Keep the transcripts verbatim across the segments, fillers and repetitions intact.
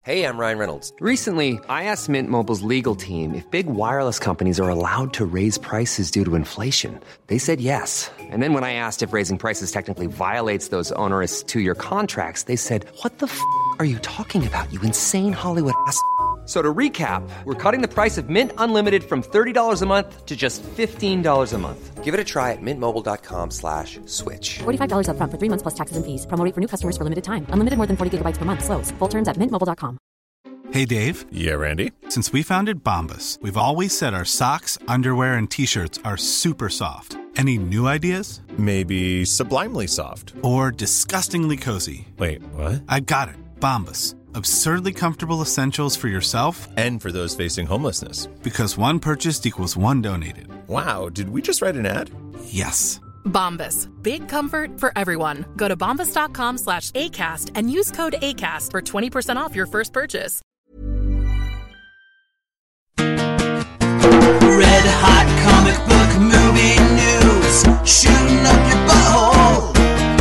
Hey, I'm Ryan Reynolds. Recently, I asked Mint Mobile's legal team if big wireless companies are allowed to raise prices due to inflation. They said yes. And then when I asked if raising prices technically violates those onerous two-year contracts, they said, what the f*** are you talking about, you insane Hollywood ass f- So to recap, we're cutting the price of Mint Unlimited from thirty dollars a month to just fifteen dollars a month. Give it a try at mintmobile.com slash switch. forty-five dollars up front for three months plus taxes and fees. Promo rate for new customers for limited time. Unlimited more than forty gigabytes per month. Slows full terms at mint mobile dot com. Hey, Dave. Yeah, Randy. Since we founded Bombas, we've always said our socks, underwear, and T-shirts are super soft. Any new ideas? Maybe sublimely soft. Or disgustingly cozy. Wait, what? I got it. Bombas. Absurdly comfortable essentials for yourself and for those facing homelessness. Because one purchased equals one donated. Wow, did we just write an ad? Yes. Bombas. Big comfort for everyone. Go to bombas.com slash ACAST and use code ACAST for twenty percent off your first purchase. Red hot comic book movie news, shooting up your butthole.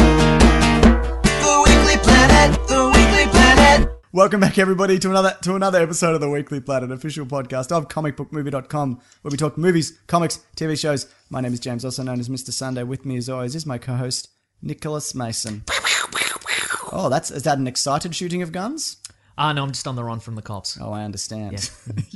The Weekly Planet, The Weekly Planet. Welcome back, everybody, to another to another episode of the Weekly Planet, official podcast of comic book movie dot com, where we talk movies, comics, T V shows. My name is James, also known as Mister Sunday. With me, as always, is my co-host, Nicholas Mason. Oh, that's is that an excited shooting of guns? Ah, uh, no, I'm just on the run from the cops. Oh, I understand. Yeah.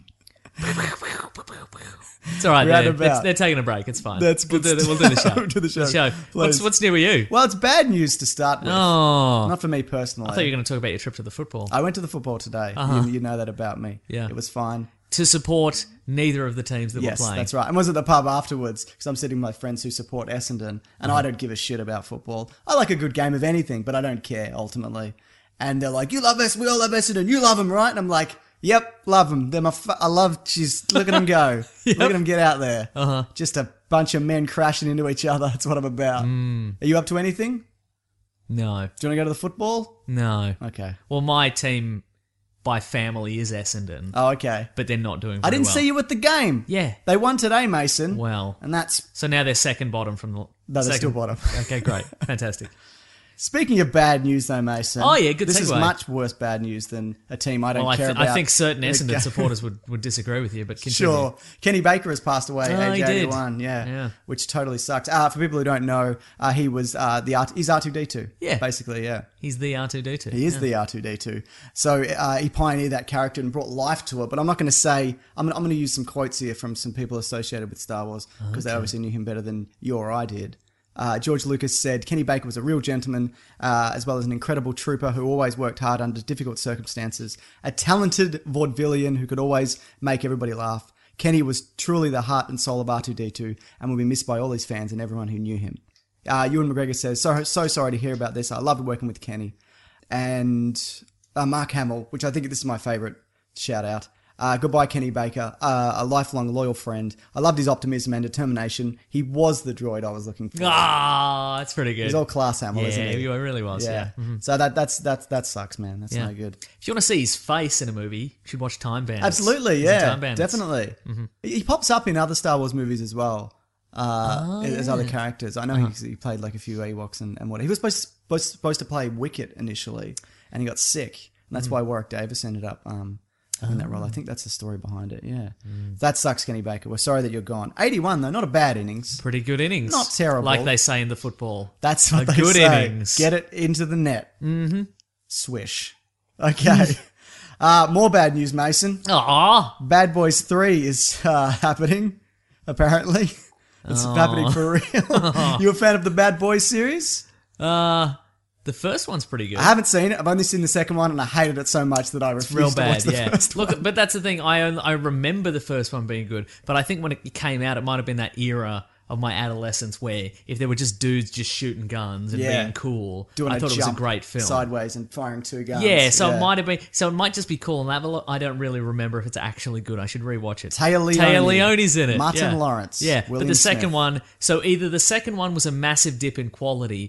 It's all right. They're, they're, they're taking a break. It's fine. That's good. We'll do, we'll do the show. We'll do the show. The show. What's, what's new with you? Well, it's bad news to start with. Oh. Not for me personally. I thought you were going to talk about your trip to the football. I went to the football today. Uh-huh. You, you know that about me. Yeah. It was fine. To support neither of the teams that yes, were playing. Yes, that's right. And was at the pub afterwards because I'm sitting with my friends who support Essendon, and uh-huh. I don't give a shit about football. I like a good game of anything, but I don't care ultimately. And they're like, "You love Essendon, we all love Essendon. You love them, right?" And I'm like, "Yep, love them. They're my. F- I love. She's look at them go. Yep. Look at them get out there. Uh-huh. Just a bunch of men crashing into each other. That's what I'm about. Mm. Are you up to anything? No. Do you want to go to the football? No. Okay. Well, my team by family is Essendon. Oh, okay. But they're not doing very I didn't well. see you at the game. Yeah. They won today, Mason. Well. And that's... So now they're second bottom from the... No, they're second. still bottom. Okay, great. Fantastic. Speaking of bad news, though, Mason. Oh, yeah, good This segue. is much worse bad news than a team I don't well, I care th- about. I think certain Essendon supporters would, would disagree with you, but continue. Sure. Kenny Baker has passed away, Oh, age he did. eighty-one, yeah, Yeah. which totally sucks. Uh, for people who don't know, uh, he was uh, the R- he's R two D two. Yeah. Basically, yeah. He's the R two D two. He is yeah. the R two D two. So uh, he pioneered that character and brought life to it. But I'm not going to say, I'm, I'm going to use some quotes here from some people associated with Star Wars because okay. they obviously knew him better than you or I did. Uh, George Lucas said, Kenny Baker was a real gentleman, uh, as well as an incredible trooper who always worked hard under difficult circumstances, a talented vaudevillian who could always make everybody laugh. Kenny was truly the heart and soul of R two D two and will be missed by all his fans and everyone who knew him. Uh, Ewan McGregor says, so, so sorry to hear about this. I loved working with Kenny. And uh, Mark Hamill, which I think this is my favourite shout out. Uh, goodbye, Kenny Baker, uh, a lifelong loyal friend. I loved his optimism and determination. He was the droid I was looking for. Ah, that's pretty good. He's all class Hamill, yeah, isn't he? he really was, yeah. yeah. Mm-hmm. So that that's that's that sucks, man. That's yeah. no good. If you want to see his face in a movie, you should watch Time Bandits. Absolutely, He's yeah, Time Bandits. definitely. Mm-hmm. He pops up in other Star Wars movies as well. Uh, oh, as yeah. other characters. I know uh-huh. he, he played like a few Ewoks and, and what. He was supposed to, supposed, supposed to play Wicket initially, and he got sick. And that's mm. why Warwick Davis ended up um, in that role. I think that's the story behind it, yeah. Mm. That sucks, Kenny Baker. We're sorry that you're gone. eighty-one, though, not a bad innings. Pretty good innings. Not terrible. Like they say in the football. That's what a they good say. innings. Get it into the net. Mm-hmm. Swish. Okay. uh, more bad news, Mason. Aww. Bad Boys three is uh, happening, apparently. It's Aww. happening for real. You a fan of the Bad Boys series? Uh... The first one's pretty good. I haven't seen it. I've only seen the second one, and I hated it so much that I refused Real to bad, watch the yeah. first Look, one. but that's the thing. I only, I remember the first one being good, but I think when it came out, it might have been that era of my adolescence where if there were just dudes just shooting guns and Yeah. being cool, Doing I a thought it was a jump great film. sideways and firing two guns. Yeah, so Yeah. it might have been. So it might just be cool and that. But I don't really remember if it's actually good. I should rewatch it. Taya Leone. Taya Leone's in it. Martin yeah. Lawrence. Yeah, William but the second Smith. one. So either the second one was a massive dip in quality,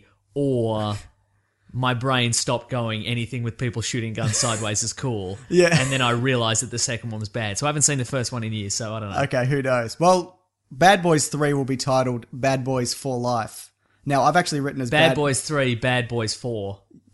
or my brain stopped going, anything with people shooting guns sideways is cool. Yeah. And then I realised that the second one was bad. So I haven't seen the first one in years, so I don't know. Okay, who knows? Well, Bad Boys three will be titled Bad Boys for Life. Now, I've actually written as Bad, Bad... Boys three, Bad Boys four.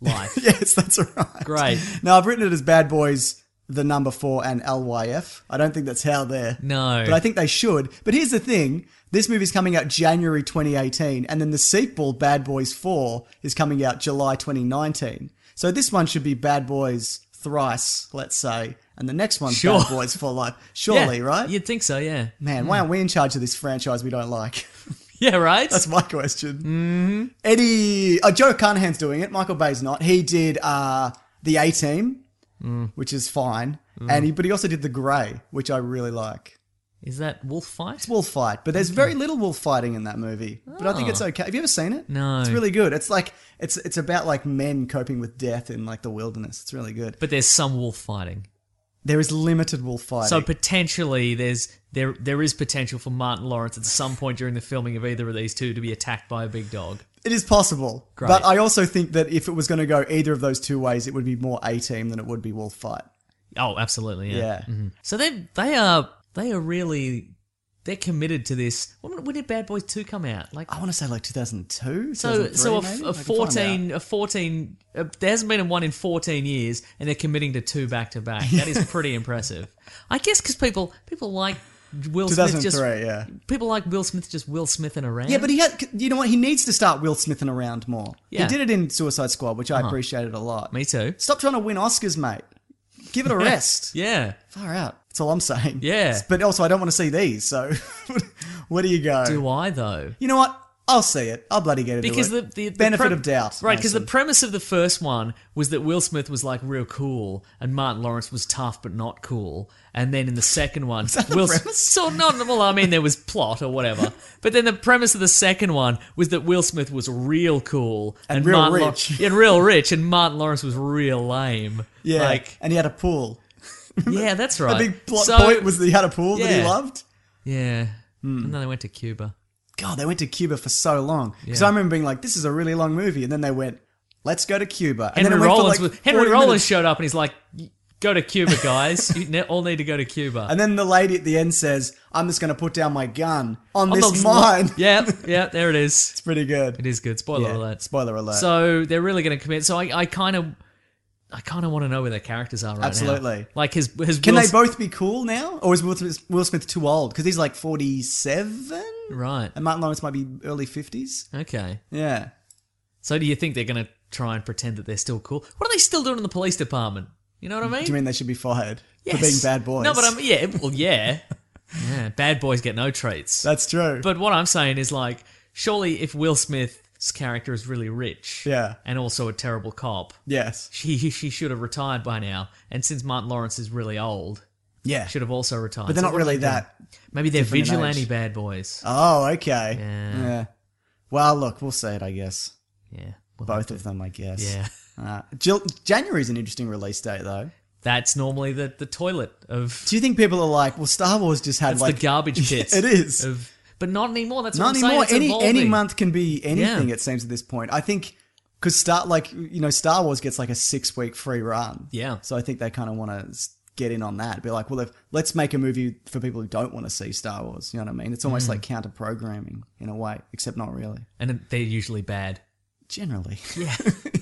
life. Yes, that's right. Great. Now, I've written it as Bad Boys, the number four, and L Y F. I don't think that's how they're... No. But I think they should. But here's the thing. This movie's coming out January twenty eighteen, and then the sequel, Bad Boys four, is coming out July twenty nineteen. So this one should be Bad Boys thrice, let's say, and the next one's Sure. Bad Boys for life. Surely, Yeah, right? You'd think so, yeah. Man, why aren't we in charge of this franchise we don't like? Yeah, right? That's my question. Mm-hmm. Eddie... Uh, Joe Carnahan's doing it. Michael Bay's not. He did uh, The A-Team, Mm. which is fine. And he, but he also did The Grey, which I really like. Is that wolf fight? It's wolf fight, but there's very little wolf fighting in that movie. But I think it's okay. Have you ever seen it? No. It's really good. It's like it's it's about like men coping with death in like the wilderness. It's really good. But there's some wolf fighting. There is limited wolf fighting. So potentially there's there there is potential for Martin Lawrence at some point during the filming of either of these two to be attacked by a big dog. It is possible. Great. But I also think that if it was going to go either of those two ways, it would be more A-Team than it would be wolf fight. Oh, absolutely, yeah. Yeah. Mhm. So they they are they are really they're committed to this. When, when did Bad Boys two come out? Like I want to say like two thousand two, so so a, maybe? a I can find fourteen out. a fourteen uh, there hasn't been a one in fourteen years and they're committing to two back to back. That is pretty impressive. I guess cuz people people like Will Smith two thousand three, just yeah. people like Will Smith just Will Smithing around. Yeah, but he had, you know what? He needs to start Will Smithing around more. Yeah. He did it in Suicide Squad, which I appreciated a lot. Me too. Stop trying to win Oscars, mate. Give it a rest. Yeah. Far out. That's all I'm saying. Yeah. But also, I don't want to see these, so where do you go? Do I though? You know what? I'll see it. I'll bloody get into Because it. the, the, the benefit pre- of doubt. Right, because the Mason. premise of the first one was that Will Smith was like real cool and Martin Lawrence was tough but not cool. And then in the second one, that the Will premise? so not well, I mean there was plot or whatever. But then the premise of the second one was that Will Smith was real cool And real Martin Law- rich. and real rich and Martin Lawrence was real lame. Yeah, Like and he had a pool. yeah, that's right. The big plot So- point was that he had a pool that he yeah. loved. Yeah. Hmm. And then they went to Cuba. God, they went to Cuba for so long. Because I remember being like, this is a really long movie. And then they went, let's go to Cuba. And Henry then it went for Rollins like was, Henry forty Rollins minutes. showed up and he's like, go to Cuba, guys. You ne- all need to go to Cuba. And then the lady at the end says, I'm just going to put down my gun on, On this the- mine. Yeah, yeah, there it is. It's pretty good. It is good. Spoiler Yeah, alert. spoiler alert. So they're really going to commit. So I, I kind of, I kind of want to know where their characters are right now. Absolutely. Like his, his. Can Will they S- both be cool now? Or is Will Smith, Will Smith too old? Because he's like forty-seven? Right. And Martin Lawrence might be early fifties? Okay. Yeah. So do you think they're going to try and pretend that they're still cool? What are they still doing in the police department? You know what I mean? Do you mean they should be fired Yes. for being bad boys? No, but I'm yeah. Well, yeah. Yeah. Bad boys get no treats. That's true. But what I'm saying is like, surely if Will Smith's character is really rich, Yeah. and also a terrible cop, Yes. she she should have retired by now. And since Martin Lawrence is really old, Yeah. should have also retired. But they're So not what are really they doing? that. Maybe they're different in vigilante age. bad boys. Oh, okay. Yeah. Yeah. Well, look, we'll see it, I guess. Yeah. we'll Both have of them, I guess. to- Yeah. Uh, Jill, January's an interesting release date, though. That's normally the, the toilet of. Do you think people are like, well, Star Wars just had That's like the garbage pit. it is. Of, but not anymore. That's Not what I'm anymore. saying. It's Any any evolving. month can be anything. Yeah. It seems at this point. I think because Star like you know Star Wars gets like a six week free run. Yeah. So I think they kind of want to get in on that. Be like, well, if, let's make a movie for people who don't want to see Star Wars. You know what I mean? It's almost Mm. like counter programming in a way, except not really. And they're usually bad. Generally. Yeah.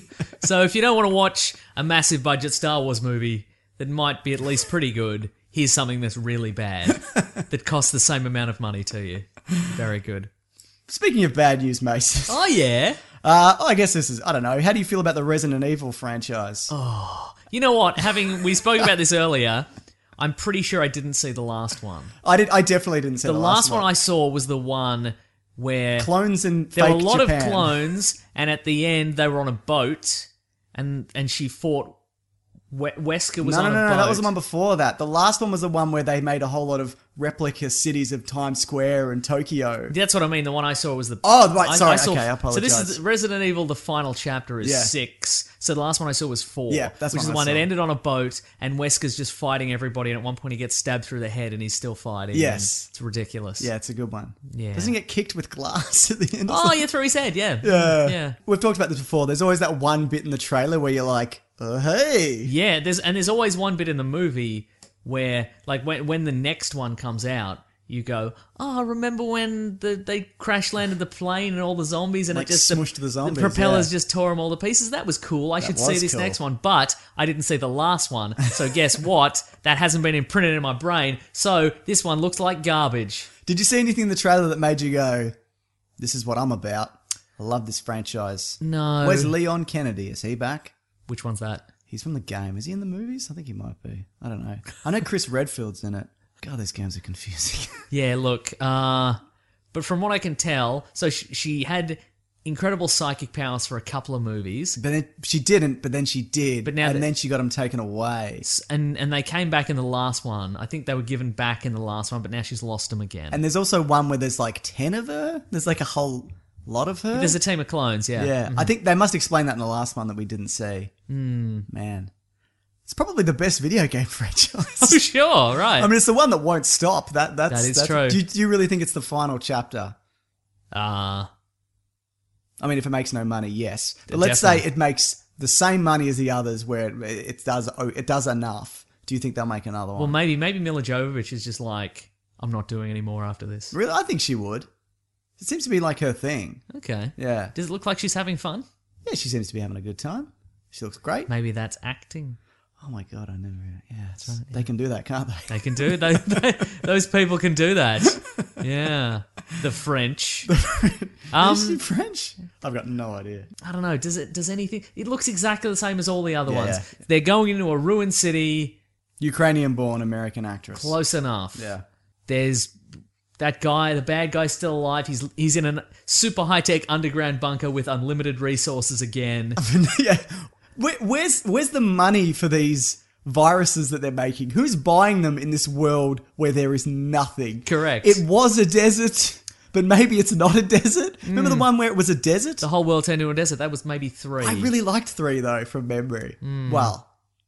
So if you don't want to watch a massive budget Star Wars movie that might be at least pretty good, here's something that's really bad that costs the same amount of money to you. Very good. Speaking of bad news, Mason. Oh yeah. Uh, I guess this is, I don't know. How do you feel about the Resident Evil franchise? Oh. You know what? Having we spoke about this earlier, I'm pretty sure I didn't see the last one. I did. I definitely didn't see The the, last one I saw was the one where Clones in there fake were a lot Japan. of clones, and at the end they were on a boat, and and she fought. We- Wesker was no, on no, a no, boat. no, that was the one before that. The last one was the one where they made a whole lot of replica cities of Times Square and Tokyo. That's what I mean. The one I saw was the. Oh, right, I- sorry, I saw- okay, I So this apologise. is Resident Evil. The final chapter is Yeah. six. So the last one I saw was four. Yeah, that's which is one the I one saw. that ended on a boat, and Wesker's just fighting everybody, and at one point he gets stabbed through the head, and he's still fighting. Yes. and it's ridiculous. Yeah, it's a good one. Yeah. Doesn't he get kicked with glass at the end? or Oh, something? yeah, through his head. Yeah. Yeah. Yeah. We've talked about this before. There's always that one bit in the trailer where you're like, oh, hey. Yeah, there's and there's always one bit in the movie where, like, when when the next one comes out, you go, oh, remember when the, they crash landed the plane and all the zombies and Like it just smushed the zombies, propellers yeah. just tore them all to pieces? That was cool. I That should was see this cool. next one, but I didn't see the last one. So guess what? That hasn't been imprinted in my brain. So this one looks like garbage. Did you see anything in the trailer that made you go, this is what I'm about? I love this franchise. No. Where's Leon Kennedy? Is he back? Which one's that? He's from the game. Is he in the movies? I think he might be. I don't know. I know Chris Redfield's in it. God, these games are confusing. Yeah, look, uh, but from what I can tell, so she, she had incredible psychic powers for a couple of movies. But then she didn't, but then she did. But now and that- then she got them taken away. And and they came back in the last one. I think they were given back in the last one, but now she's lost them again. And there's also one where there's like ten of her. There's like a whole lot of her. There's a team of clones, yeah. Yeah, Mhm. I think they must explain that in the last one that we didn't see. Mm. Man. It's probably the best video game franchise. Oh, sure, right. I mean, it's the one that won't stop. That that's That is that's, true. Do you, do you really think it's the final chapter? Uh, I mean, if it makes no money, yes. But It let's definitely- say it makes the same money as the others, where it, it does oh, it does enough. Do you think they'll make another one? well, maybe maybe Mila Jovovich is just like, I'm not doing any more after this. Really, I think she would. It seems to be like her thing. Okay. Yeah, Does it look like she's having fun? yeah. She seems to be having a good time. She looks great. Maybe that's acting. Oh my god, I never. Yeah, that's right. They can do that, can't they? They can do it. They, they, those people can do that. Yeah. The French. Um, Is she French? I've got no idea. I don't know. Does it? Does anything? It looks exactly the same as all the other Yeah. ones. They're going into a ruined city. Ukrainian-born American actress. Close enough. Yeah. There's that guy, the bad guy, still alive. He's he's in a super high tech underground bunker with unlimited resources again. yeah. Where, where's where's the money for these viruses that they're making? Who's buying them in this world where there is nothing? Correct. It was a desert, but maybe it's not a desert. Remember the one where it was a desert? The whole world turned into a desert. That was maybe three. I really liked three though, from memory. Well,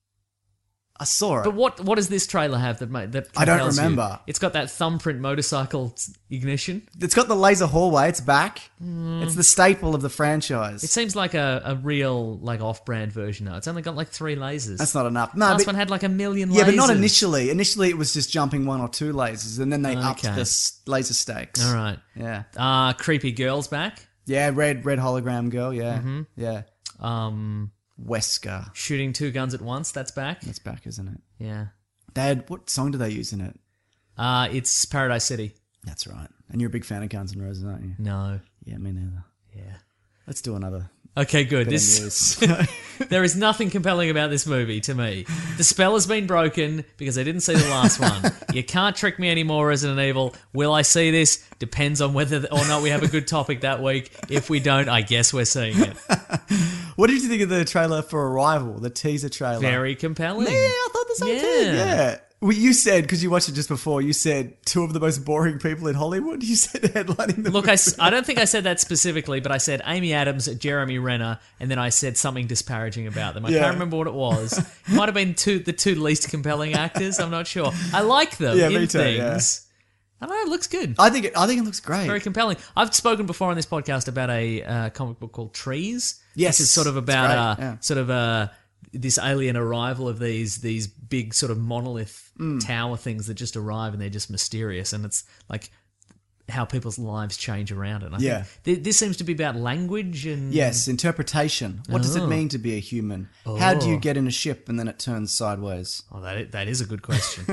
I saw it. But what what does this trailer have that ma- that I don't compels you? remember. It's got that thumbprint motorcycle s- ignition. It's got the laser hallway. It's back. It's the staple of the franchise. It seems like a, a real like off-brand version though. It's only got like three lasers. That's not enough. No, Last but- one had like a million lasers. yeah, but not initially. Initially, it was just jumping one or two lasers, and then they upped Okay. the s- laser stakes. All right. Yeah. Uh creepy girls back. Yeah, red red hologram girl. Yeah, Mm-hmm. yeah. Um Wesker. shooting two guns at once. That's back. That's back, isn't it? Yeah. Dad, what song do they use in it? Uh it's Paradise City. That's right. And you're a big fan of Guns N' Roses, aren't you? No. Yeah, me neither. Yeah. Let's do another. Okay, good. bit of This news. there is nothing compelling about this movie to me. The spell has been broken because I didn't see the last one. You can't trick me anymore, Resident Evil. Will I see this? Depends on whether or not we have a good topic that week. If we don't, I guess we're seeing it. What did you think of the trailer for Arrival, the teaser trailer? Very compelling. Yeah, I thought the same Yeah. thing. Yeah. Well, you said, because you watched it just before, you said two of the most boring people in Hollywood. You said headlining the Look, I, movie. s- I don't think I said that specifically, but I said Amy Adams, Jeremy Renner, and then I said something disparaging about them. I Yeah. can't remember what it was. It might have been two the two least compelling actors. I'm not sure. I like them Yeah, in me too, yeah. things. I don't know. It looks good. I think it, I think it looks great. Very compelling. I've spoken before on this podcast about a uh, comic book called Trees. Yes, Which is sort of it's about great, uh, yeah. sort of uh, this alien arrival of these these big sort of monolith Mm. tower things that just arrive and they're just mysterious, and it's like how people's lives change around it. And I Yeah. think th- this seems to be about language and Yes, interpretation. What does it Oh. mean to be a human? How do you Oh. get in a ship and then it turns sideways? Oh, that i- that is a good question.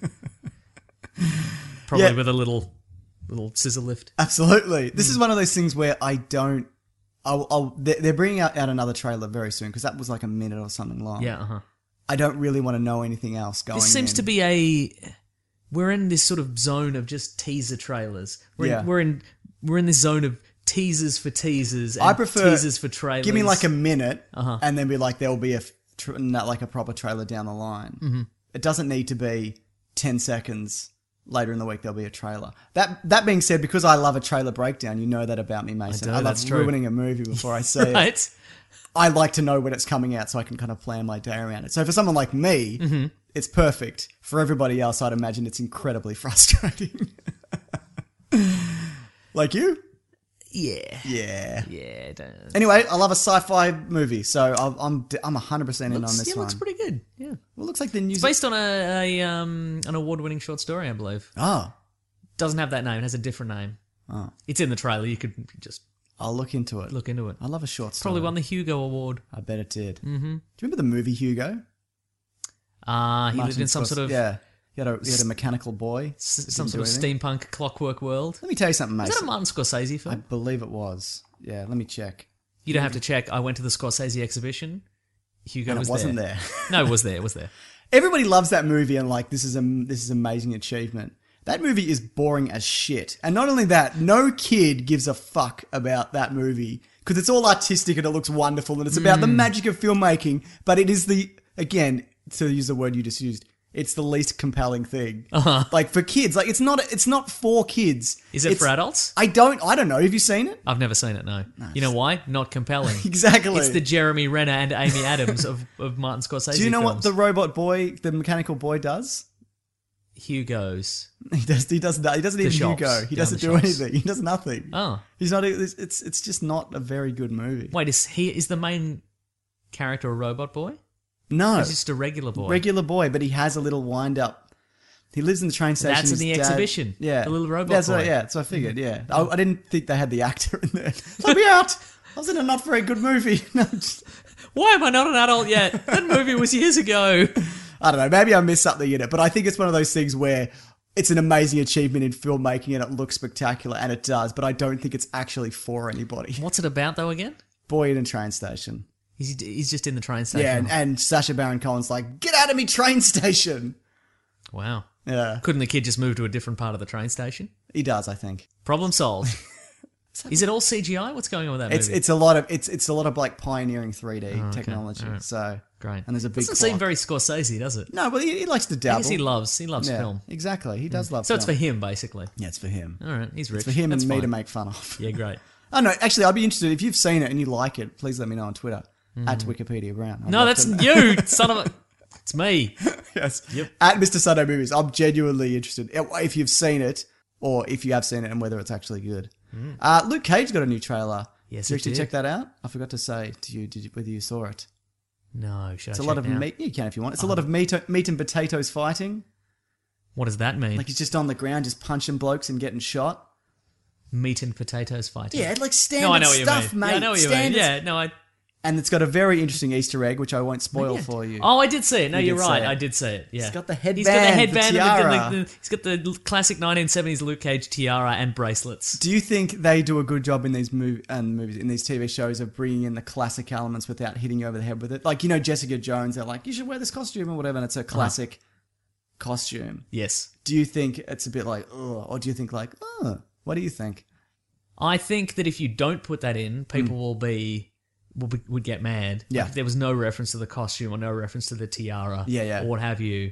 Probably Yeah. with a little little scissor lift. Absolutely. This Hmm. is one of those things where I don't. I'll, I'll, they're they're bringing out, out another trailer very soon because that was like a minute or something long. Yeah. Uh-huh. I don't really want to know anything else going. This seems in. to be a. We're in this sort of zone of just teaser trailers. We're Yeah. in, we're in we're in this zone of teasers for teasers. And I prefer teasers for trailers. Give me like a minute, Uh-huh. and then be like, there will be a f- tr- not like a proper trailer down the line. Mm-hmm. It doesn't need to be ten seconds. Later in the week, there'll be a trailer. That that being said, because I love a trailer breakdown, you know that about me, Mason. do, I, love that's true. ruining a movie before I see it. right. I like to know when it's coming out so I can kind of plan my day around it. So for someone like me, Mm-hmm. it's perfect. For everybody else, I'd imagine it's incredibly frustrating. Like you? Yeah. Yeah. Yeah. Don't. Anyway, I love a sci-fi movie, so I'm I'm I'm one hundred percent in Looks, on this yeah, one. looks pretty good. Yeah. Well, it looks like the news. It's based on a, a um an award-winning short story, I believe. Oh, Doesn't have that name. It has a different name. Oh. It's in the trailer. You could just I'll look into it. look into it. I love a short story. Probably won the Hugo Award. I bet it did. Mm-hmm. Do you remember the movie Hugo? Uh, he lived Martin in some Scors- sort of yeah. He had a he had a mechanical boy. s- that some didn't sort of do anything. steampunk clockwork world. Let me tell you something, Is Mason. that a Martin Scorsese I film? believe it was. Yeah, let me check. You don't have to check. I went to the Scorsese exhibition. Hugo And it was wasn't there. there. No, it was there. It was there. Everybody loves that movie and like this is a this is amazing achievement. That movie is boring as shit. And not only that, no kid gives a fuck about that movie because it's all artistic and it looks wonderful and it's about the magic of filmmaking, but it is the again, to use the word you just used, it's the least compelling thing. Uh-huh. Like for kids, like it's not it's not for kids. Is it It's- for adults? I don't I don't know. Have you seen it? I've never seen it, no. You know why? Not compelling. Exactly. It's the Jeremy Renner and Amy Adams of, of Martin Scorsese Do you know films. what the robot boy, the mechanical boy does? Hugo's. He does. He does. He doesn't The even shops, Hugo. He down doesn't the do shops. anything. He does nothing. Oh. He's not. It's. It's it's just not a very good movie. Wait, is he is the main character a robot boy? No, He's just a regular boy. regular boy, but he has a little wind up. He lives in the train station. That's in His the dad- exhibition. Yeah, The little robot That's boy. What, yeah, so I figured. Yeah, I, I didn't think they had the actor in there. Let me out. I was in a not very good movie. No, just- Why am I not an adult yet? That movie was years ago. I don't know. Maybe I missed something in it, but I think it's one of those things where it's an amazing achievement in filmmaking and it looks spectacular, and it does. But I don't think it's actually for anybody. What's it about though again? Boy in a train station. He's, he's just in the train station. Yeah, and, and Sacha Baron Cohen's like, get out of me train station. Wow. Yeah, Couldn't the kid just move to a different part of the train station? he does. I think Problem solved. Is it all C G I? What's going on with that it's movie? it's a lot of it's it's a lot of like pioneering three D technology. All right. So Great. and there's a big Doesn't seem clock. very Scorsese, does it? No, but he, he likes to I dabble. guess he loves he loves yeah, film. exactly. He does love. So it's for film. him basically. Yeah, it's for him. All right, he's rich. It's for him That's and me fine. to make fun of. Yeah, great. Oh no, actually, I'd be interested if you've seen it and you like it. Please let me know on Twitter at Wikipedia Brown. I'd No, love that's to know. you, son of a. It's me. Yes. Yep. At Mister Sunday Movies, I'm genuinely interested if you've seen it or if you have seen it and whether it's actually good. Uh, Luke Cage got a new trailer. Yes, did you he actually did. check that out? I forgot to say to you, did you whether you saw it. No, should It's I a lot check of now? meat. You can if you want. It's a lot of meat, meat and potatoes fighting. What does that mean? Like he's just on the ground, just punching blokes and getting shot. Meat and potatoes fighting. Yeah, like standard no, I know what you stuff, mean. mate. Yeah, I know what you Standard- mean. Yeah, no, I. And it's got a very interesting Easter egg, which I won't spoil Yeah. for you. Oh, I did see it. No, You you're did right. see it. I did see it. Yeah, He's got the He's got the headband, headband. the and the- tiara. the- the- he's got the classic nineteen seventies Luke Cage tiara and bracelets. Do you think they do a good job in these movie and movies in these T V shows of bringing in the classic elements without hitting you over the head with it? Like you know Jessica Jones, they're like you should wear this costume or whatever, and it's a classic costume. Yes, Do you think it's a bit like, ugh, or do you think like, oh, what do you think? I think that if you don't put that in, people will be will be, would get mad. Yeah. Like if there was no reference to the costume or no reference to the tiara, Yeah, yeah. or what have you.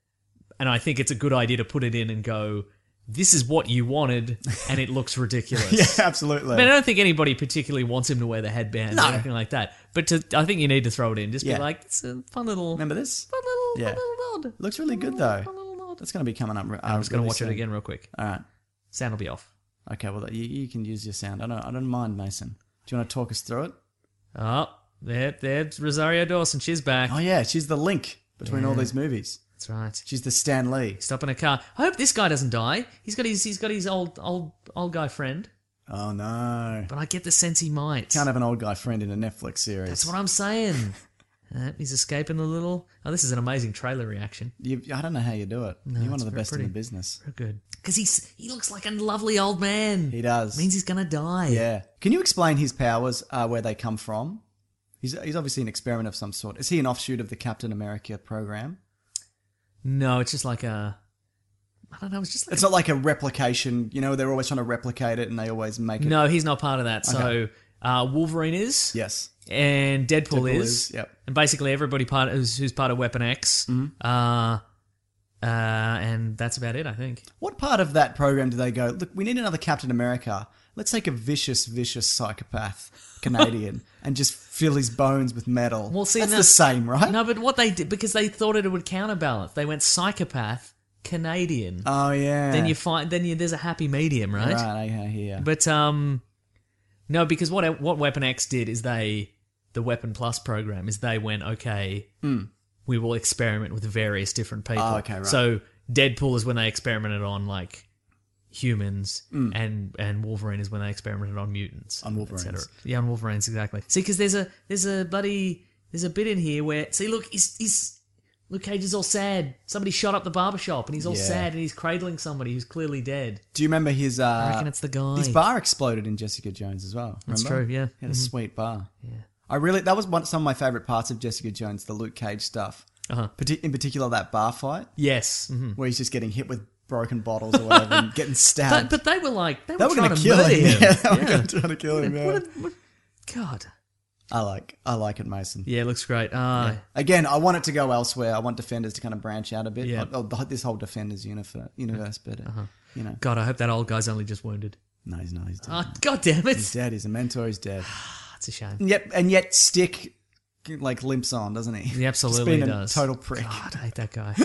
And I think it's a good idea to put it in and go, this is what you wanted, and it looks ridiculous. Yeah, absolutely. I mean, I don't think anybody particularly wants him to wear the headband No. or anything like that. But to, I think you need to throw it in. Just Yeah. be like, it's a fun little, Remember this? fun little, Yeah. fun little nod. Looks really good though. Fun little nod. That's going to be coming up. Uh, I'm just going to really watch soon. it again real quick. All right. Sound will be off. Okay. Well, you, you can use your sound. I don't. I don't mind, Mason. Do you want to talk us through it? Oh, there, there's Rosario Dawson. She's back. Oh yeah, she's the link between all Yeah. these movies. That's right. She's the Stan Lee. Stop in a car. I hope this guy doesn't die. He's got his he's got his old old old guy friend, Oh no. but I get the sense he might. Can't have an old guy friend in a Netflix series. That's what I'm saying. Uh, he's escaping the little. Oh, this is an amazing trailer reaction. You, I don't know how you do it. You're one it's of the very best in pretty. the business. Very good. Because he's he looks like a lovely old man. He does. Means he's gonna die. Yeah. Can you explain his powers, uh, where they come from? He's he's obviously an experiment of some sort. Is he an offshoot of the Captain America program? No, it's just like a. I don't know. It's just like It's not like a replication. You know, they're always trying to replicate it, and they always make it. no. He's not part of that. Okay. So uh, Wolverine is. Yes. And Deadpool, Deadpool is. is, yep. And basically everybody part who's, who's part of Weapon X. Mm-hmm. Uh, uh, and that's about it, I think. What part of that program do they go, look, we need another Captain America. Let's take a vicious, vicious psychopath Canadian and just fill his bones with metal. Well, see, That's no- the same, right? No, but what they did, because they thought it would counterbalance. They went psychopath, Canadian. Oh, yeah. Then you find, then you, there's a happy medium, right? Right, I hear you. But, um, no, because what what Weapon X did is they, the Weapon Plus program, is they went, okay, we will experiment with various different people. Oh, okay, right. So Deadpool is when they experimented on, like, humans, and and Wolverine is when they experimented on mutants, On Wolverines. et cetera. Yeah, on Wolverines, exactly. See, because there's a there's a buddy there's a bit in here where see, look, he's he's Luke Cage is all sad. Somebody shot up the barbershop, and he's all Yeah. sad, and he's cradling somebody who's clearly dead. Do you remember his? Uh, I reckon it's the guy. His bar exploded in Jessica Jones as well. That's remember? true, yeah. He had a sweet bar. Yeah. I really that was one, some of my favorite parts of Jessica Jones, the Luke Cage stuff. Uh-huh. Parti- in particular, that bar fight Yes. hmm where he's just getting hit with broken bottles or whatever and getting But, stabbed. but they were like, they were, they were trying going to to kill murder him. him. Yeah, they were Yeah. going to try to kill him. Yeah. What a- what- God. I like, I like it, Mason. Yeah, it looks great. Uh, Again, I want it to go elsewhere. I want Defenders to kind of branch out a bit. Yeah. Oh, the- this whole Defenders universe, universe but uh, you know, God, I hope that old guy's only just wounded. no, he's not. He's dead. Oh, God damn He's it. dead. He's a mentor. He's dead. That's a shame. And yet, and yet, Stick like limps on, doesn't he? He absolutely Just being does. A total prick. God, I hate that guy.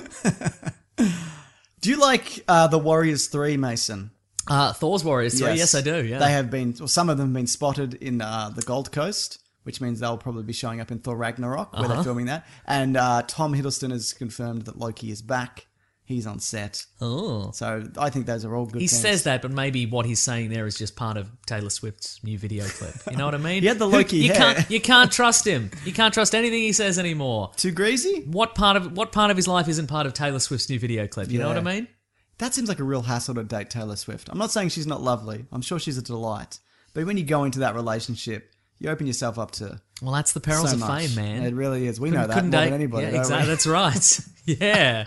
Do you like uh, the Warriors Three, Mason? Uh, Thor's Warriors three, yes. I do, yeah. They have been, well, some of them have been spotted in uh, the Gold Coast, which means they'll probably be showing up in Thor Ragnarok, where Uh-huh. they're filming that. And uh, Tom Hiddleston has confirmed that Loki is back. He's on set. Oh. So I think those are all good He things. says that, but maybe what he's saying there is just part of Taylor Swift's new video clip. You know what I mean? He had the Loki you hair. Can't, you can't trust him. You can't trust anything he says anymore. Too greasy? What part of what part of his life isn't part of Taylor Swift's new video clip? You know what I Yeah. mean? That seems like a real hassle to date Taylor Swift. I'm not saying she's not lovely. I'm sure she's a delight. But when you go into that relationship, you open yourself up to Well, that's the perils so of much. fame, man. It really is. We Couldn't- know that couldn't more date- than anybody. Yeah, don't exactly. we? That's right. Yeah.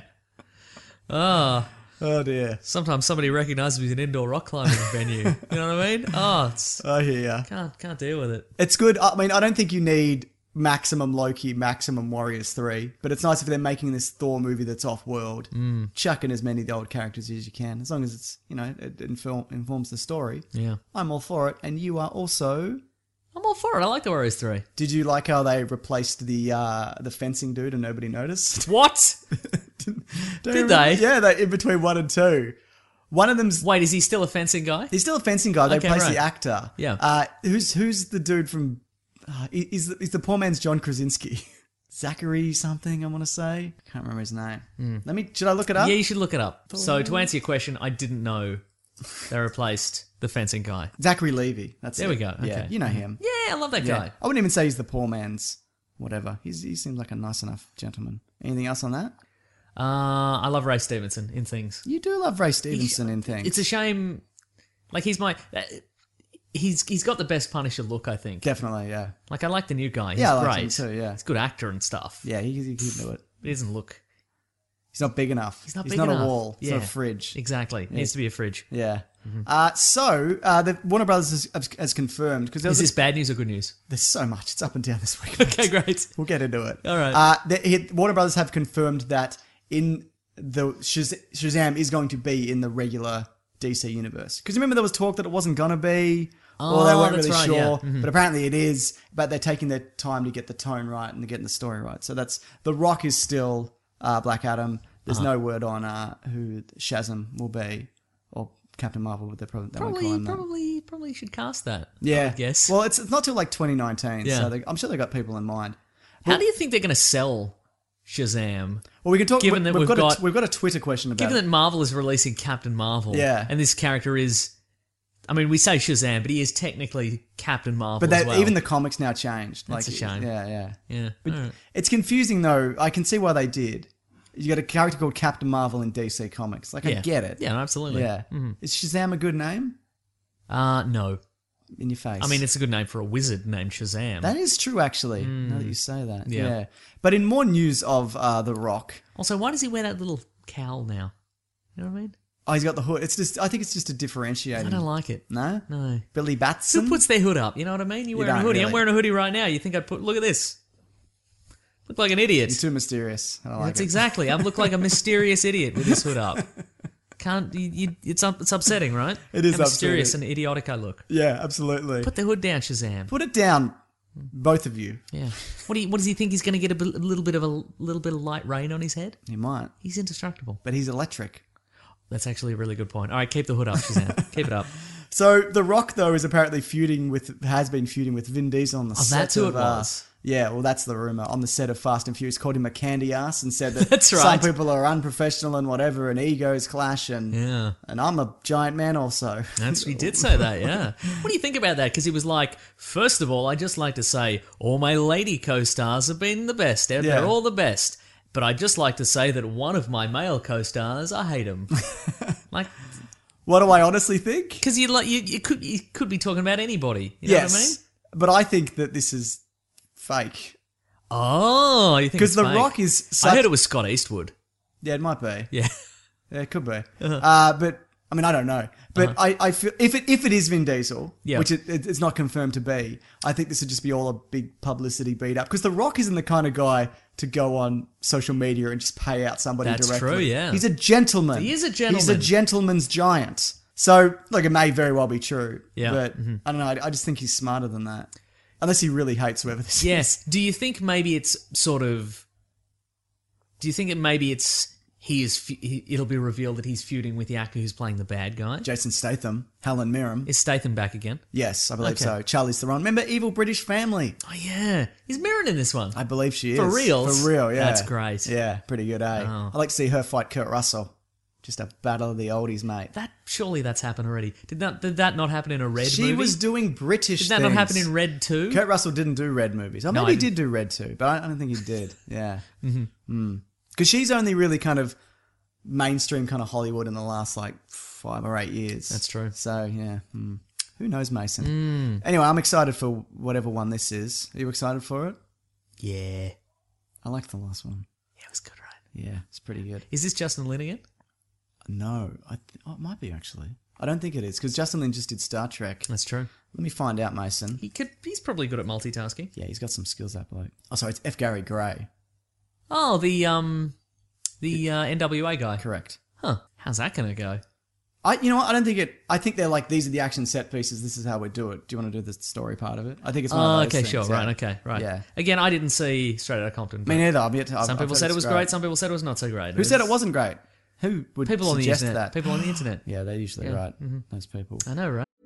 Oh, Oh dear. sometimes somebody recognises me as an indoor rock climbing venue. You know what I mean? Oh, it's I hear ya. can't can't deal with it. It's good. I mean, I don't think you need maximum Loki, maximum Warriors three, but it's nice if they're making this Thor movie that's off-world. Mm. Chuck in as many of the old characters as you can, as long as it's, you know, it inform, informs the story. Yeah, I'm all for it, and you are also. I'm all for it. I like the Warriors three. Did you like how they replaced the uh, the fencing dude and nobody noticed? What? Don't Did you they? remember? Yeah, they in between one and two. One of them's Wait, is he still a fencing guy? he's still a fencing guy. They Okay, replaced right. the actor. Yeah. Uh, who's who's the dude from? Uh, he's the, he's the poor man's John Krasinski. Zachary something, I want to say. Can't remember his name. Let me. Should I look it up? Yeah, you should look it up. So to answer your question, I didn't know they replaced the fencing guy. Zachary Levy. That's There it. we go. Yeah, Okay. you know him. Yeah, I love that Yeah. guy. I wouldn't even say he's the poor man's whatever. He's, he seems like a nice enough gentleman. Anything else on that? Uh, I love Ray Stevenson in things. You do love Ray Stevenson in things. It's a shame. Like he's my. Uh, he's he's got the best Punisher look, I think. Definitely, yeah. Like I like the new guy. He's Yeah, I like great. him too, yeah. He's a good actor and stuff. Yeah, he, he can do it. He doesn't look. He's not big enough. He's not He's big not enough. a wall. He's Yeah. not a fridge. Exactly. Needs to be a fridge. Yeah. Uh, so, uh, the Warner Brothers has, has confirmed, because Is this bad news or good news? there's so much. It's up and down this week. Okay, great. We'll get into it. All right. Uh, the, he, Warner Brothers have confirmed that in the Shaz- Shazam is going to be in the regular D C universe. Because remember there was talk that it wasn't going to be, or they Oh, weren't that's really right, sure. yeah. Mhm. But apparently it is. But they're taking their time to get the tone right and to getting the story right. So that's The Rock is still uh, Black Adam. There's Uh-huh. no word on uh, who Shazam will be, or Captain Marvel. But they probably they won't call Probably, him that. probably, probably should cast that. Yeah. I guess. Well, it's, it's not till like twenty nineteen. Yeah. So they, I'm sure they got people in mind. How do you think they're going to sell Shazam? Well, we can talk. Given we, that we've, we've got, got- a, we've got a Twitter question about Given it. that Marvel is releasing Captain Marvel, Yeah. and this character is, I mean, we say Shazam, but he is technically Captain Marvel But they, as well. even the comics now changed. That's like, a shame. Yeah, yeah. yeah, But all right. it's confusing though. I can see why they did. You got a character called Captain Marvel in D C Comics. Like I yeah. get it. Yeah, absolutely. Yeah. Is Shazam a good name? Uh no. In your face. I mean, it's a good name for a wizard named Shazam. that is true actually. Now that you say that. Yeah. Yeah. But in more news of uh, The Rock, Also, why does he wear that little cowl now? You know what I mean? oh, he's got the hood. It's just. I think it's just to differentiate I him. don't like it. No. No. Billy Batson. Who puts their hood up? You know what I mean? You're wearing a don't hoodie. I'm really. wearing a hoodie right now. You think I'd put? Look at this. Look like an idiot. You're too mysterious. I don't like That's it. exactly. I look like a mysterious idiot with this hood up. Can't you? you it's up, it's upsetting, right? It is How mysterious upsetting. and idiotic I look. Yeah, absolutely. Put the hood down, Shazam. Put it down, both of you. Yeah. What do you? What does he think? He's going to get a, bit, a little bit of a little bit of light rain on his head? He might, He's indestructible. but he's electric. That's actually a really good point. All right, keep the hood up, Shazam. Keep it up. So The Rock, though, is apparently feuding with, has been feuding with Vin Diesel on the Oh, set that's who of, it was. Uh, yeah, well, that's the rumor. On the set of Fast and Furious, called him a candy ass and said that That's some right. people are unprofessional and whatever, and egos clash, and Yeah. and I'm a giant man also. That's he did say that, yeah. What do you think about that? Because he was like, first of all, I just like to say all my lady co-stars have been the best. They're, Yeah. they're all the best. But I just like to say that one of my male co-stars, I hate him. Like, What do I honestly think? because you like you, you could you could be talking about anybody. You know Yes, what I mean? but I think that this is fake Oh, you think because it's The fake? Rock is. Such, I heard it was Scott Eastwood. Yeah, it might be. Yeah. Yeah, it could be. Uh, but I mean, I don't know. But Uh-huh. I, I feel if it if it is Vin Diesel, Yeah. which it, it, it's not confirmed to be, I think this would just be all a big publicity beat up because The Rock isn't the kind of guy to go on social media and just pay out somebody That's directly. true, yeah. He's a gentleman. He is a He's a gentleman. gentleman's giant. So, like, it may very well be true. Yeah. But Mhm. I don't know. I, I just think he's smarter than that. Unless he really hates whoever this is. Yes. Do you think maybe it's sort of? Do you think it maybe it's he is? fe- he- It'll be revealed that he's feuding with the actor who's playing the bad guy. Jason Statham, Helen Mirren. Is Statham back again? Yes, I believe Okay. so. Charlize Theron. Remember Evil British Family? Oh yeah, is Mirren in this one? I believe she is. For reals? For real, yeah. That's great. Yeah, pretty good, eh? Oh. I'd like to see her fight Kurt Russell. Just a battle of the oldies, mate. That surely that's happened already. Did that did that not happen in a Red She movie? was doing British Did that things. not happen in Red too? Kurt Russell didn't do Red movies. Oh, No, maybe I he did didn't. do Red too, but I I don't think he did. Yeah. Mm-hmm. Because she's only really kind of mainstream kind of Hollywood in the last like five or eight years. That's true. So, yeah. Mm. Who knows, Mason? Anyway, I'm excited for whatever one this is. Are you excited for it? Yeah, I liked the last one. yeah, it was good, right? Yeah, it's pretty good. Is this Justin Lin again? No, I th- oh, it might be actually. I don't think it is because Justin Lin just did Star Trek. That's true. Let me find out, Mason. He could. He's probably good at multitasking. Yeah, he's got some skills, that bloke. Oh, sorry, it's F. Gary Gray. Oh, the um, the uh, N W A guy. Correct. Huh? How's that gonna go? I, you know what? I don't think it. I think they're like these are the action set pieces. This is how we do it. Do you want to do the story part of it? I think it's one Oh, of those okay, things, sure, yeah. right, okay, right. Yeah. Again, I didn't see Straight Outta Compton. Me but neither. I'm yet to, I've, Some I've people heard said it it's was great. Some people said it was not so great. Who said it wasn't great? Who would People on the suggest internet. that? People on the internet. Yeah, they're usually Yeah, right. mhm. Those people. I know, right?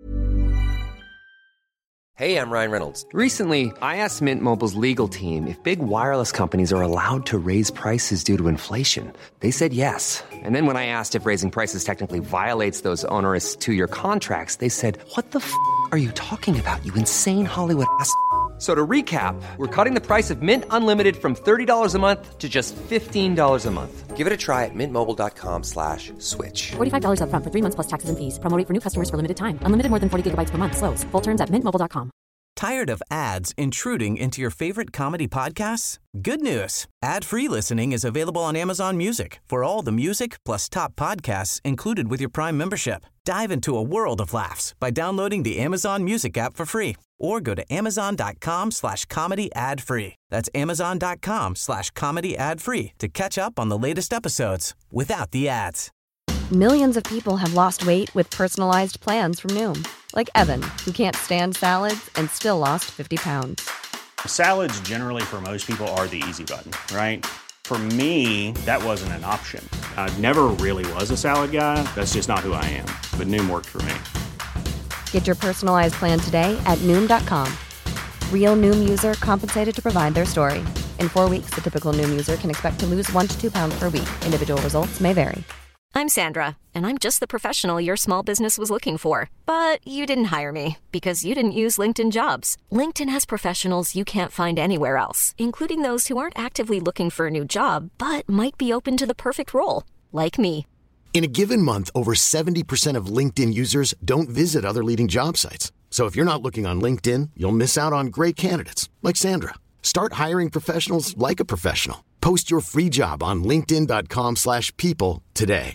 Hey, I'm Ryan Reynolds. Recently, I asked Mint Mobile's legal team if big wireless companies are allowed to raise prices due to inflation. They said yes. And then when I asked if raising prices technically violates those onerous two-year contracts, they said, "What the f*** are you talking about, you insane Hollywood ass?" So to recap, we're cutting the price of Mint Unlimited from thirty dollars a month to just fifteen dollars a month. Give it a try at mintmobile.com slash switch. forty-five dollars upfront for three months plus taxes and fees. Promo rate for new customers for limited time. Unlimited more than forty gigabytes per month. Slows full terms at mint mobile dot com. Tired of ads intruding into your favorite comedy podcasts? Good news. Ad-free listening is available on Amazon Music for all the music plus top podcasts included with your Prime membership. Dive into a world of laughs by downloading the Amazon Music app for free or go to amazon.com slash comedy ad free. That's amazon.com slash comedy ad free to catch up on the latest episodes without the ads. Millions of people have lost weight with personalized plans from Noom. Like Evan, who can't stand salads and still lost fifty pounds. Salads generally for most people are the easy button, right? For me, that wasn't an option. I never really was a salad guy. That's just not who I am. But Noom worked for me. Get your personalized plan today at Noom dot com. Real Noom user compensated to provide their story. In four weeks, the typical Noom user can expect to lose one to two pounds per week. Individual results may vary. I'm Sandra, and I'm just the professional your small business was looking for. But you didn't hire me because you didn't use LinkedIn Jobs. LinkedIn has professionals you can't find anywhere else, including those who aren't actively looking for a new job, but might be open to the perfect role, like me. In a given month, over seventy percent of LinkedIn users don't visit other leading job sites. So if you're not looking on LinkedIn, you'll miss out on great candidates like Sandra. Start hiring professionals like a professional. Post your free job on linkedin.com slash people today.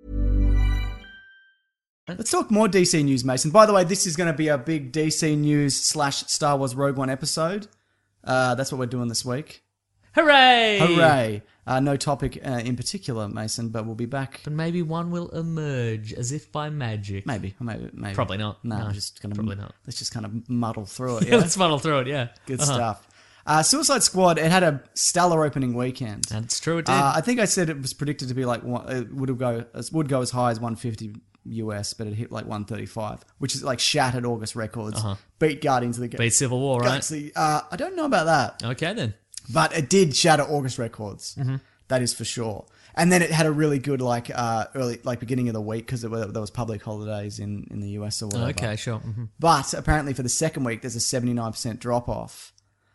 Let's talk more D C news, Mason. By the way, this is going to be a big D C news slash Star Wars Rogue One episode. Uh, that's what we're doing this week. Hooray! Hooray! Uh, no topic uh, in particular, Mason, but we'll be back. But maybe one will emerge as if by magic. Maybe, maybe, maybe. Probably not. No, No, we're just gonna probably not. Let's just kind of muddle through it. Yeah, Yeah, let's muddle through it, yeah. Good Uh-huh. stuff. Uh, Suicide Squad, it had a stellar opening weekend. That's true, it did. Uh, I think I said it was predicted to be like one, it would go it would go as high as one hundred fifty U S, but it hit like one thirty-five, which is like shattered August records. Uh-huh. Beat Guardians of the Galaxy. Beat Civil War, right? Galaxy. Uh, I don't know about that. Okay, then. But it did shatter August records. Mm-hmm. That is for sure. And then it had a really good like uh, early, like beginning of the week because there was public holidays in, in the U S or whatever. Okay, sure. Mm-hmm. But apparently for the second week, there's a seventy-nine percent drop off.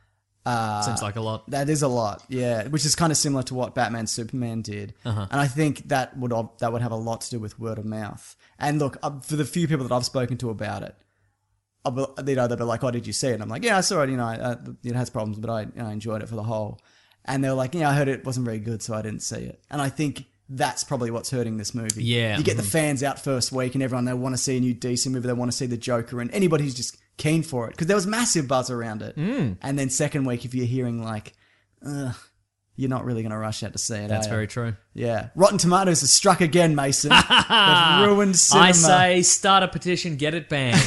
Uh, Seems like a lot. That is a lot, yeah. Which is kind of similar to what Batman Superman did, Uh-huh. and I think that would that would have a lot to do with word of mouth. And look, uh, for the few people that I've spoken to about it, I'll be, you know, they'll be like, "Oh, did you see it?" And I'm like, "Yeah, I saw it. You know, uh, it has problems, but I, you know, I enjoyed it for the whole." And they're like, "Yeah, I heard it wasn't very good, so I didn't see it." And I think that's probably what's hurting this movie. Yeah, you get the mhm. fans out first week, and everyone they want to see a new D C movie, they want to see the Joker, and anybody who's just keen for it because there was massive buzz around it. Mm. And then second week, if you're hearing like, Ugh, you're not really going to rush out to see it. That's are you? very true. Yeah, Rotten Tomatoes has struck again, Mason. They've ruined cinema. I say start a petition, get it banned.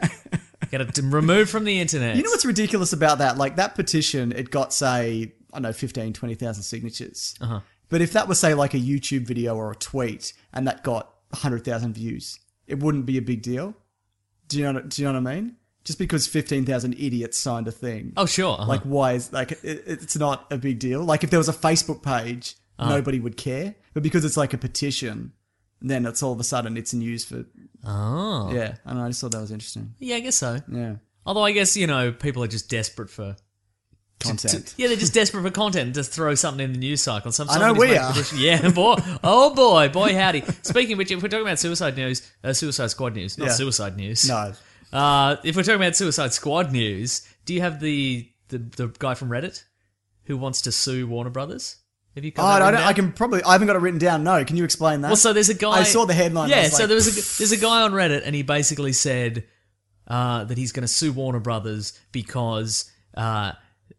Get it removed from the internet. You know what's ridiculous about that? Like that petition, it got say, I don't know, fifteen, twenty thousand signatures. Uh-huh. But if that was say like a YouTube video or a tweet and that got one hundred thousand views, it wouldn't be a big deal. Do you know? Do you know what I mean? Just because fifteen thousand idiots signed a thing. Oh, sure. Uh-huh. Like, why is, like, it, it's not a big deal. Like, if there was a Facebook page, Uh-huh. nobody would care. But because it's like a petition, then it's all of a sudden it's news for. Oh. Yeah. I don't know. I just thought that was interesting. Yeah, I guess so. Yeah. Although I guess, you know, people are just desperate for Content. to- yeah, they're just desperate for content. Just throw something in the news cycle. Some I know somebody's we made a are. petition. Yeah, boy. Oh boy, boy howdy. Speaking of which, if we're talking about Suicide News, uh, Suicide Squad news, not Yeah. Suicide News. No. Uh, if we're talking about Suicide Squad news, do you have the the, the guy from Reddit who wants to sue Warner Brothers? Have you got Oh, that I, written don't, down? I can probably. I haven't got it written down. No, can you explain that? Well, so there's a guy. I saw the headline. Yeah, I was so like, there was a there's a guy on Reddit, and he basically said uh, that he's going to sue Warner Brothers because uh,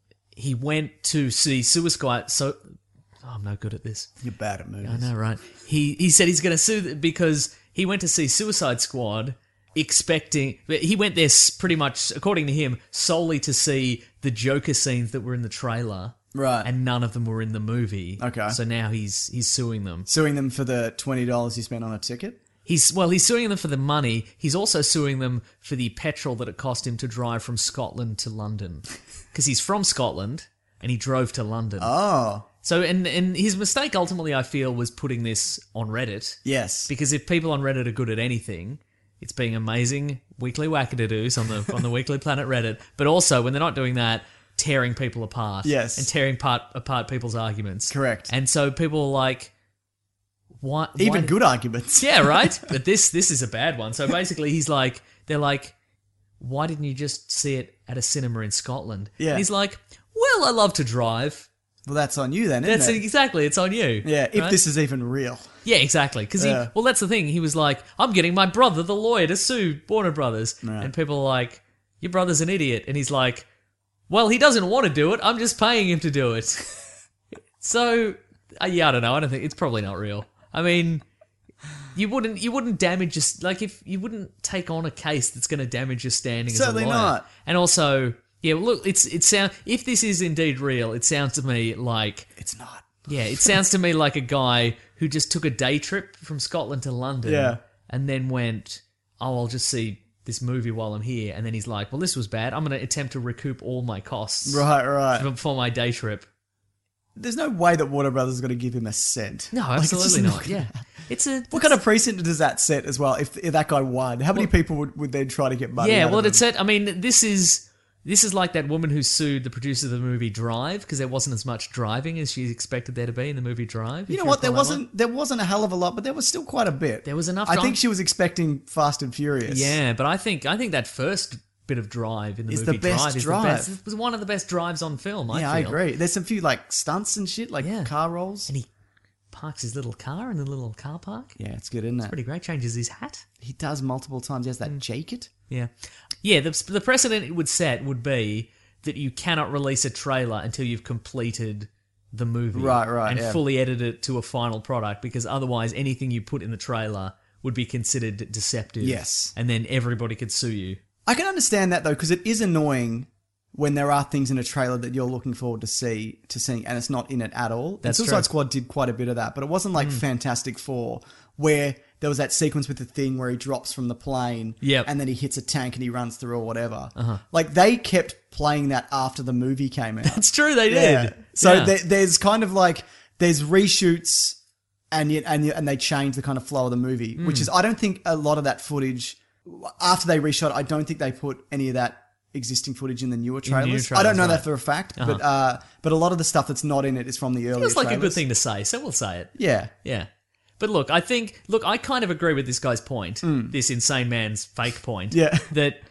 he went to see Suicide. So oh, I'm no good at this. You're bad at movies. I know, right? He he said he's going to sue th- because he went to see Suicide Squad, expecting he went there s- pretty much, according to him, solely to see the Joker scenes that were in the trailer. Right. And none of them were in the movie. Okay. So now he's he's suing them. Suing them for the twenty dollars you spent on a ticket? He's well, he's suing them for the money. He's also suing them for the petrol that it cost him to drive from Scotland to London. Because he's from Scotland and he drove to London. Oh. So, and, and his mistake ultimately, I feel, was putting this on Reddit. Yes. Because if people on Reddit are good at anything, it's being amazing weekly wackadoos on the on the Weekly Planet Reddit. But also, when they're not doing that, tearing people apart. Yes. And tearing part, apart people's arguments. Correct. And so people are like, why? Even why- good arguments. Yeah, right? But this this is a bad one. So basically, he's like, they're like, why didn't you just see it at a cinema in Scotland? Yeah. And he's like, well, I love to drive. Well, that's on you then, isn't That's it? exactly, it's on you. Yeah, if right? this is even real. Yeah, exactly. Because Yeah. he, well, that's the thing. He was like, I'm getting my brother, the lawyer, to sue Warner Brothers. Right. And people are like, your brother's an idiot. And he's like, well, he doesn't want to do it. I'm just paying him to do it. So, uh, yeah, I don't know. I don't think it's probably not real. I mean, you wouldn't you wouldn't damage your like if you wouldn't take on a case that's going to damage your standing Certainly as a lawyer. not. And also, yeah, well, look, it's it sound if this is indeed real, it sounds to me like It's not. yeah, it sounds to me like a guy who just took a day trip from Scotland to London Yeah. and then went, oh, I'll just see this movie while I'm here. And then he's like, well, this was bad. I'm going to attempt to recoup all my costs Right, right. for, for my day trip. There's no way that Warner Brothers is going to give him a cent. No, Like, it's absolutely just not. Yeah. It's a... What kind of precedent does that set as well? If, if that guy won, how many people would, would then try to get money? Yeah, out well, of him? it said, I mean, this is... This is like that woman who sued the producer of the movie Drive because there wasn't as much driving as she expected there to be in the movie Drive. You if know what? There recall that one. wasn't there wasn't a hell of a lot, but there was still quite a bit. There was enough. I drive. think she was expecting Fast and Furious. Yeah, but I think I think that first bit of Drive in the Is the movie best Drive is drive. the best. It was one of the best drives on film. I yeah, I feel. agree. There's some few like stunts and shit, like Yeah. car rolls. And he parks his little car in the little car park. Yeah, it's good, isn't it? Pretty great. Changes his hat. He does multiple times. He has Mm. that jacket. Yeah, yeah. The the precedent it would set would be that you cannot release a trailer until you've completed the movie, Right, right, and yeah. fully edited it to a final product. Because otherwise, anything you put in the trailer would be considered deceptive. Yes. and then everybody could sue you. I can understand that though, because it is annoying when there are things in a trailer that you're looking forward to see to seeing, and it's not in it at all. That's and Suicide true. Squad did quite a bit of that, but it wasn't like Mm. Fantastic Four, where there was that sequence with the thing where he drops from the plane, Yep. and then he hits a tank and he runs through or whatever. Uh-huh. Like they kept playing that after the movie came out. That's true, they Yeah. did. So Yeah. there, there's kind of like there's reshoots, and yet and and they change the kind of flow of the movie, Mm. which is I don't think a lot of that footage after they reshot. I don't think they put any of that existing footage in the newer In new trailers. I don't trailers, know right. that for a fact, Uh-huh. but uh, but a lot of the stuff that's not in it is from the earlier. Feels like a good trailers. thing to say, so we'll say it. Yeah. Yeah. But look, I think, look, I kind of agree with this guy's point, Mm. this insane man's fake point. Yeah. That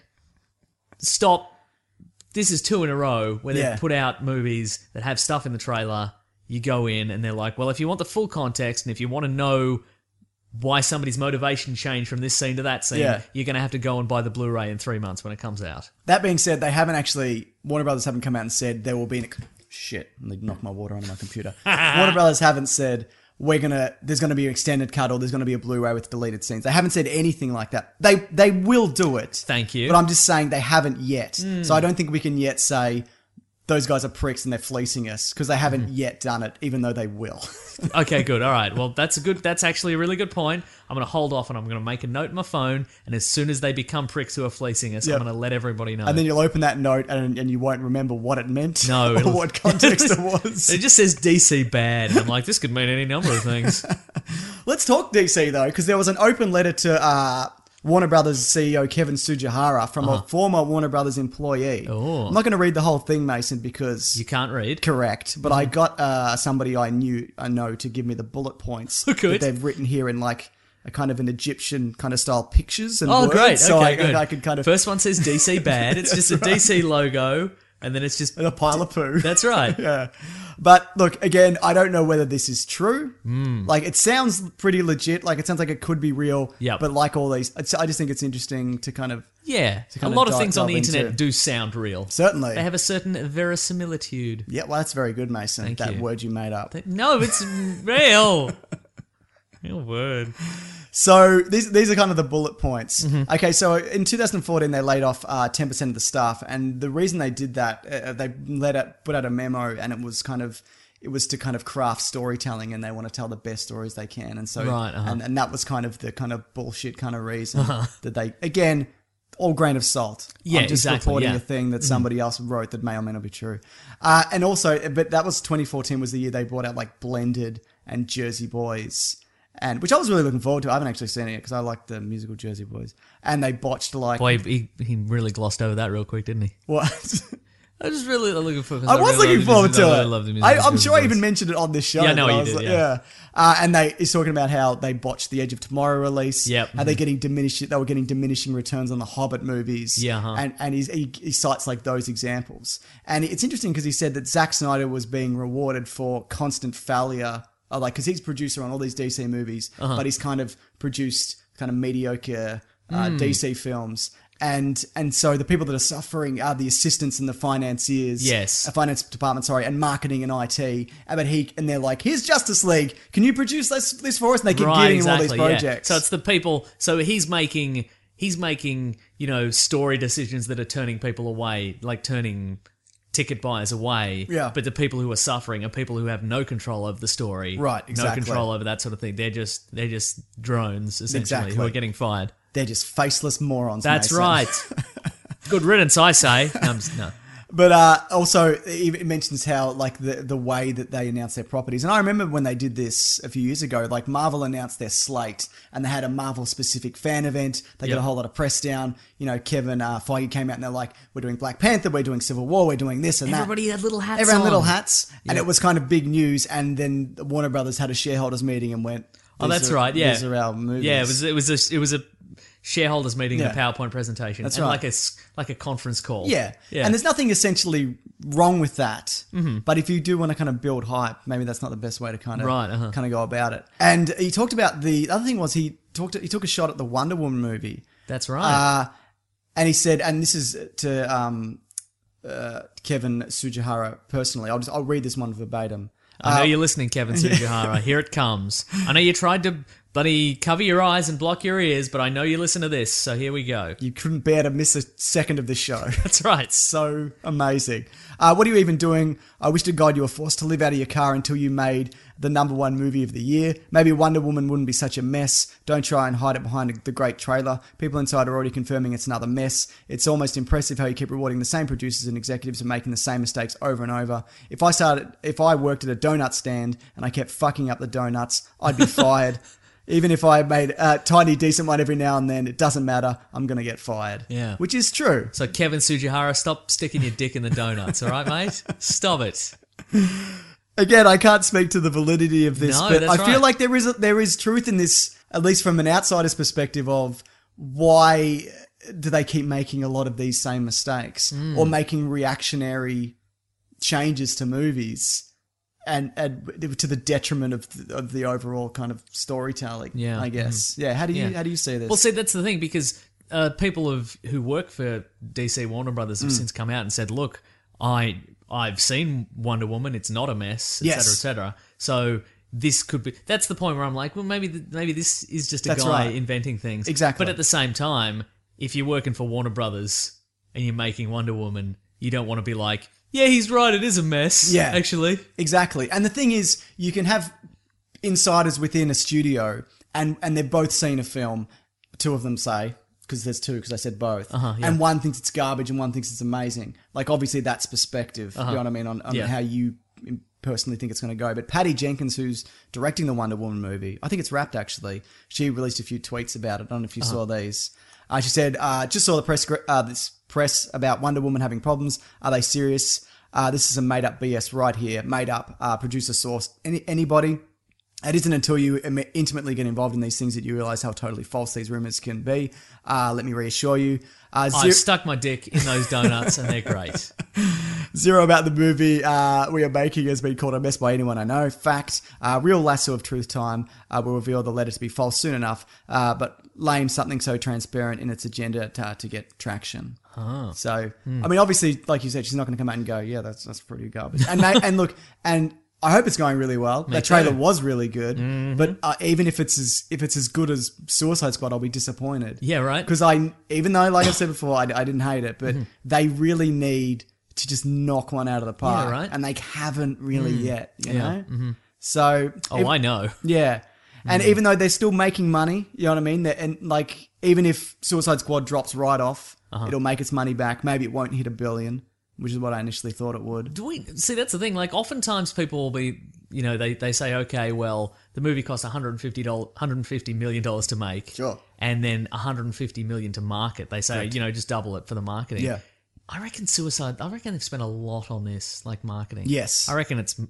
stop, this is two in a row where they've Yeah. put out movies that have stuff in the trailer. You go in and they're like, well, if you want the full context and if you want to know why somebody's motivation changed from this scene to that scene, Yeah. you're going to have to go and buy the Blu-ray in three months when it comes out. That being said, they haven't actually. Warner Brothers haven't come out and said there will be an shit. They knocked my water onto my computer. Warner Brothers haven't said we're gonna. There's going to be an extended cut or there's going to be a Blu-ray with deleted scenes. They haven't said anything like that. They they will do it. Thank you. But I'm just saying they haven't yet. Mm. So I don't think we can yet say those guys are pricks and they're fleecing us because they haven't Mm-hmm. yet done it, even though they will. Okay, good. All right. Well, that's a good. That's actually a really good point. I'm going to hold off and I'm going to make a note in my phone. And as soon as they become pricks who are fleecing us, Yep. I'm going to let everybody know. And then you'll open that note and, and you won't remember what it meant no, or it'll- what context it was. It just says D C bad. And I'm like, this could mean any number of things. Let's talk D C though, because there was an open letter to uh, Warner Brothers C E O Kevin Tsujihara from Uh-huh. a former Warner Brothers employee. Oh. I'm not going to read the whole thing, Mason, because you can't read. Correct, but I got uh, somebody I knew I know to give me the bullet points Good. that they've written here in like a kind of an Egyptian kind of style pictures and Oh, words. great. So okay, I, good. I could kind of First one says D C bad. It's just a That's right. D C logo. And then it's just and a pile of poo. That's right. Yeah. But look, again, I don't know whether this is true. Mm. Like, it sounds pretty legit. Like, it sounds like it could be real. Yep. But like all these, it's, I just think it's interesting to kind of. Yeah. to A kind lot of dive- things on the delve internet into. do sound real. Certainly. They have a certain verisimilitude. Yeah, well, that's very good, Mason. Thank that you. word you made up. No, it's real. Real word. So these these are kind of the bullet points. Mm-hmm. Okay, so in two thousand fourteen they laid off uh, ten percent of the staff, and the reason they did that, uh, they let out, put out a memo, and it was kind of it was to kind of craft storytelling, and they want to tell the best stories they can, and so Right, uh-huh. and and that was kind of the kind of bullshit kind of reason Uh-huh. that they again. All grain of salt. Yeah, I'm just exactly, reporting yeah. a thing that Mhm. somebody else wrote that may or may not be true. Uh, and also, but that was twenty fourteen was the year they brought out like Blended and Jersey Boys, and which I was really looking forward to. I haven't actually seen it because I like the musical Jersey Boys, and they botched like Boy, he, he really glossed over that real quick, didn't he? what. I was really looking for. I was looking forward to I it. love the music. I, I'm sure I even mentioned it on this show. Yeah, I know but you was did, like- yeah. Uh, and they he's talking about how they botched the Edge of Tomorrow release. Yep. How they're getting diminished. They were getting diminishing returns on the Hobbit movies. Yeah, uh-huh. And and he's, he he cites like those examples. And it's interesting because he said that Zack Snyder was being rewarded for constant failure. Uh, like because he's producer on all these D C movies, Uh-huh. but he's kind of produced kind of mediocre uh, Mm. D C films. And and so the people that are suffering are the assistants and the financiers. Yes. Uh, finance department, sorry, and marketing and I T. And but he and they're like, here's Justice League. Can you produce this this for us? And they keep Right, giving exactly, him all these yeah. projects. So it's the people. So he's making he's making you know story decisions that are turning people away, like turning ticket buyers away. Yeah. But the people who are suffering are people who have no control over the story. Right, exactly. No control over that sort of thing. They're just they're just drones essentially Exactly. who are getting fired. They're just faceless morons. That's Mason. right. Good riddance, I say. No, I'm just- no. But uh, also, it mentions how like the the way that they announce their properties, and I remember when they did this a few years ago. Like Marvel announced their slate, and they had a Marvel specific fan event. They Yep. got a whole lot of press down. You know, Kevin uh, Feige came out and they're like, "We're doing Black Panther, we're doing Civil War, we're doing this and Everybody that." had little hats Everyone had little on. hats, and Yep. it was kind of big news. And then Warner Brothers had a shareholders meeting and went, Oh, "These that's are- right. Yeah, these are our movies." Yeah, it was it was a it was a shareholders meeting, Yeah. and a PowerPoint presentation. That's and right. like a s- like a conference call. Yeah. yeah. And there's nothing essentially wrong with that. Mhm. But if you do want to kind of build hype, maybe that's not the best way to kind of Right, uh-huh. kind of go about it. And he talked about the, the other thing was he talked he took a shot at the Wonder Woman movie. That's right. Uh, and he said, and this is to um, uh, Kevin Tsujihara personally. I'll just I'll read this one verbatim. I know Uh, you're listening, Kevin Tsujihara. Here it comes. I know you tried to bloody cover your eyes and block your ears, but I know you listen to this, so here we go. You couldn't bear to miss a second of this show. That's right. So amazing. Uh, what are you even doing? I wish to God you were forced to live out of your car until you made the number one movie of the year. Maybe Wonder Woman wouldn't be such a mess. Don't try and hide it behind the great trailer. People inside are already confirming it's another mess. It's almost impressive how you keep rewarding the same producers and executives and making the same mistakes over and over. If I started, if I worked at a donut stand and I kept fucking up the donuts, I'd be fired. Even if I made a tiny, decent one every now and then, it doesn't matter. I'm going to get fired. Yeah. Which is true. So, Kevin Tsujihara, stop sticking your dick in the donuts, all right, mate? Stop it. Again, I can't speak to the validity of this, No, but that's I feel right. like there is a, there is truth in this, at least from an outsider's perspective, of why do they keep making a lot of these same mistakes Mm. or making reactionary changes to movies. And, and to the detriment of the, of the overall kind of storytelling, Yeah. I guess. Yeah. How do you Yeah. how do you see this? Well, see, that's the thing, because uh, people have, who work for D C Warner Brothers have Mm. since come out and said, look, I, I've seen Wonder Woman, it's not a mess, et Yes. cetera, et cetera. So this could be... That's the point where I'm like, well, maybe th- maybe this is just a That's guy right. inventing things. Exactly. But at the same time, if you're working for Warner Brothers and you're making Wonder Woman, you don't want to be like... Yeah, he's right. It is a mess. Yeah. Actually. Exactly. And the thing is, you can have insiders within a studio and, and they've both seen a film, two of them say, because there's two, because I said both. Uh-huh, yeah. And one thinks it's garbage and one thinks it's amazing. Like, obviously, that's perspective. Uh-huh. You know what I mean? On, on Yeah. how you personally think it's going to go. But Patty Jenkins, who's directing the Wonder Woman movie, I think it's wrapped actually. She released a few tweets about it. I don't know if you Uh-huh. saw these. Uh, she said, uh, just saw the press, uh, this press about Wonder Woman having problems. Are they serious? Uh, this is a made up B S right here. Made up, uh, producer source. Any, anybody? It isn't until you im- intimately get involved in these things that you realize how totally false these rumors can be. Uh, let me reassure you. Uh, I zero- stuck my dick in those donuts and they're great. Zero about the movie uh, we are making has been called a mess by anyone I know. Fact, uh, real lasso of truth time uh, will reveal the letter to be false soon enough, uh, but lame something so transparent in its agenda to, to get traction. Oh. So, Hmm. I mean, obviously, like you said, she's not going to come out and go, yeah, that's that's pretty garbage. And ma- and look, and I hope it's going really well. Me That trailer too. was really good, Mhm. but uh, even if it's as if it's as good as Suicide Squad, I'll be disappointed. Yeah, right. Because I, even though, like I said before, I, I didn't hate it, but Mhm. they really need to just knock one out of the park, Yeah, right. and they haven't really Mm. yet. You Yeah. know, Mhm. so Oh, if- I know. yeah. And Mm. even though they're still making money, you know what I mean? They're, and like, even if Suicide Squad drops right off, Uh-huh. it'll make its money back. Maybe it won't hit a billion, which is what I initially thought it would. Do we see? That's the thing. Like, oftentimes people will be, you know, they, they say, okay, well, the movie cost one hundred fifty dollars, one hundred fifty million dollars to make, Sure. and then one hundred fifty million dollars to market. They say, Correct. you know, just double it for the marketing. Yeah. I reckon Suicide. I reckon they've spent a lot on this, like marketing. Yes. I reckon it's m-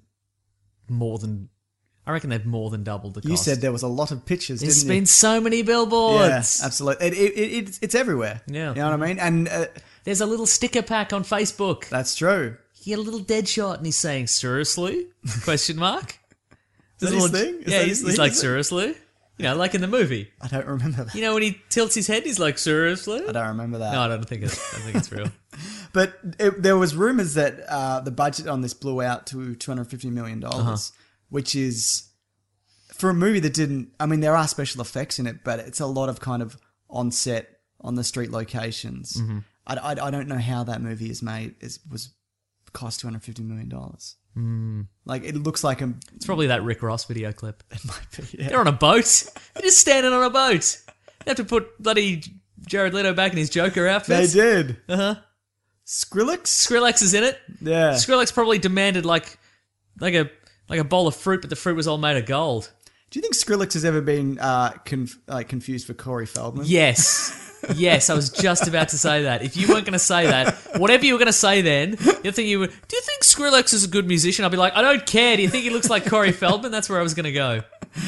more than. I reckon they've more than doubled the cost. You said there was a lot of pictures, There's didn't been you? so many billboards. Yeah, absolutely. It, it, it, it's, it's everywhere. Yeah. You know what I mean? And uh, There's a little sticker pack on Facebook. that's true. You get a little dead shot, and he's saying, "Seriously?" Question mark. Is that There's a his little- thing? Is yeah, that he's, his he's thing, like, is it? "Seriously?" You know, like in the movie. I don't remember that. You know when he tilts his head, he's like, "Seriously?" I don't remember that. No, I don't think it's. I think it's real. But it, there was rumors that uh, the budget on this blew out to two hundred fifty million dollars, Uh-huh. which is, for a movie that didn't, I mean, there are special effects in it, but it's a lot of kind of on set, on the street locations. Mhm. I, I, I don't know how that movie is made, is was cost two hundred fifty million dollars. Mm. Like, it looks like a... It's probably that Rick Ross video clip. It might be, yeah. They're on a boat. They're just standing on a boat. They have to put bloody Jared Leto back in his Joker They outfit. did. Uh-huh. Skrillex? Skrillex is in it. Yeah. Skrillex probably demanded like like a like a bowl of fruit, but the fruit was all made of gold. Do you think Skrillex has ever been uh, conf- like confused for Corey Feldman? Yes. Yes, I was just about to say that. If you weren't going to say that, whatever you were going to say then, you think you were, do you think Skrillex is a good musician? I'd be like, I don't care. Do you think he looks like Corey Feldman? That's where I was going to go.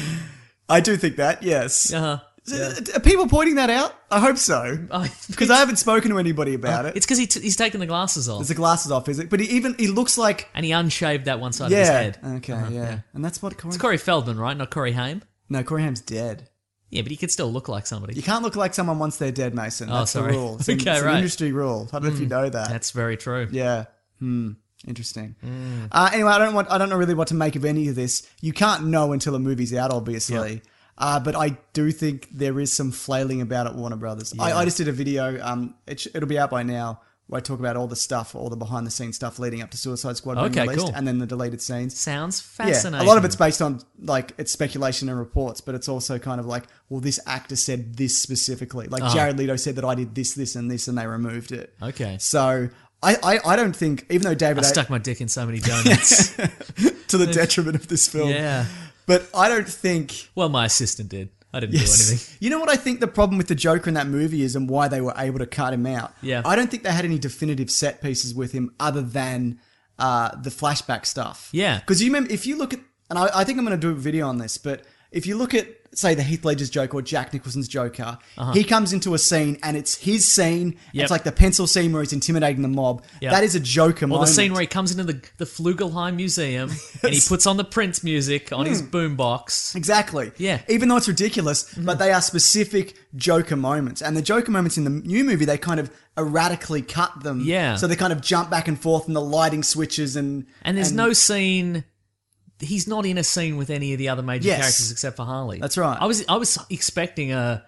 I do think that, yes. Uh-huh. Are people pointing that out? I hope so. Oh, Because I haven't spoken to anybody about it. It's because he t- he's taken the glasses off. There's the glasses off, is it? But he even he looks like... And he unshaved that one side yeah. of his head. Okay, Uh-huh, yeah. And that's what Corey... It's Corey Feldman, right? Not Corey Haim? No, Corey Haim's dead. Yeah, but he could still look like somebody. You can't look like someone once they're dead, Mason. Oh, That's sorry. the rule. It's, an, Okay, it's an right. industry rule. I don't know if you Mm. know that. That's very true. Yeah. Hmm. Interesting. Mm. Uh, anyway, I don't want. I don't know really what to make of any of this. You can't know until a movie's out, obviously. Uh, but I do think there is some flailing about at Warner Brothers. Yeah. I, I just did a video. Um, it sh- it'll be out by now. Where I talk about all the stuff, all the behind the scenes stuff leading up to Suicide Squad being Okay, released, cool. and then the deleted scenes. Sounds fascinating. Yeah, a lot of it's based on like it's speculation and reports, but it's also kind of like, well, this actor said this specifically. Like Oh. Jared Leto said that I did this, this, and this, and they removed it. Okay. So I, I, I don't think, even though I David, A- stuck my dick in so many donuts. to the detriment of this film, Yeah. but I don't think. Well, my assistant did. I didn't Yes. do anything. You know what I think the problem with the Joker in that movie is and why they were able to cut him out? Yeah. I don't think they had any definitive set pieces with him other than uh, the flashback stuff. Yeah. Because you remember, if you look at, and I, I think I'm going to do a video on this, but if you look at, say, the Heath Ledger's Joker or Jack Nicholson's Joker, Uh-huh. he comes into a scene and it's his scene. Yep. It's like the pencil scene where he's intimidating the mob. Yep. That is a Joker Or moment. the scene where he comes into the, the Flugelheim Museum and he puts on the Prince music on his boombox. Exactly. Yeah. Even though it's ridiculous, but they are specific Joker moments. And the Joker moments in the new movie, they kind of erratically cut them. Yeah. So they kind of jump back and forth and the lighting switches and... And there's no scene... He's not in a scene with any of the other major Yes. characters except for Harley. That's right. I was I was expecting a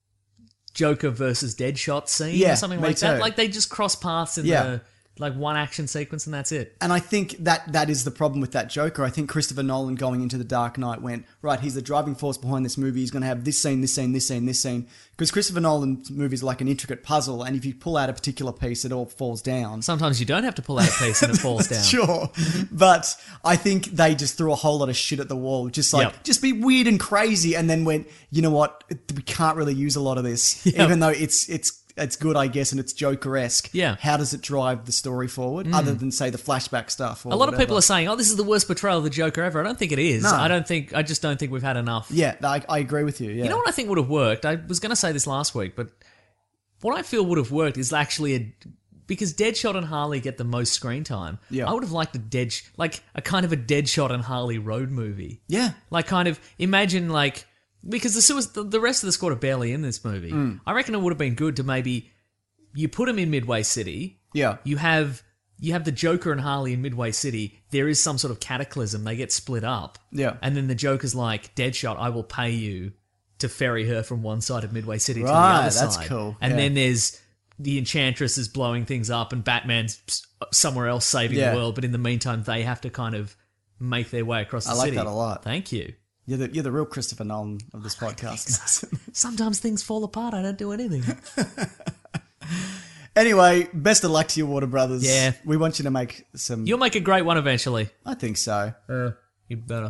Joker versus Deadshot scene Yeah, or something me like that. too. Like they just cross paths in Yeah. the like one action sequence and that's it. And I think that that is the problem with that Joker. I think Christopher Nolan going into The Dark Knight went, right, he's the driving force behind this movie. He's going to have this scene, this scene, this scene, this scene. Because Christopher Nolan's movies are like an intricate puzzle, and if you pull out a particular piece, it all falls down. Sometimes you don't have to pull out a piece and it falls down. Sure. But I think they just threw a whole lot of shit at the wall. Just like, Yep. just be weird and crazy, and then went, you know what, we can't really use a lot of this. Yep. Even though it's it's it's good, I guess, and it's Joker-esque. Yeah. How does it drive the story forward, other than, say, the flashback stuff? Or A lot of whatever? people are saying, "Oh, this is the worst portrayal of the Joker ever." I don't think it is. No. I don't think. I just don't think we've had enough. Yeah, I, I agree with you. Yeah. You know what I think would have worked? I was going to say this last week, but what I feel would have worked is actually a because Deadshot and Harley get the most screen time. Yeah. I would have liked a dead like a kind of a Deadshot and Harley road movie. Yeah. Like kind of imagine like because the suic- the, the rest of the squad are barely in this movie. Mm. I reckon it would have been good to maybe you put them in Midway City. Yeah. You have you have the Joker and Harley in Midway City. There is some sort of cataclysm. They get split up. Yeah. And then the Joker's like, Deadshot, I will pay you to ferry her from one side of Midway City to the Right, other that's side. cool. And Yeah. then there's the Enchantress is blowing things up and Batman's s- somewhere else saving Yeah. the world. But in the meantime, they have to kind of make their way across the I like city. that a lot. Thank you. You're the, you're the real Christopher Nolan of this podcast. Sometimes things fall apart. I don't do anything. Anyway, best of luck to you, Warner Brothers. Yeah. We want you to make some... You'll make a great one eventually. I think so. Uh, you better.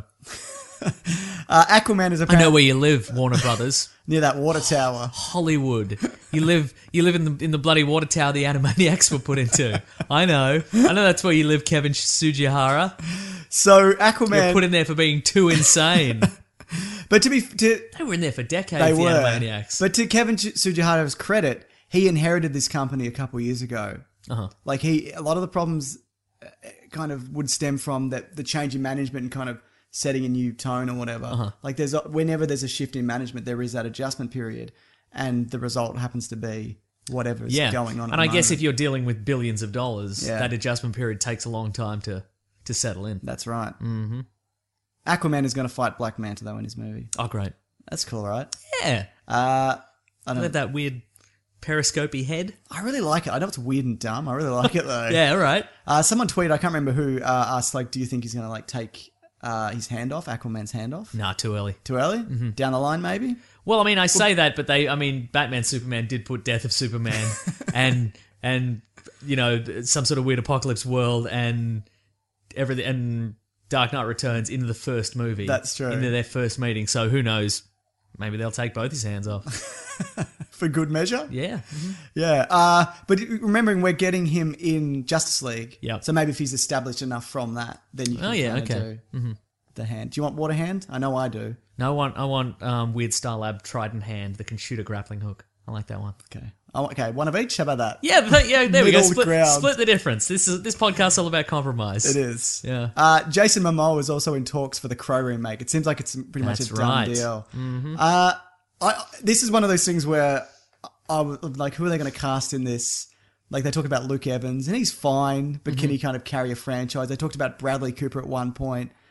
Uh, Aquaman is I apparently know where you live, Warner Brothers. near that water tower. Hollywood. You live you live in the in the bloody water tower the Animaniacs were put into. I know. I know that's where you live, Kevin Sujihara. So Aquaman... You're put in there for being too insane. But to be... To, They were in there for decades, they the were. Animaniacs. But to Kevin Sujihara's credit, he inherited this company a couple years ago. Uh-huh. Like he... A lot of the problems uh, kind of would stem from that the change in management and kind of setting a new tone or whatever. Uh-huh. Like there's a, whenever there's a shift in management, there is that adjustment period, and the result happens to be whatever's Yeah. going on. And at I the guess moment. if you're dealing with billions of dollars, Yeah. that adjustment period takes a long time to, to settle in. That's right. Mm-hmm. Aquaman is going to fight Black Manta though in his movie. Oh, great. That's cool, right? Yeah. Uh, I Look don't. at that weird periscopy head. I really like it. I know it's weird and dumb. I really like it though. Yeah, all right. Uh, someone tweeted, I can't remember who, uh, asked like, "Do you think he's going to like take uh, his hand off, Aquaman's hand off?" Nah, too early. Too early? Mm-hmm. Down the line, maybe. Well, I mean, I say that, but they, I mean, Batman, Superman did put Death of Superman and, and, you know, some sort of weird apocalypse world and everything, and Dark Knight Returns into the first movie. That's true. Into their first meeting. So who knows? Maybe they'll take both his hands off. For good measure. Yeah. Yeah. Uh, but remembering we're getting him in Justice League. Yep. So maybe if he's established enough from that, then you can Oh, yeah, kinda okay. do Mm-hmm. the hand. Do you want water hand? I know I do. No, I want, I want um, Weird Starlab Trident Hand, the can shoot a grappling hook. I like that one. Okay. Oh, okay. One of each. How about that? Yeah, but yeah, there we go. Middle Split, ground. split the difference. This is this podcast's all about compromise. It is. Yeah. Uh, Jason Momoa is also in talks for the Crow remake. It seems like it's pretty much That's a done right. deal. Mhm. Uh, I, this is one of those things where I was like, who are they going to cast in this? Like they talk about Luke Evans, and he's fine, but Mm-hmm. can he kind of carry a franchise? They talked about Bradley Cooper at one point.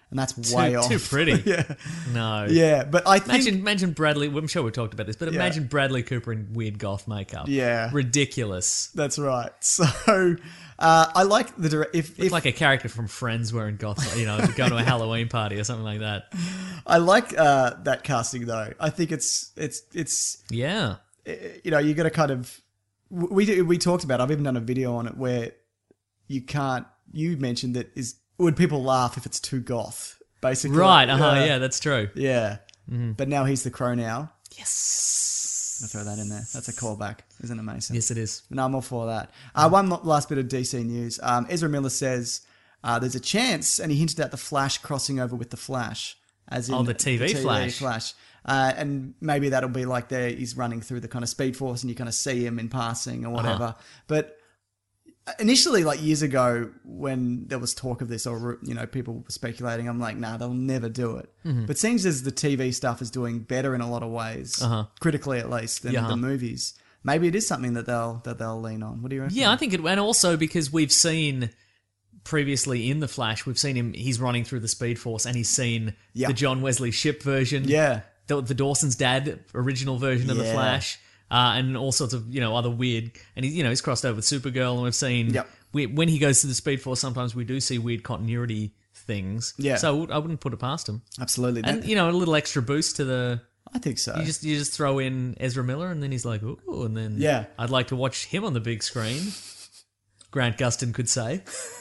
and that's way too, off. Too pretty. yeah. No. Yeah, but I think... Imagine, imagine Bradley... I'm sure we've talked about this, but Yeah. imagine Bradley Cooper in weird goth makeup. Yeah. Ridiculous. That's right. So, uh, I like the... Dire- if, Looks if like a character from Friends wearing goth, you know, going to a Halloween party or something like that. I like uh, that casting, though. I think it's... it's it's Yeah. You know, you got to kind of... We we talked about it. I've even done a video on it where you can't... You mentioned that is... Would people laugh if it's too goth, basically? Right, uh-huh, Uh, yeah, that's true. Yeah. Mm-hmm. But now he's the Crow now. Yes. I'll throw that in there. That's a callback, isn't it, Mason? Yes, it is. No, I'm all for that. Uh, one last bit of D C news. Um, Ezra Miller says uh, there's a chance, and he hinted at the Flash crossing over with the Flash. As in Oh, the T V Flash. Flash. Uh, and maybe that'll be like there he's running through the kind of Speed Force and you kind of see him in passing or whatever. Uh-huh. But initially, like years ago, when there was talk of this or, you know, people were speculating, I'm like, nah, they'll never do it. Mhm. But seems as the T V stuff is doing better in a lot of ways, Uh-huh. critically at least, than Yeah. the movies. Maybe it is something that they'll that they'll lean on. What do you reckon? Yeah, I think it, and also because we've seen previously in The Flash, we've seen him, he's running through the Speed Force and he's seen Yeah. the John Wesley Shipp version. Yeah. The, the Dawson's Dad original version of The Yeah. Flash. Uh, and all sorts of, you know, other weird, and he's, you know, he's crossed over with Supergirl, and we've seen, Yep. we, when he goes to the Speed Force, sometimes we do see weird continuity things. Yeah. So I would- I wouldn't put it past him. Absolutely. And, That- you know, a little extra boost to the... I think so. You just you just throw in Ezra Miller, and then he's like, ooh, and then Yeah. I'd like to watch him on the big screen. Grant Gustin could say.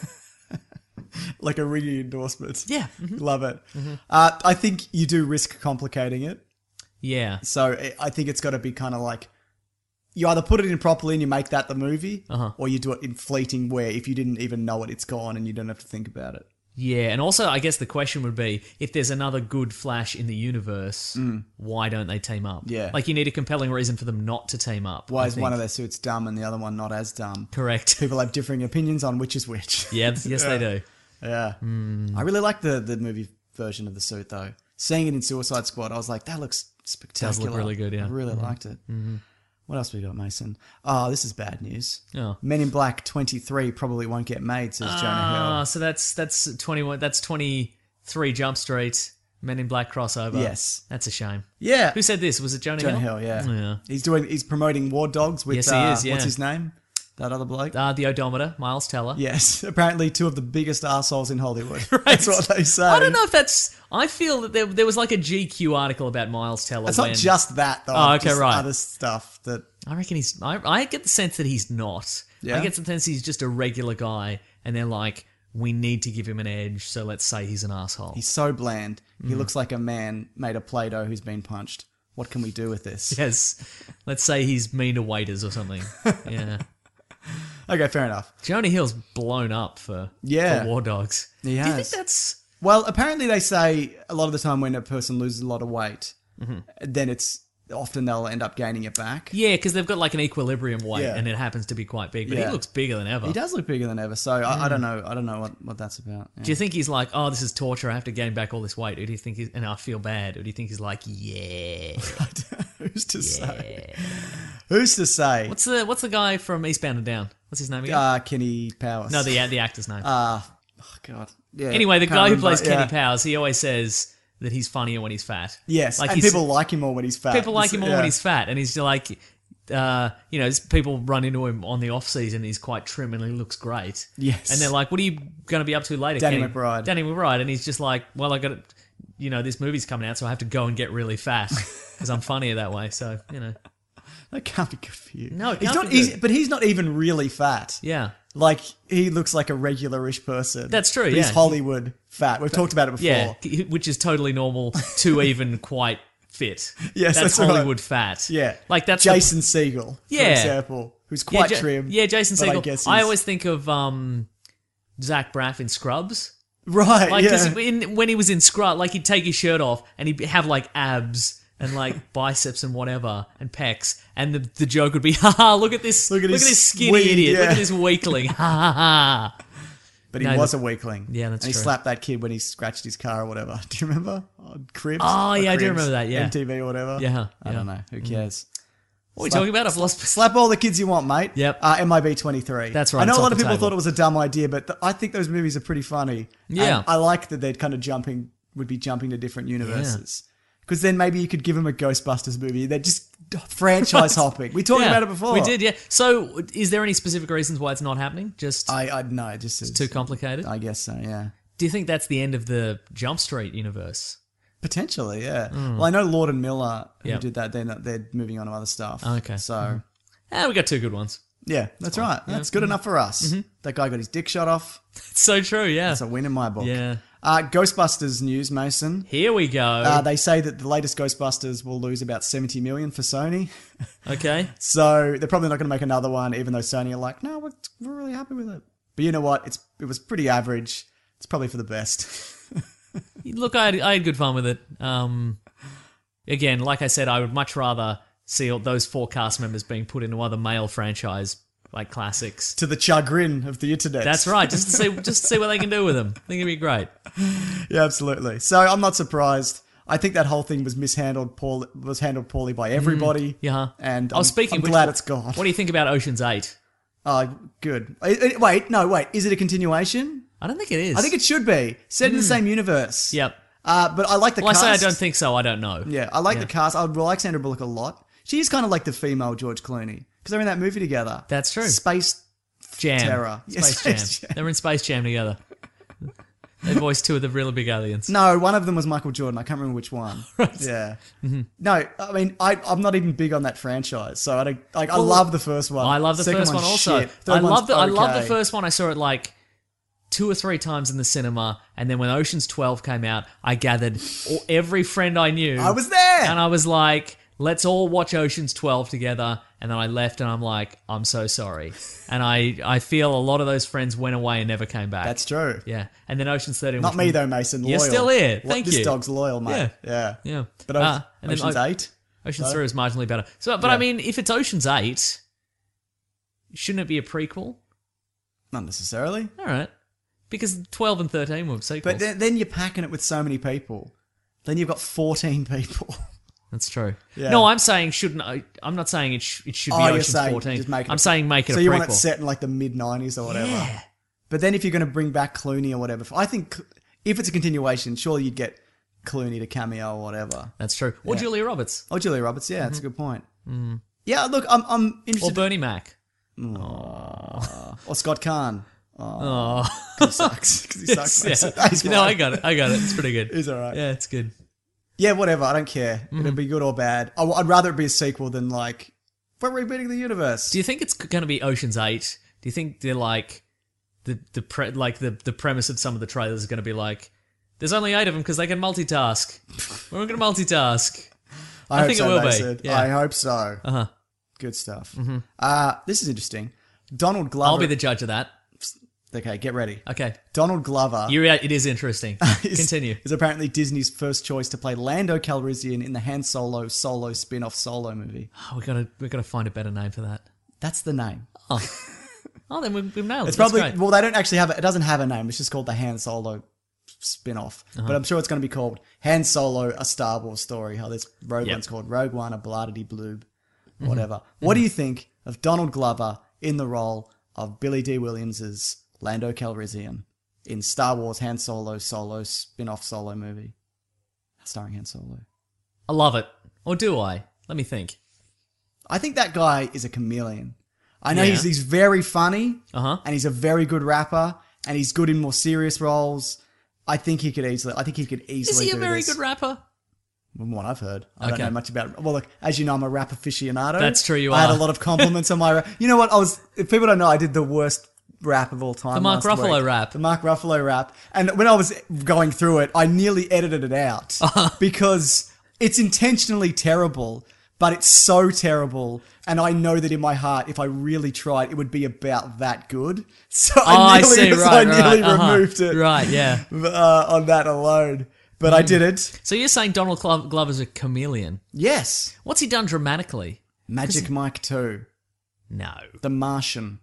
Like a ringing endorsement. Yeah. Love it. Mm-hmm. Uh, I think you do risk complicating it. Yeah. So I- I think it's got to be kind of like, you either put it in properly and you make that the movie, Uh-huh. or you do it in fleeting where if you didn't even know it, it's gone and you don't have to think about it. Yeah, and also I guess the question would be, if there's another good Flash in the universe, why don't they team up? Mm. Yeah. Like, you need a compelling reason for them not to team up. Why I is think. one of their suits dumb and the other one not as dumb? Correct. People have differing opinions on which is which. Yeah, yes, they do. Yeah. I really like the, the movie version of the suit, though. Seeing it in Suicide Squad, I was like, that looks spectacular. Does look really good, yeah. I really Mhm. liked it. Mhm. What else we got, Mason? Oh, this is bad news. Oh. Men in Black twenty-three probably won't get made, says Jonah Ah, Hill. so that's that's twenty-one. That's twenty-three Jump Street Men in Black crossover. Yes. That's a shame. Yeah. Who said this? Was it Jonah, Jonah Hill? Hill, yeah. Yeah. He's doing. He's promoting War Dogs with. Yes, he uh, is, yeah. What's his name? That other bloke. Uh, the odometer, Miles Teller. Yes, apparently two of the biggest arseholes in Hollywood. That's what they say. I don't know if that's. I feel that there, there was like a G Q article about Miles Teller. It's when, not just that, though. Oh, okay, just right. Other stuff that. I reckon he's. I, I get the sense that he's not. Yeah? I get the sense he's just a regular guy, and they're like, we need to give him an edge, so let's say he's an asshole. He's so bland. He Mm. looks like a man made of Play-Doh who's been punched. What can we do with this? Yes, let's say he's mean to waiters or something. Yeah. Okay, fair enough. Jonah Hill's blown up for, Yeah. for War Dogs. He Do you has. think that's... Well, apparently they say a lot of the time when a person loses a lot of weight, then it's often they'll end up gaining it back. Yeah, because they've got like an equilibrium weight, Yeah. and it happens to be quite big. But Yeah. he looks bigger than ever. He does look bigger than ever, so I, I Mm. don't know. I don't know what, what that's about. Yeah. Do you think he's like, oh, this is torture, I have to gain back all this weight? Or do you think he's, and I feel bad? Or do you think he's like, yeah. Who's to say? Who's to say? What's the what's the guy from Eastbound and Down? What's his name again? Uh, Kenny Powers. no, the the actor's name. Uh, oh, God. Yeah, anyway, the can't guy who remember, plays Kenny yeah. Powers, he always says that he's funnier when he's fat. Yes, like and he's- people like him more when he's fat. People like This- him more yeah. when he's fat, and he's like, uh, you know, people run into him on the off season. He's quite trim and he looks great. Yes. and they're like, "What are you going to be up to later?" Danny Kenny? McBride. Danny McBride, and he's just like, "Well, I got to, you know, this movie's coming out, so I have to go and get really fat because I'm funnier that way." So you know, That can't be good for you. No, it he's can't not. be He's, good. but he's not even really fat. yeah, Like he looks like a regular-ish person. That's true, But yeah. he's Hollywood fat. We've talked about it before. yeah, which is totally normal to even quite fit. Yes, that's, that's right. Hollywood fat. Yeah, like that's the- Jason Segel, Yeah. for example, who's quite yeah, Ja- trim. Yeah, Jason but I Segel. guess I, he's- always think of um, Zach Braff in Scrubs. right. Like, 'cause yeah. in, when he was in Scrub, like, he'd take his shirt off and he'd have, like, abs and, like, biceps and whatever and pecs. And the, the joke would be, haha, look at this, Look look at at, his this skinny weed, idiot. Look yeah. at this weakling. Ha ha ha. But he No, was the- a weakling. Yeah, that's And he true. slapped that kid when he scratched his car or whatever. Do you remember? On Cribs? Oh, Or yeah, I do Cribs, remember that, yeah. M T V or whatever. Yeah, I yeah. don't know. Who cares? What are we talking about? I've lost. Slap all the kids you want, mate. Yep. Uh, M I B twenty-three. That's right, I know it's a off lot of the people table. thought it was a dumb idea, but th- I think those movies are pretty funny. Yeah. And I like that they're kind of jumping, would be jumping to different universes. Because then maybe you could give them a Ghostbusters movie. They're just franchise hopping. We talked Yeah, about it before. We did, yeah. So, is there any specific reasons why it's not happening? Just I, I no, it just it's is, too complicated. I guess so. Yeah. Do you think that's the end of the Jump Street universe? Potentially, yeah. Well, I know Lord and Miller who Yep. did that. They're not, they're moving on to other stuff. Okay. So. Ah, we got two good ones. Yeah, that's right. That's good enough for us. Mm-hmm. That guy got his dick shot off. It's so true, yeah. That's a win in my book. Yeah. Uh, Ghostbusters news, Mason. Here we go. Uh, they say that the latest Ghostbusters will lose about seventy million for Sony. Okay. So they're probably not going to make another one, even though Sony are like, no, we're, we're really happy with it. But you know what? It's It was pretty average. It's probably for the best. Look, I had, I had good fun with it. Um, again, like I said, I would much rather see all those four cast members being put into other male franchise like classics. To the chagrin of the internet. That's right. Just to see, just to see what they can do with them. I think it'd be great. Yeah, absolutely. So I'm not surprised. I think that whole thing was mishandled. Poor, was handled poorly by everybody. Mm, yeah. And I was I'm, speaking. I'm which- glad it's gone. What do you think about Ocean's Eight? Oh, good. Uh, uh, Wait, no, wait. Is it a continuation? I don't think it is. I think it should be set in the same universe. Yep. Uh, but I like the Well, cast. I say I don't think so. I don't know. Yeah, I like Yeah. the cast. I like Sandra Bullock a lot. She's kind of like the female George Clooney because they're in that movie together. That's true. Space Jam. Terror. Space, Yeah, Jam. Space Jam. They were in Space Jam together. They voiced two of the really big aliens. No, one of them was Michael Jordan. I can't remember which one. Right. Yeah. Mm-hmm. No, I mean, I, I'm not even big on that franchise, so I don't. Like, I Well, love the first one. I love the Second first one one's also. shit. Third I love one's the I love the okay. first one. I saw it like two or three times in the cinema, and then when Ocean's twelve came out, I gathered all, every friend I knew. I was there, and I was like, "Let's all watch Ocean's twelve together." And then I left, and I'm like, "I'm so sorry." And I I feel a lot of those friends went away and never came back. That's true. Yeah, and then Ocean's thirteen. Not which me was- though, Mason. You're Loyal. still here. Lo- Thank this you. dog's loyal, mate. Yeah. Yeah. Yeah. But Uh, Ocean- and then Ocean's O- Eight. Ocean's So- Three is marginally better. So, but Yeah. I mean, if it's Ocean's Eight, shouldn't it be a prequel? Not necessarily. All right, because twelve and thirteen were sequels. But then, then you're packing it with so many people. Then you've got fourteen people. That's true. Yeah. No, I'm saying shouldn't. I, I'm not saying it. Sh- it should be Oh, you're Ocean's saying fourteen. just make it I'm a- saying make it so a you prequel. want it set in like the mid nineties or whatever. Yeah. But then if you're going to bring back Clooney or whatever, I think if it's a continuation, surely you'd get Clooney to cameo or whatever. That's true. Or Yeah. Julia Roberts. Oh, Julia Roberts. Yeah, that's a Mhm. good point. Mm. Yeah, look, I'm I'm Or interested. Bernie Mac. Aw. Or Scott Kahn. Oh, he sucks. Because he sucks. Yes, yeah. Mason. He's You know, fine. I got it. I got it. It's pretty good. He's all right. Yeah, it's good. Yeah, whatever. I don't care. Mm-hmm. It'll be good or bad. I, I'd rather it be a sequel than like we're rebooting the universe. Do you think it's going to be Ocean's Eight? Do you think they're like the the pre- like the the premise of some of the trailers is going to be like there's only eight of them because they can multitask. We're going to multitask. I, I hope think so, it will be. Mason. Yeah. I hope so. Uh huh. Good stuff. Mhm. Uh, this is interesting. Donald Glover. I'll be the judge of that. Okay, get ready. Okay. Donald Glover. You're right. It is interesting. is, Continue. Is apparently Disney's first choice to play Lando Calrissian in the Han Solo solo spin-off Solo movie. Oh, we gotta we gotta find a better name for that. That's the name. Oh, oh, then we've, we've nailed it. It's That's probably great. well, they don't actually have it. It doesn't have a name. It's just called the Han Solo spin-off. Uh-huh. But I'm sure it's going to be called Han Solo: A Star Wars Story. How this Rogue Yep. One's called Rogue One, a blah-de-dee bloob, Mhm. whatever. What do you think of Donald Glover in the role of Billy D. Williams's Lando Calrissian in Star Wars Han Solo solo spin-off Solo movie starring Han Solo? I love it. Or do I? Let me think. I think that guy is a chameleon. I know Yeah. he's he's very funny, Uh-huh. and he's a very good rapper, and he's good in more serious roles. I think he could easily. I think he could easily. Is he a do very this. good rapper? From what I've heard, I don't Okay. know much about. Well, look, as you know, I'm a rap aficionado. That's true, you I had are. a lot of compliments on my. Rap. You know what? I was. If people don't know, I did the worst rap of all time. The Mark last Ruffalo week. rap. The Mark Ruffalo rap. And when I was going through it, I nearly edited it out Uh-huh. because it's intentionally terrible, but it's so terrible. And I know that in my heart, if I really tried, it would be about that good. So Oh, I I nearly, see, so right, I nearly right, uh-huh. removed it. Right, yeah. Uh, on that alone. But I didn't. So you're saying Donald Glo- Glover's a chameleon? Yes. What's he done dramatically? Magic Mike two. No. The Martian.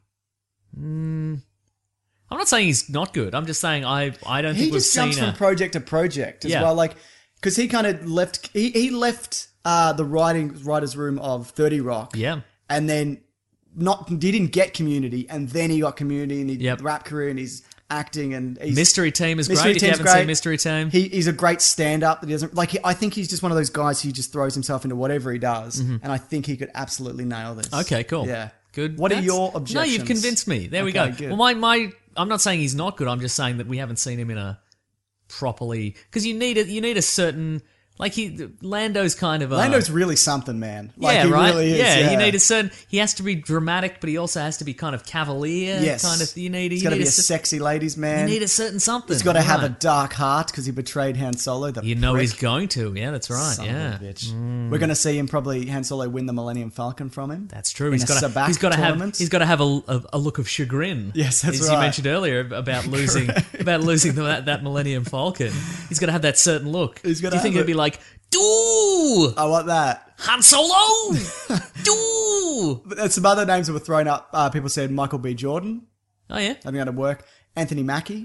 Mm, I'm not saying he's not good. I'm just saying I I don't He think we've just seen jumps a... from project to project as Yeah. well. Like, because he kind of left. He he left uh, the writing writers' room of thirty Rock. Yeah. And then not he didn't get Community, and then he got Community, and he Yep. rap career, and he's acting, and he's, Mystery Team is Mystery great. If you Team's haven't great. seen Mystery Team, He, he's a great stand-up that he doesn't like. He, I think he's just one of those guys who just throws himself into whatever he does, Mhm. and I think he could absolutely nail this. Okay, cool. Yeah, Good. What are That's- your objections? No, you've convinced me. There we Okay, go. good. Well, my my, I'm not saying he's not good. I'm just saying that we haven't seen him in a properly because you need a you need a certain like he Lando's kind of a Lando's really something, man. Like, yeah, he right. Really is, yeah, yeah, you need a certain. He has to be dramatic, but he also has to be kind of cavalier. Yes, kind of. You need. He's you got to need be a cer- sexy ladies' man. You need a certain something. He's got to have a Right. dark heart because he betrayed Han Solo. The You know prick. he's going to. Yeah, that's right. Son yeah. of a bitch. Mm. We're going to see him probably Han Solo win the Millennium Falcon from him. That's true. In He's a got to. Sabacc He's got to have. tournament. He's got to have a, a, a look of chagrin. Yes, that's as right. you mentioned earlier about losing about losing the, that, that Millennium Falcon. He's got to have that certain look. He's gotta Do you think have it'd be it. like, do I want that. Han Solo, do? But there's some other names that were thrown up. Uh, people said Michael B. Jordan. Oh yeah. I think that'd work. Anthony Mackie.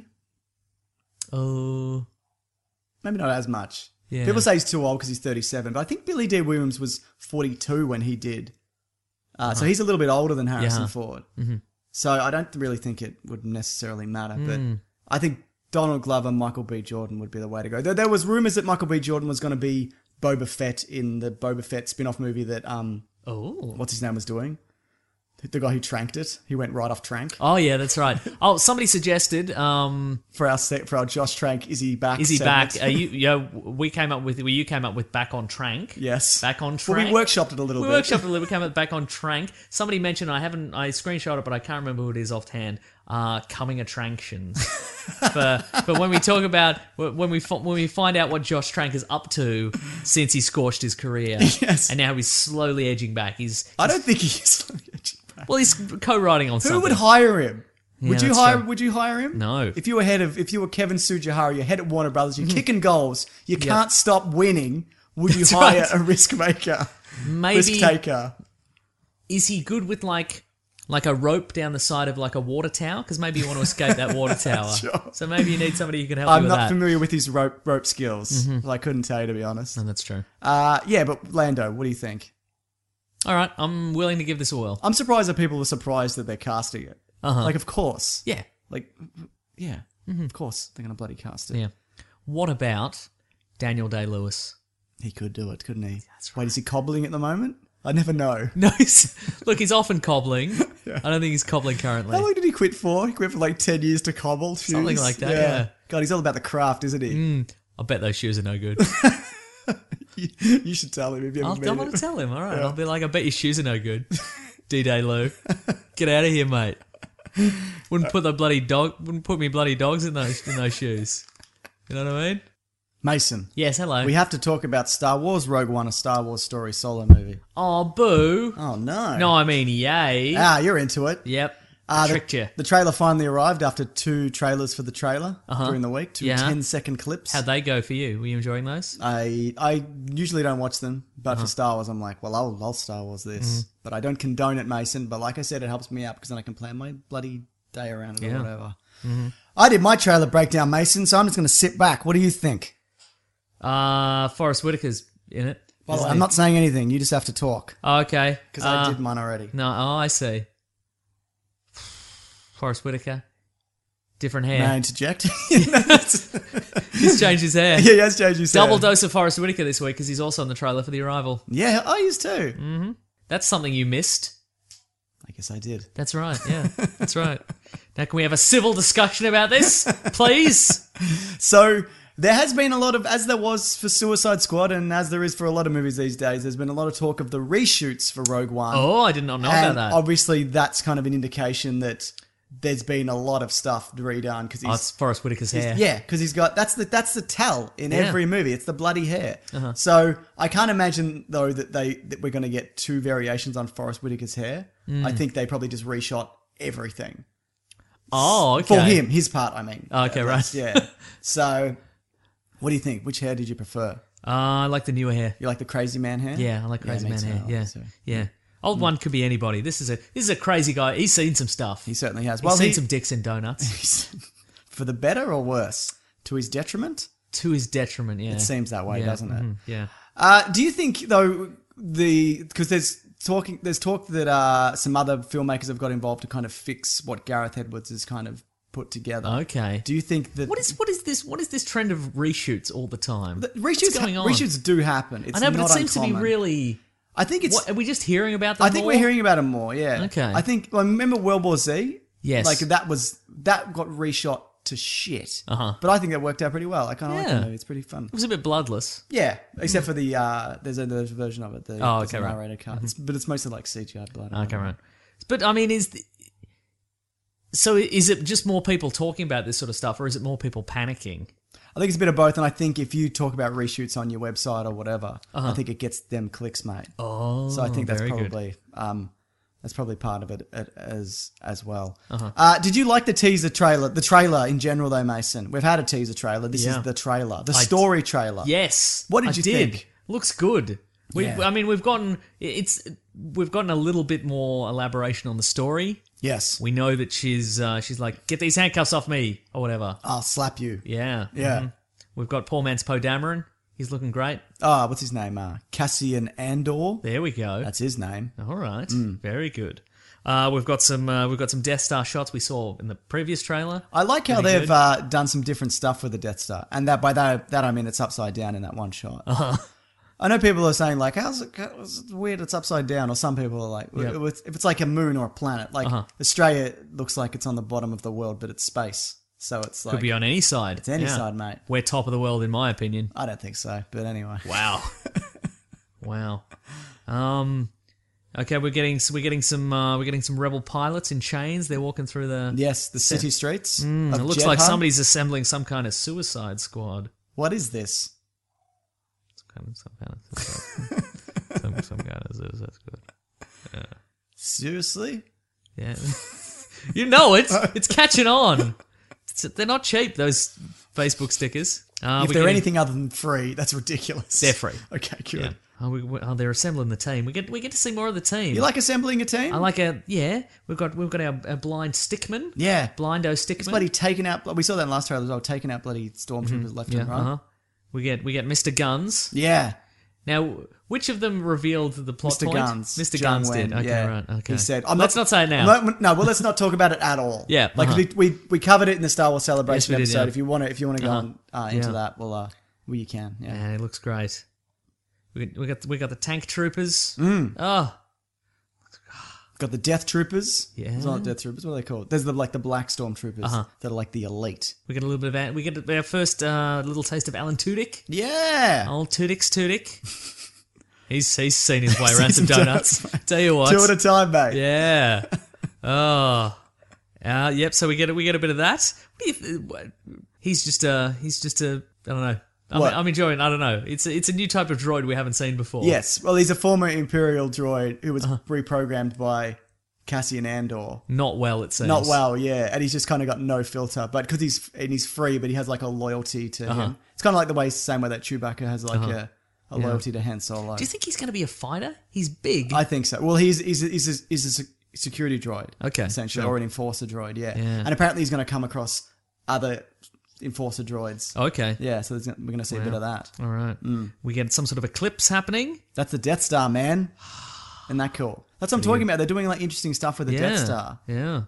Oh. Maybe not as much. Yeah. People say he's too old because he's thirty-seven, but I think Billy D. Williams was forty-two when he did. Uh, So Uh-huh. he's a little bit older than Harrison Yeah. Ford. Mhm. So I don't really think it would necessarily matter, but Mm. I think Donald Glover, Michael B. Jordan would be the way to go. There, there was rumors that Michael B. Jordan was going to be Boba Fett in the Boba Fett spin-off movie that um Oh. what's his name was doing. The guy who tranked it. He went right off Trank. Oh yeah, that's right. Oh, somebody suggested. Um, for our se- for our Josh Trank, is he back? Is he segment. back? Are you, yeah, we came up with. Well, you came up with back on Trank. Yes. Back on Well, Trank. we workshopped it a little we bit. workshopped it a little. We came up back on Trank. Somebody mentioned. I haven't. I screenshot it, but I can't remember who it is offhand. Uh, coming attractions. but but when we talk about when we when we find out what Josh Trank is up to since he scorched his career, Yes. and now he's slowly edging back. He's. I don't think he's slowly edging back. Well, he's co-writing on Who something. would hire him? Yeah, would you that's hire? true. Would you hire him? No. If you were head of, if you were Kevin Sujihara, you're head at Warner Brothers, you're kicking goals, you can't stop winning. Would you That's hire right. a risk maker, Maybe risk taker? Is he good with like like a rope down the side of like a water tower? Because maybe you want to escape that water tower. Sure. So maybe you need somebody who can help you I'm with not that. familiar with his rope rope skills. Mhm. Well, I couldn't tell you, to be honest. No, that's true. Uh, yeah, but Lando, what do you think? All right, I'm willing to give this a whirl. I'm surprised that people are surprised that they're casting it. Uh-huh. Like, of course. Yeah. Like, yeah. Of course, they're gonna bloody cast it. Yeah. What about Daniel Day-Lewis? He could do it, couldn't he? That's right. Wait, is he cobbling at the moment? I never know. No, he's, look, he's often cobbling. I don't think he's cobbling currently. How long did he quit for? He quit for like ten years to cobble shoes. Something like that, yeah. God, he's all about the craft, isn't he? Mm, I bet those shoes are no good. you, you should tell him if you I'll, ever meet I'm going him. to tell him. All right, Yeah. I'll be like, I bet your shoes are no good. D-Day Lou, get out of here, mate. Wouldn't put the bloody dog. Wouldn't put me bloody dogs in those in those shoes. You know what I mean? Mason. Yes, hello. We have to talk about Star Wars Rogue One, a Star Wars story solo movie. Oh, boo. Oh, no. No, I mean, yay. Ah, you're into it. Yep. Uh, Tricked the, you. the trailer finally arrived after two trailers for the trailer Uh-huh. during the week, two Yeah. ten-second clips. How'd they go for you? Were you enjoying those? I I usually don't watch them, but Uh-huh. for Star Wars, I'm like, well, I'll, I'll Star Wars this. Mhm. But I don't condone it, Mason. But like I said, it helps me out because then I can plan my bloody day around it Yeah. or whatever. Mhm. I did my trailer breakdown, Mason, so I'm just going to sit back. What do you think? Uh, Forrest Whitaker's in it. Well, isn't I'm he? not saying anything. You just have to talk. Oh, okay. Because I Uh, did mine already. No, oh, I see. Forrest Whitaker. Different hair. May I interject? He's changed his hair. Yeah, he has changed his Double hair. dose of Forrest Whitaker this week because he's also on the trailer for The Arrival. Yeah, I used to. Mm-hmm. That's something you missed. I guess I did. That's right, yeah. That's right. Now, can we have a civil discussion about this, please? So there has been a lot of, as there was for Suicide Squad and as there is for a lot of movies these days, there's been a lot of talk of the reshoots for Rogue One. Oh, I did not know and about that. Obviously, that's kind of an indication that there's been a lot of stuff redone because Oh, he's it's Forrest Whitaker's he's- hair. Yeah, because he's got that's the that's the tell in Yeah. every movie. It's the bloody hair. Uh-huh. So I can't imagine though that they that we're going to get two variations on Forrest Whitaker's hair. Mm. I think they probably just reshot everything. Oh, okay. For him, his part, I mean. Okay, At right. least, Yeah. So, what do you think? Which hair did you prefer? Uh, I like the newer hair. You like the crazy man hair? Yeah, I like Yeah, crazy me man too. hair. I like Yeah, so. yeah. Old one could be anybody. This is a this is a crazy guy. He's seen some stuff. He certainly has. He's Well, seen he- some dicks and donuts. For the better or worse? To his detriment? To his detriment, yeah. It seems that way, Yeah, doesn't it? mhm, yeah. Uh, do you think though the because there's talking there's talk that uh, some other filmmakers have got involved to kind of fix what Gareth Edwards has kind of put together. Okay. Do you think that What is what is this? What is this trend of reshoots all the time? the, What's reshoots going ha- on? reshoots do happen? It's I know, but not it seems to uncommon. be really. I think it's. What, are we just hearing about them I think more? we're hearing about them more. Yeah. Okay. I think. Well, remember World War Z? Yes. Like that was that got reshot to shit. Uh huh. But I think that worked out pretty well. I kind of like Yeah. the movie. It's pretty fun. It was a bit bloodless. Yeah, except for the uh, there's a there's a version of it. The, Oh, there's okay, a right. narrator cut. It's, but it's mostly like C G I blood. Okay, right. But I mean, is the, so is it just more people talking about this sort of stuff, or is it more people panicking? I think it's a bit of both, and I think if you talk about reshoots on your website or whatever, Uh-huh. I think it gets them clicks, mate. Oh, so I think that's very good. probably um, that's probably part of it, it as as well. Uh-huh. Uh, did you like the teaser trailer? The trailer in general, though, Mason. We've had a teaser trailer. This Yeah. is the trailer, the I- story trailer. Yes. What did I you did. think? Looks good. We, Yeah. I mean, we've gotten it's we've gotten a little bit more elaboration on the story. Yes. We know that she's uh, she's like, get these handcuffs off me or whatever. I'll slap you. Yeah. Yeah. mhm. We've got poor man's Poe Dameron. He's looking great. Oh, what's his name? Uh, Cassian Andor. There we go. That's his name. All right. Mm. Very good. Uh, we've got some uh, we've got some Death Star shots we saw in the previous trailer. I like how Pretty they've good. uh, done some different stuff with the Death Star, and that by that that I mean it's upside down in that one shot. Uh-huh. I know people are saying like, "How's it? How's it weird? It's upside down." Or some people are like, Yep. "If it's like a moon or a planet, like Uh-huh. Australia looks like it's on the bottom of the world, but it's space, so it's like Could be on any side. It's any Yeah. side, mate. We're top of the world in my opinion. I don't think so, but anyway. Wow. Wow. Um. Okay, we're getting we're getting some uh, we're getting some rebel pilots in chains. They're walking through the Yes, the city streets. Mm, of it looks like Jeddah. somebody's assembling some kind of suicide squad. What is this? Some kind of some kind of suicide, some, some kind of suicide squad. Yeah. Seriously? Yeah. You know it. It's catching on. It's, they're not cheap, those Facebook stickers. Uh, if we're they're getting- anything other than free, that's ridiculous. They're free. Okay, good. Yeah. Oh, we, we- oh, they're assembling the team. We get we get to see more of the team. You like assembling a team? I like a yeah. We've got we've got our, our blind stickman. Yeah. Blindo It's stickman. bloody taking out. We saw that in the last trailer as well. Taking out bloody stormtroopers left yeah. and right. Uh-huh. We get we get Mister Guns. Yeah. Now, which of them revealed the plot Mister point? Guns. Mister John Guns did. Wen, Okay, yeah. right. Okay. He said, let's not, say it now. I'm not- no, well, let's not talk about it at all. Yeah, like uh-huh. we, we we covered it in the Star Wars Celebration Yes, we did, episode. yeah. If you want to, if you want to go Uh-huh. on uh, into Yeah. that, well, uh, well, you can. Yeah. Yeah, it looks great. We got we got, we got the tank troopers. Mm. Oh, Got the Death Troopers. Yeah. It's not Death Troopers. What are they called? There's the like the Black Stormtroopers Uh-huh. that are like the elite. we get a little bit of we get our first uh, little taste of Alan Tudyk. Yeah. Old Tudyk's Tudyk. He's he's seen his way Seen around some some donuts. donuts, Tell you what, Two at a time, mate. yeah. Oh, uh, yep. So we get we get a bit of that. What do you? Th- what? He's just a he's just a I don't know. I'm, What? I'm enjoying. I don't know. It's a, it's a new type of droid we haven't seen before. Yes. Well, he's a former Imperial droid who was Uh-huh. reprogrammed by Cassian Andor. Not well, it seems. Not well, yeah, and he's just kind of got no filter, but because he's and he's free, but he has like a loyalty to Uh-huh. him. It's kind of like the way same way that Chewbacca has like Uh-huh. a, a Yeah. loyalty to Han Solo. Do you think he's going to be a fighter? He's big. I think so. Well, he's he's a, he's a, he's a sec- security droid, Okay, essentially, sure. or an enforcer droid, yeah. Yeah. And apparently he's going to come across other enforcer droids. Okay. Yeah, so there's, we're going to see a bit Wow. of that. All right. We get some sort of eclipse happening. That's the Death Star, man. Isn't that cool? That's what I'm talking about. They're doing like interesting stuff with the yeah. Death Star. Yeah.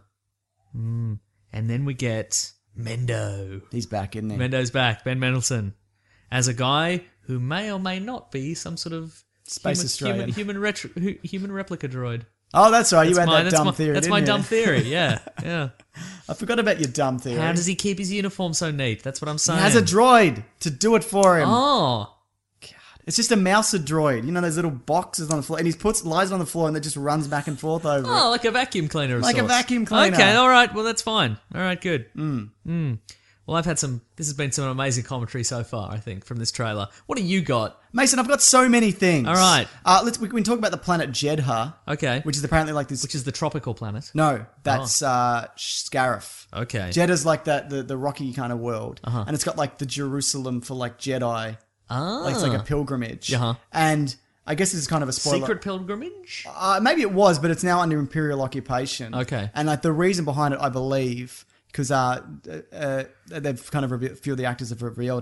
Mm. And then we get Mendo. He's back, isn't he? Mendo's back. Ben Mendelsohn. As a guy who may or may not be some sort of Space human, Australian. human human, retro, hu- human replica droid. Oh, that's right. That's you had my- that that's dumb my- theory. That's didn't my you? dumb theory. Yeah, yeah. I forgot about your dumb theory. How does he keep his uniform so neat? That's what I'm He saying. has a droid to do it for him. Oh, It's just a mouser droid. You know those little boxes on the floor, and he puts lies on the floor, and it just runs back and forth over oh, it. like a vacuum cleaner. Of Like a sorts. vacuum cleaner. Okay, all right. Well, that's fine. All right, good. Mm. Mm. Well, I've had some. This has been some amazing commentary so far. I think from this trailer. What do you got? Mason, I've got so many things. All right. Uh, let's we can talk about the planet Jeddah. Okay. Which is apparently like this. Which is the tropical planet. No, that's uh, Scarif. Okay. Jeddah's like that the, the rocky kind of world, Uh-huh. and it's got like the Jerusalem for like Jedi. Ah. Like it's like a pilgrimage. Uh-huh. And I guess this is kind of a spoiler. Secret pilgrimage. Uh, maybe it was, but it's now under Imperial occupation. Okay. And like the reason behind it, I believe, because uh, uh, they've kind of revealed, a few of the actors have revealed it,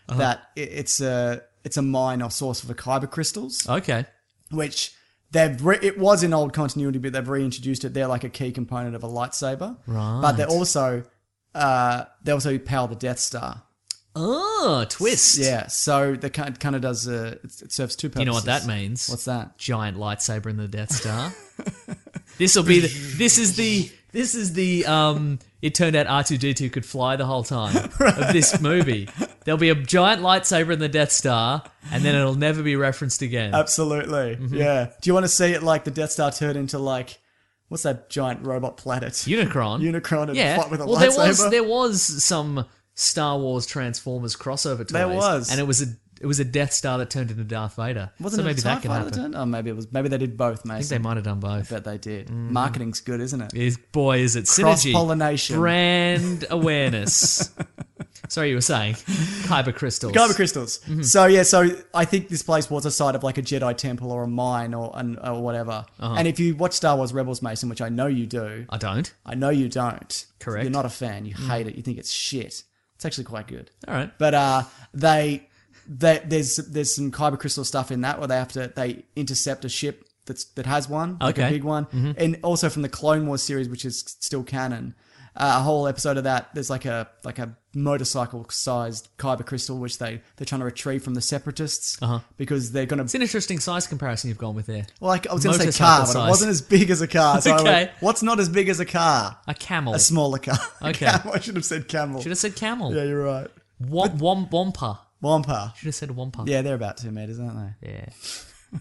Uh-huh. that it, it's a it's a mine or source for the kyber crystals. Okay. Which they've re- it was in old continuity, but they've reintroduced it. They're like a key component of a lightsaber. Right. But they're also uh, they also power the Death Star. Oh, twist. Yeah, so the kind kind of does uh, it, it serves two purposes. You know what that means? What's that? Giant lightsaber in the Death Star. This will be the. This is the. This is the. Um. It turned out R two D two could fly the whole time of this movie. There'll be a giant lightsaber in the Death Star, and then it'll never be referenced again. Absolutely. Mm-hmm. Yeah. Do you want to see it like the Death Star turned into like what's that giant robot planet? Unicron. Unicron and Yeah. fight with a well, lightsaber. there was there was some Star Wars Transformers crossover toys. There was. and it was a it was a Death Star that turned into Darth Vader. Wasn't so it maybe a TIE that could fighter happen. that turned? Oh, maybe it was. Maybe they did both, Mason. I think they might have done both. I bet they did. Marketing's good, isn't it? Is boy is it synergy, Cross-pollination. brand awareness. Sorry, you were saying kyber crystals. Kyber crystals. So yeah, so I think this place was a site of like a Jedi temple or a mine or an, or whatever. Uh-huh. And if you watch Star Wars Rebels, Mason, which I know you do, I don't. I know you don't. Correct. You're not a fan. You hate it. You think it's shit. It's actually quite good. All right. But uh, they, they there's there's some kyber crystal stuff in that where they have to they intercept a ship that's that has one, like Okay. a big one, Mhm. and also from the Clone Wars series, which is still canon. Uh, a whole episode of that. There's like a like a motorcycle-sized kyber crystal which they they're trying to retrieve from the Separatists Uh-huh. because they're going It's to. an interesting size comparison you've gone with there. Well, like I was going to say Motorcycle car, but it size. wasn't as big as a car. So I Okay. went, what's not as big as a car? A camel. A smaller car. A Okay. camel. I should have said camel. Should have said camel. Yeah, you're right. Wom- wom- wampa. Wampa. Should have said wampa. Yeah, they're about two meters, aren't they? Yeah.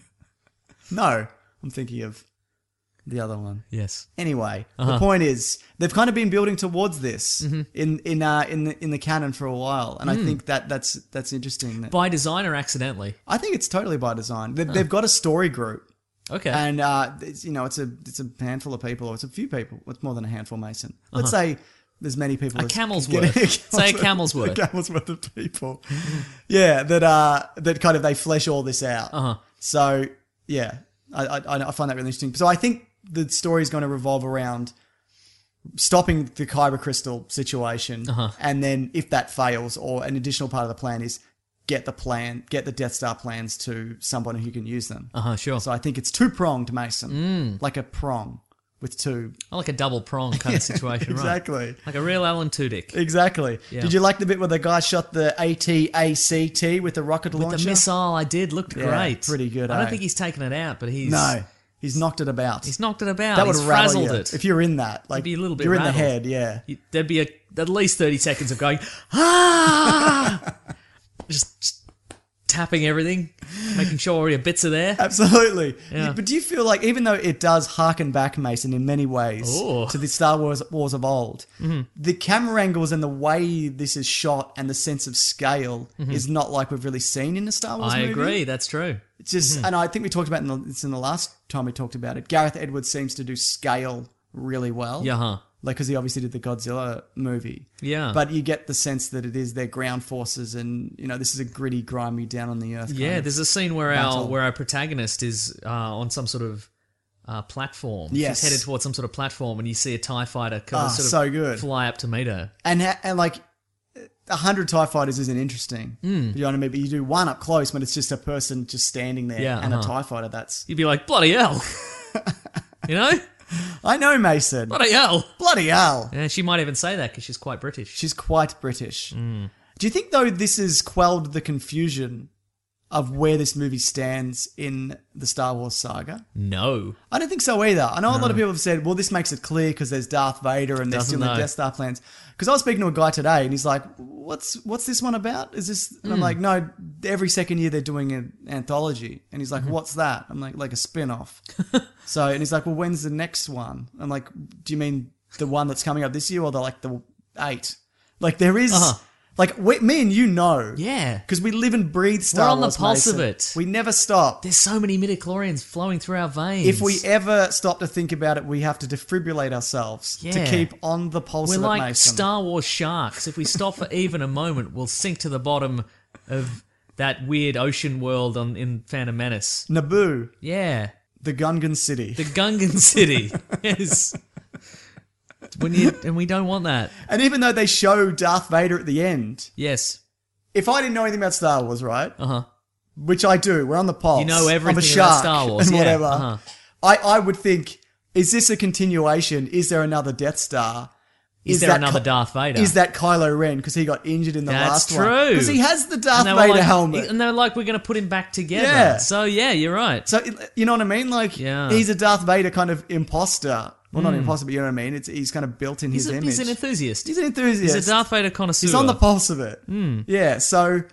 No, I'm thinking of the other one. Yes. Anyway, Uh-huh. the point is they've kind of been building towards this Mhm. in in uh, in the in the canon for a while, and I Mm. think that that's that's interesting. That, By design or accidentally? I think it's totally by design. They've, Oh. they've got a story group. Okay. And uh, it's, you know, it's a it's a handful of people, or it's a few people. It's more than a handful, Mason. Let's Uh-huh. say there's many people. A as- camel's getting- worth. Say a camel's worth. A camel's worth of people. Yeah, that uh, that kind of they flesh all this out. Uh-huh. So yeah, I, I I find that really interesting. So I think the story is going to revolve around stopping the kyber crystal situation, Uh-huh. and then if that fails, or an additional part of the plan is get the plan, get the Death Star plans to someone who can use them. Uh huh. Sure. So I think it's two pronged, Mason, Mm. like a prong with two. I like a double prong kind of situation, exactly. right? Like a real Alan Tudyk. Exactly. Yeah. Did you like the bit where the guy shot the A T A C T with the rocket With launcher? the missile, I did. Looked Yeah, great. pretty good, I don't eh? think he's taken it out, but he's No, he's knocked it about. He's knocked it about. That would he's rattle frazzled you. it. If you're in that, like You'd be a little bit you're rattled. in the head. Yeah. You- There'd be a, at least thirty seconds of going, ah! just, just tapping everything, making sure all your bits are there. Absolutely. Yeah. But do you feel like, even though it does harken back, Mason, in many ways Oh. to the Star Wars Wars of old, Mhm. the camera angles and the way this is shot and the sense of scale Mhm. is not like we've really seen in a Star Wars I movie. agree. That's true. It's just, Mhm. and I think we talked about in the, it's in the last time we talked about it. Gareth Edwards seems to do scale really well. Yeah, huh. Like, because he obviously did the Godzilla movie. Yeah. But you get the sense that it is their ground forces, and you know this is a gritty, grimy, down on the earth. kind Yeah, of there's a scene where battle. our where our protagonist is uh, on some sort of uh, platform. Yes. She's headed towards some sort of platform, and you see a TIE fighter kind Ah, of sort of so good. fly up to meet her. And, ha- and like, a hundred TIE fighters isn't interesting. Mm. You know what I mean? But you do one up close, but it's just a person just standing there, Yeah, and uh-huh. a TIE fighter. That's You'd be like, bloody hell. You know? I know, Mason. Bloody hell. Bloody hell. Yeah, she might even say that because she's quite British. She's quite British. Mm. Do you think, though, this has quelled the confusion of where this movie stands in the Star Wars saga? No. I don't think so either. I know a lot No. of people have said, well, this makes it clear because there's Darth Vader and they're Doesn't still in the know. Death Star plans. Because I was speaking to a guy today and he's like, what's what's this one about? Is this? And I'm Mm. like, no, every second year they're doing an anthology. And he's like, Mm-hmm. what's that? I'm like, like a spin-off. So, and he's like, well, when's the next one? I'm like, do you mean the one that's coming up this year or the like the eight? Like there is... Uh-huh. Like, we, me and you know. Yeah. Because we live and breathe Star We're on the Wars, pulse of Mason. it. We never stop. There's so many midichlorians flowing through our veins. If we ever stop to think about it, we have to defibrillate ourselves to Yeah. keep on the pulse We're of like it, Mason. Star Wars sharks. If we stop for even a moment, we'll sink to the bottom of that weird ocean world on in Phantom Menace. Naboo. Yeah. The Gungan City. The Gungan City. Yes. When you, and we don't want that. And even though they show Darth Vader at the end, Yes. if I didn't know anything about Star Wars, right? Uh huh. Which I do. We're on the pulse. You know I'm a everything shark about Star Wars, and yeah, whatever. uh-huh. I, I would think, is this a continuation? Is there another Death Star? Is, there that another Ky- Darth Vader? Is that Kylo Ren because he got injured in the That's last one? true. Because he has the Darth And they were Vader like- helmet. And they're like, we're going to put him back together. Yeah. So, yeah, you're right. So, you know what I mean? Like, Yeah. he's a Darth Vader kind of imposter. Well, not Mm. imposter, but you know what I mean? It's He's kind of built in He's, his a, image. he's an enthusiast. He's an enthusiast. He's a Darth Vader connoisseur. He's on the pulse of it. Mm. Yeah, so...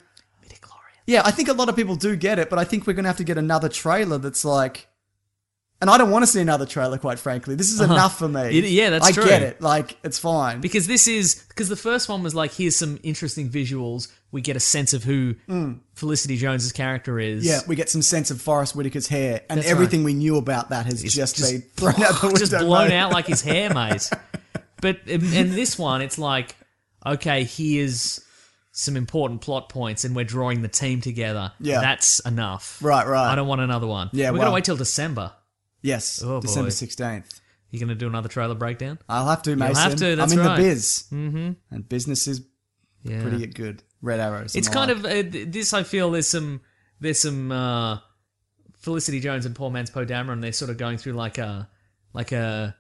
Yeah, I think a lot of people do get it, but I think we're going to have to get another trailer that's like... And I don't want to see another trailer, quite frankly. This is Uh-huh. enough for me. It- yeah, that's I true. get it. Like, it's fine. Because this is... Because the first one was like, here's some interesting visuals. We get a sense of who Mm. Felicity Jones's character is. Yeah, we get some sense of Forrest Whitaker's hair, and That's everything right. we knew about that has It's just, just- been thrown out the window. Just blown mate. out like his hair, mate. But in, in this one, it's like, okay, here's some important plot points, and we're drawing the team together. Yeah. That's enough. Right, right. I don't want another one. Yeah, We've got to well- wait till December. Yes, Oh, boy. December sixteenth. You going to do another trailer breakdown? I'll have to, You'll Mason. have to, that's I'm in right. the biz. Mm-hmm. And business is Yeah. pretty good. Red arrows. It's and the kind like. of uh, this. I feel there's some there's some uh, Felicity Jones and Paul Mans Poe Dameron. They're sort of going through like a like a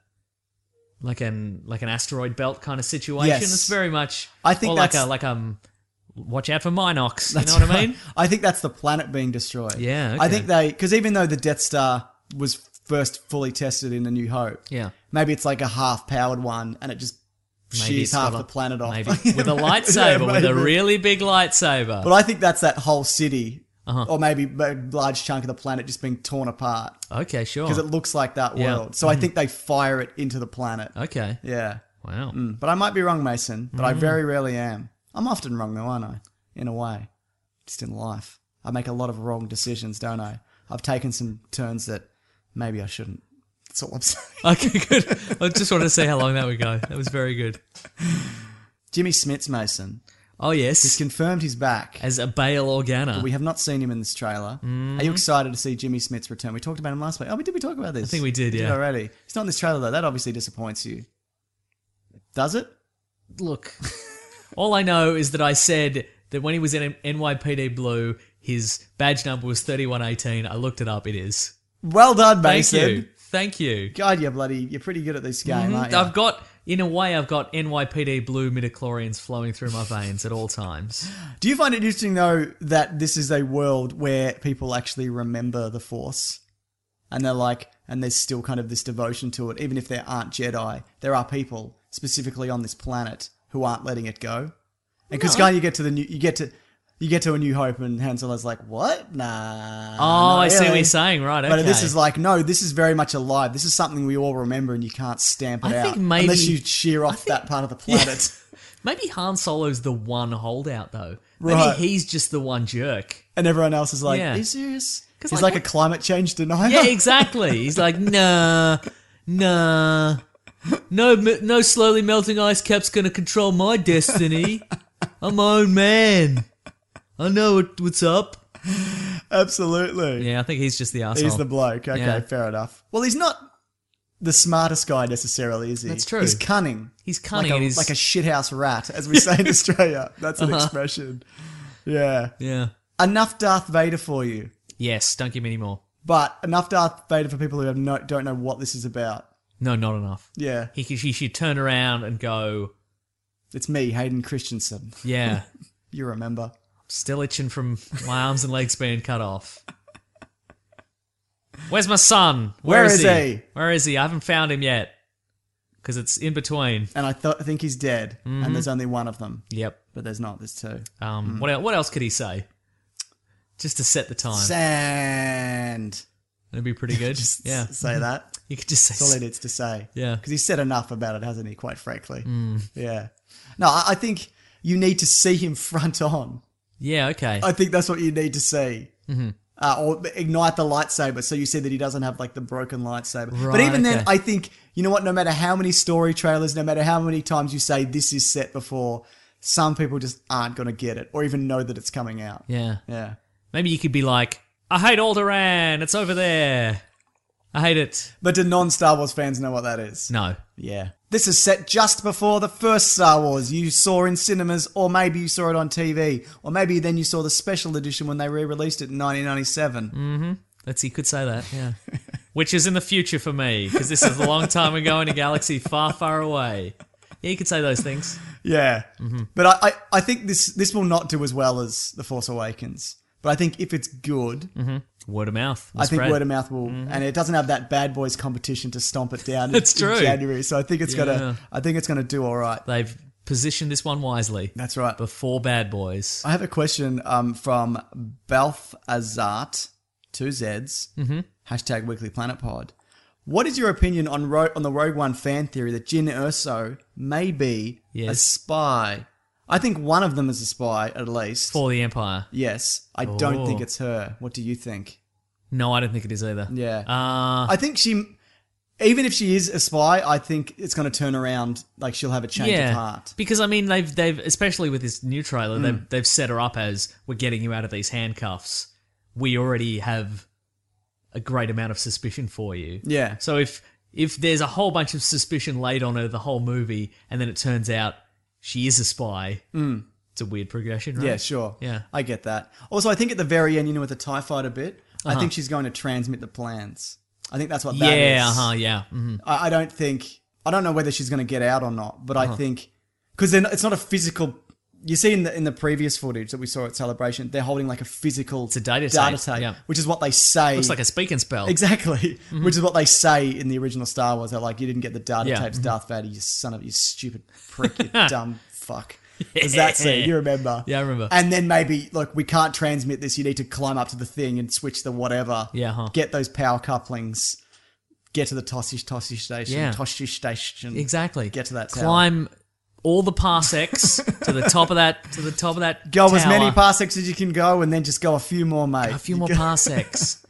like an like an asteroid belt kind of situation. Yes. It's very much. I think or like that's- a like um. Watch out for Minox. You That's know what I right. mean? I think that's the planet being destroyed. Yeah, I okay. think they because even though the Death Star was first fully tested in A New Hope, Yeah. maybe it's like a half-powered one, and it just Maybe shears it's half got a- the planet off. Maybe with a lightsaber, Yeah, with a maybe. really big lightsaber. But I think that's that whole city, Uh-huh. or maybe a large chunk of the planet just being torn apart. Okay, sure. Because it looks like that Yeah. world. So I Mhm. think they fire it into the planet. Okay. Yeah. Wow. Mm. But I might be wrong, Mason. But I Mm. very rarely am. I'm often wrong, though, aren't I? In a way. Just in life. I make a lot of wrong decisions, don't I? I've taken some turns that maybe I shouldn't. That's all I'm saying. Okay, good. I just wanted to see how long that would go. That was very good. Jimmy Smits, Mason. Oh, yes. He's confirmed he's back. As a Bail Organa. But we have not seen him in this trailer. Mm. Are you excited to see Jimmy Smits return? We talked about him last week. Oh, we did we talk about this? I think we did, yeah. already. He's not in this trailer, though. That obviously disappoints you. Does it? Look, all I know is that I said that when he was in N Y P D Blue, his badge number was thirty-one eighteen. I looked it up. It is. Well done, Thank Mason. you. Thank you. God, you're bloody, you're pretty good at this game, Mhm. aren't you? I've got, in a way, I've got N Y P D Blue midichlorians flowing through my veins at all times. Do you find it interesting, though, that this is a world where people actually remember the Force? And they're like, and there's still kind of this devotion to it, even if there aren't Jedi. There are people, specifically on this planet, who aren't letting it go. And because No. kind of you get to the new, you get to, you get to A New Hope, and Han Solo's like, what? Nah. Oh, not I see what really." you're saying. Right, But this okay. is like, no, this is very much alive. This is something we all remember, and you can't stamp it I out think maybe- unless you shear off that part of the planet. Maybe Han Solo's the one holdout, though. Maybe Right. he's just the one jerk. And everyone else is like, Yeah. are you serious? 'Cause, He's like, like, a climate change denier. Yeah, exactly. He's like, nah, nah. No, me- no slowly melting ice cap's gonna control my destiny. I'm my own man. I know what, what's up. Absolutely. Yeah, I think he's just the asshole. He's the bloke. Okay, Yeah. fair enough. Well, he's not the smartest guy necessarily, is he? That's true. He's cunning. He's cunning Like a, and he's- like a shithouse rat, as we say in Australia. That's an Uh-huh. expression. Yeah. Yeah. Enough Darth Vader for you. Yes, don't give me any more. But enough Darth Vader for people who have no, don't know what this is about. No, not enough. Yeah. He, could- he should turn around and go, It's me, Hayden Christensen. yeah, You remember. still itching from my arms and legs being cut off. Where's my son? Where is is he? Where is he? I haven't found him yet. Because it's in between. And I, th- I think he's dead. Mhm. And there's only one of them. Yep. But there's not. There's two. Um, Mm. what, el- what else could he say? Just to set the time. Sand. That'd be pretty good. Just yeah. say that. You could just say That's all he needs to say. Yeah. Because he's said enough about it, hasn't he, quite frankly? Mm. Yeah. No, I, I think you need to see him front on. Yeah, okay. I think that's what you need to see. Mhm. Uh, or ignite the lightsaber. So you said that he doesn't have like the broken lightsaber. but Right, even then, okay. I think, you know what, no matter how many story trailers, no matter how many times you say this is set before, some people just aren't going to get it or even know that it's coming out. Yeah. Yeah. Maybe you could be like, I hate Alderaan. It's over there. I hate it. But do non-Star Wars fans know what that is? No. Yeah. This is set just before the first Star Wars you saw in cinemas, or maybe you saw it on T V, or maybe then you saw the special edition when they re-released it in nineteen ninety-seven. Mm-hmm. That's, you could say that, yeah. Which is in the future for me, because this is a long time ago in a galaxy far, far away. Yeah, you could say those things. Yeah. Mm-hmm. But I, I, I think this this will not do as well as The Force Awakens. But I think if it's good... Mm-hmm. Word of mouth. I think spread. word of mouth will... Mm-hmm. And it doesn't have that Bad Boys competition to stomp it down That's in, true. in January. So I think it's Yeah. gonna I think it's gonna do all right. They've positioned this one wisely. That's right. Before Bad Boys. I have a question um, from Balf Azart, two Z's, Mm-hmm. hashtag Weekly Planet Pod. What is your opinion on Ro- on the Rogue One fan theory that Jyn Erso may be a Yes. spy? I think one of them is a spy, at least. For the Empire. Yes. I don't Oh. think it's her. What do you think? No, I don't think it is either. Yeah. Uh, I think she... Even if she is a spy, I think it's going to turn around. Like, she'll have a change yeah, of heart. because I mean, they've they've especially with this new trailer, Mm. they've they've set her up as we're getting you out of these handcuffs. We already have a great amount of suspicion for you. Yeah. So if if there's a whole bunch of suspicion laid on her the whole movie, and then it turns out she is a spy, Mm. it's a weird progression, right? Yeah, sure. Yeah. I get that. Also, I think at the very end, you know, with the TIE fighter bit, I Uh-huh. think she's going to transmit the plans. I think that's what that is. Yeah, uh-huh, yeah. hmm I, I don't think... I don't know whether she's going to get out or not, but I Uh-huh. think... Because it's not a physical... You see in the in the previous footage that we saw at Celebration, they're holding like a physical It's a data data tape, tape, yeah. which is what they say... Looks like a speak and spell. Exactly. Mhm. Which is what they say in the original Star Wars. They're like, you didn't get the data Yeah. tapes, Mhm. Darth Vader, you son of... You stupid prick, you dumb fuck. There's that scene, you remember? Yeah, I remember. And then maybe, look, we can't transmit this. You need to climb up to the thing and switch the whatever. Yeah, huh. Get those power couplings. Get to the Tossish Tossish station. Yeah. Tossish station. Exactly. Get to that tower. Climb all the parsecs to the top of that to the top of that Go as many tower. parsecs as you can go, and then just go a few more, mate. A few more parsecs.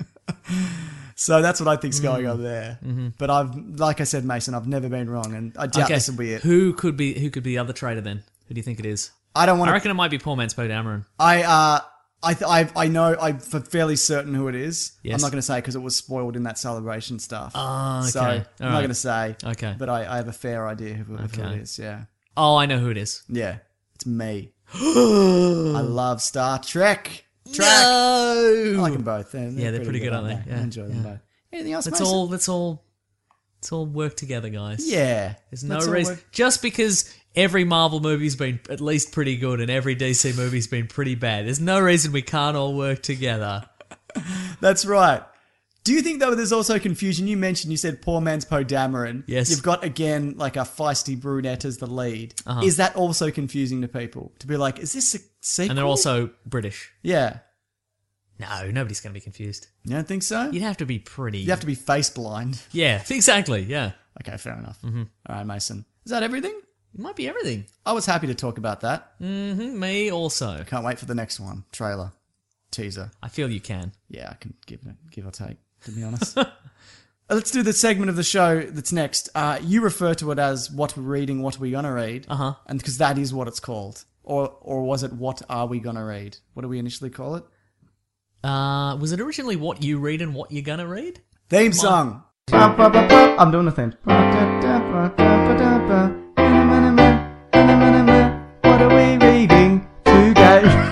So that's what I think's going Mm. on there. Mhm. But I've, like I said, Mason, I've never been wrong, and I doubt Okay, this will be it. Who could be who could be the other traitor then? Who do you think it is? I don't want I to. reckon it might be Paul Manspo Dameron. I uh, I th- I I know I'm fairly certain who it is. Yes. I'm not going to say because it was spoiled in that celebration stuff. Ah, okay. So I'm All not right. going to say. Okay. But I, I have a fair idea who, of who Okay. it is. Yeah. Oh, I know who it is. Yeah. It's me. I love Star Trek. Trek. No! I like them both. They're, Yeah, they're pretty good, aren't they? I Yeah. enjoy them Yeah. both. Anything else, Let's Mason? all let's all let's all work together, guys. Yeah. There's no Let's all reason work- just because every Marvel movie's been at least pretty good and every D C movie's been pretty bad. There's no reason we can't all work together. That's right. Do you think, though, there's also confusion? You mentioned, you said poor man's Poe Dameron. Yes. You've got, again, like a feisty brunette as the lead. Uh-huh. Is that also confusing to people? To be like, is this a sequel? And they're also British. Yeah. No, nobody's going to be confused. You don't think so? You'd have to be pretty. You have to be face blind. Yeah, exactly. Yeah. Okay, fair enough. Mm-hmm. All right, Mason. Is that everything? It might be everything. I was happy to talk about that. Mm-hmm. Me also. Can't wait for the next one. Trailer. Teaser. I feel you can. Yeah, I can give it, give or take, to be honest. Let's do the segment of the show that's next. Uh, you refer to it as what we're reading, what are we gonna read, Uh-huh. and because that is what it's called, or or was it what are we gonna read? What did we initially call it? Uh, was it originally what you read and what you're gonna read? Theme song. I'm doing the theme. What are we reading today?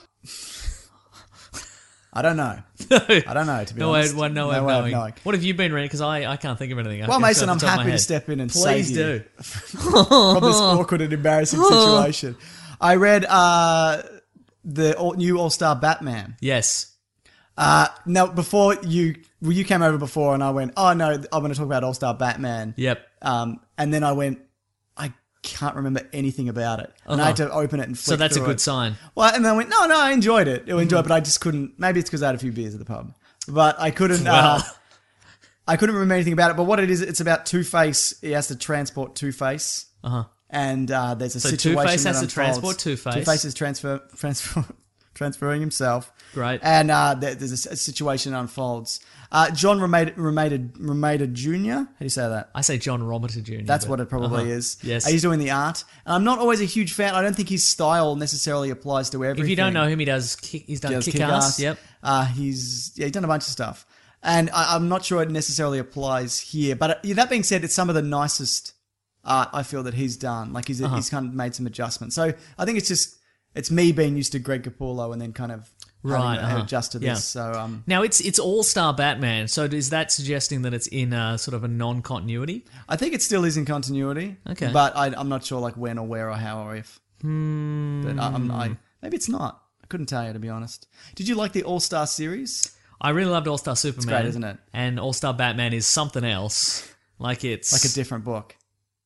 I don't know. I don't know, to be no honest. Way, well, no, No way of way of knowing. knowing. What have you been reading? Because I, I can't think of anything. I Well, can Mason, off I'm the top of my happy to head. step in and Please save do. you from this awkward and embarrassing situation. I read uh, the all, new All-Star Batman. Yes. Uh, now, before you, well, you came over before and I went, oh no, I'm going to talk about All-Star Batman. Yep. Um, and then I went, I can't remember anything about it. And I Uh-huh. had to open it and flick So that's a through good it. sign. Well, and then I went, no, no, I enjoyed it. I enjoyed it, but I just couldn't, maybe it's because I had a few beers at the pub. But I couldn't, uh, Well. I couldn't remember anything about it. But what it is, it's about Two-Face. He has to transport Two-Face. Uh-huh. And uh, there's a So situation Two-Face that has to unfolds. transport Two-Face. Two-Face is transfer, transfer, transferring himself. Great. And uh, there- there's a, a situation that unfolds. Uh, John Romita, Romita, Romita Junior How do you say that? I say John Romita Junior That's but- what it probably uh-huh. is. Yes. Uh, he's doing the art. And I'm not always a huge fan. I don't think his style necessarily applies to everything. If you don't know him, he does. Kick, he's done Does Kick Kick-Ass. Ass. Yep. Uh, he's yeah, he's done a bunch of stuff, and I, I'm not sure it necessarily applies here. But uh, yeah, that being said, it's some of the nicest art I feel that he's done. Like he's Uh-huh. he's kind of made some adjustments. So I think it's just it's me being used to Greg Capullo and then kind of Right, having to uh-huh. adjust to this. Yeah. So um, Now it's it's All Star Batman. So is that suggesting that it's in a sort of a non-continuity? I think it still is in continuity. Okay. But I, I'm not sure like when or where or how or if. Hmm. But I, I'm, I maybe it's not. I couldn't tell you, to be honest. Did you like the All Star series? I really loved All Star Superman. great, isn't it? And All Star Batman is something else. Like it's Like a different book.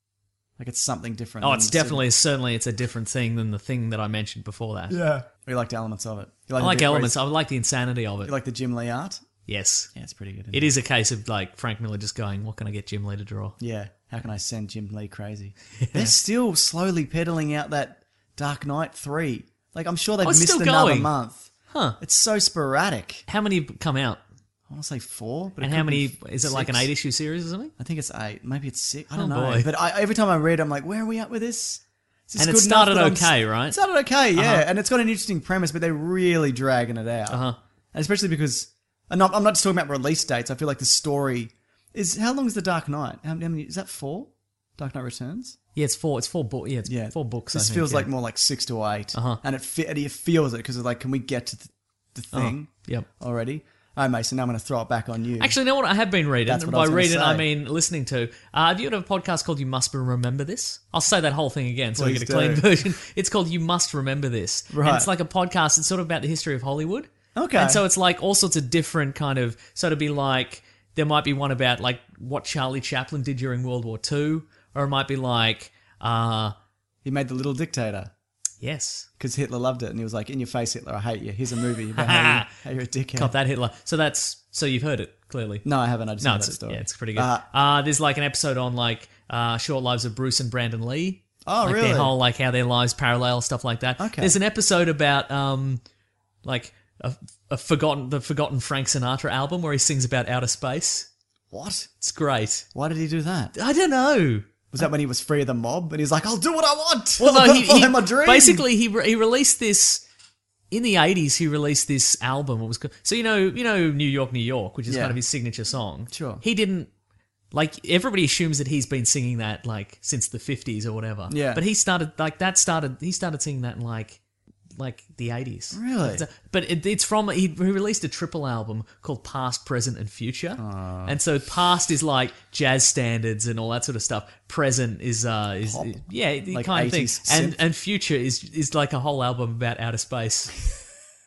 Like it's something different. Oh, than it's the definitely certainly it's a different thing than the thing that I mentioned before that. Yeah. We liked elements of it. You I the like bit where elements. he's- I like the insanity of it. You like the Jim Lee art? Yes. Yeah, it's pretty good. isn't It is a case of like Frank Miller just going, "What can I get Jim Lee to draw?" Yeah. How can I send Jim Lee crazy? They're still slowly peddling out that Dark Knight three. Like, I'm sure they've Oh, it's missed still another going. month. Huh? It's so sporadic. How many come out? I want to say four, but it And could how many? be Is it like an six. eight-issue series or something? I think it's eight. Maybe it's six. I Oh, don't know. boy. But I, every time I read, I'm like, where are we at with this? Is this And it good started enough that I'm okay, s- right? It started okay, yeah. Uh-huh. And it's got an interesting premise, but they're really dragging it out. Uh-huh. And especially because, I'm not, I'm not just talking about release dates. I feel like the story is, how long is The Dark Knight? How, how many, is that four? Dark Knight Returns? Yeah, it's four. It's four books. Yeah, it's Yeah. four books. This I think, feels yeah. like more like six to eight. Uh-huh. And it, fe- and it feels it because it's like, can we get to the, the thing Uh-huh. Yep. already? All right, Mason, now I'm going to throw it back on you. Actually, you know what I have been reading? That's what I By was gonna reading, say. I mean listening to. Uh, have you heard of a podcast called You Must Remember This? I'll say that whole thing again so we Please get a clean do. version. It's called You Must Remember This. Right. And it's like a podcast. It's sort of about the history of Hollywood. Okay. And so it's like all sorts of different kind of... So it'd be like... There might be one about like what Charlie Chaplin did during World War Two. Or it might be like... Uh, He made The Little Dictator. yes. Because Hitler loved it, and he was like, "In your face, Hitler! I hate you. Here's a movie about how, you, how you're a dickhead." Cop that Hitler. So that's... So you've heard it, clearly. No, I haven't. I just No, know it's, that story. yeah, it's pretty good. Uh, Uh, there's like an episode on like uh, short lives of Bruce and Brandon Lee. Oh, like really? Their whole like how their lives parallel, stuff like that. Okay. There's an episode about um, like a, a forgotten the forgotten Frank Sinatra album where he sings about outer space. What? It's great. Why did he do that? I don't know. Was that when he was free of the mob? And he's like, "I'll do what I want. Well, no, I'll he, follow he my dream." basically he re- he released this. In the eighties, he released this album. It was co- so you know you know New York, New York, which is Yeah. kind of his signature song. Sure. He didn't like everybody assumes that he's been singing that like since the fifties or whatever. Yeah. But he started like that started he started singing that in like like the eighties. Really? It's a- but it, it's from he, he released a triple album called Past, Present, and Future. And so past is like jazz standards and all that sort of stuff. Present is uh is Pop? yeah the Like kind of thing. eighties And synth? and future is is like a whole album about outer space.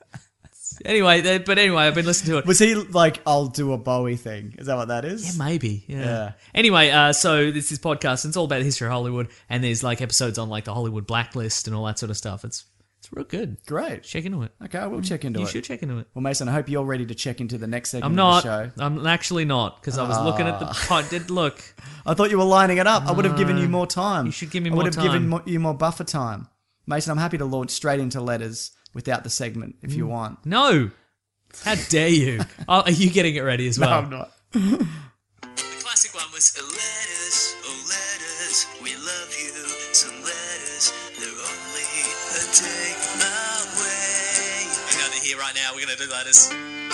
Anyway, th- but anyway, I've been listening to it. Was he like, "I'll do a Bowie thing"? Is that what that is? Yeah, maybe. Yeah. Yeah. Anyway, uh, so this is podcast, and it's all about the history of Hollywood, and there's like episodes on like the Hollywood blacklist and all that sort of stuff. It's it's real good. Great. Check into it. Okay, I will check into you it. You should check into it. Well, Mason, I hope you're ready to check into the next segment I'm not. of the show. I'm actually not because I was looking at the pod. Did look. I thought you were lining it up. I would have given you more time. You should give me I more would have given time. mo- you more buffer time. Mason, I'm happy to launch straight into letters without the segment if you want. No. How dare you? Oh, are you getting it ready as well? No, I'm not. The classic one was Letters, oh letters, we love you. Some letters, they're only a day away. Hang on, they're here right now. We're gonna do letters.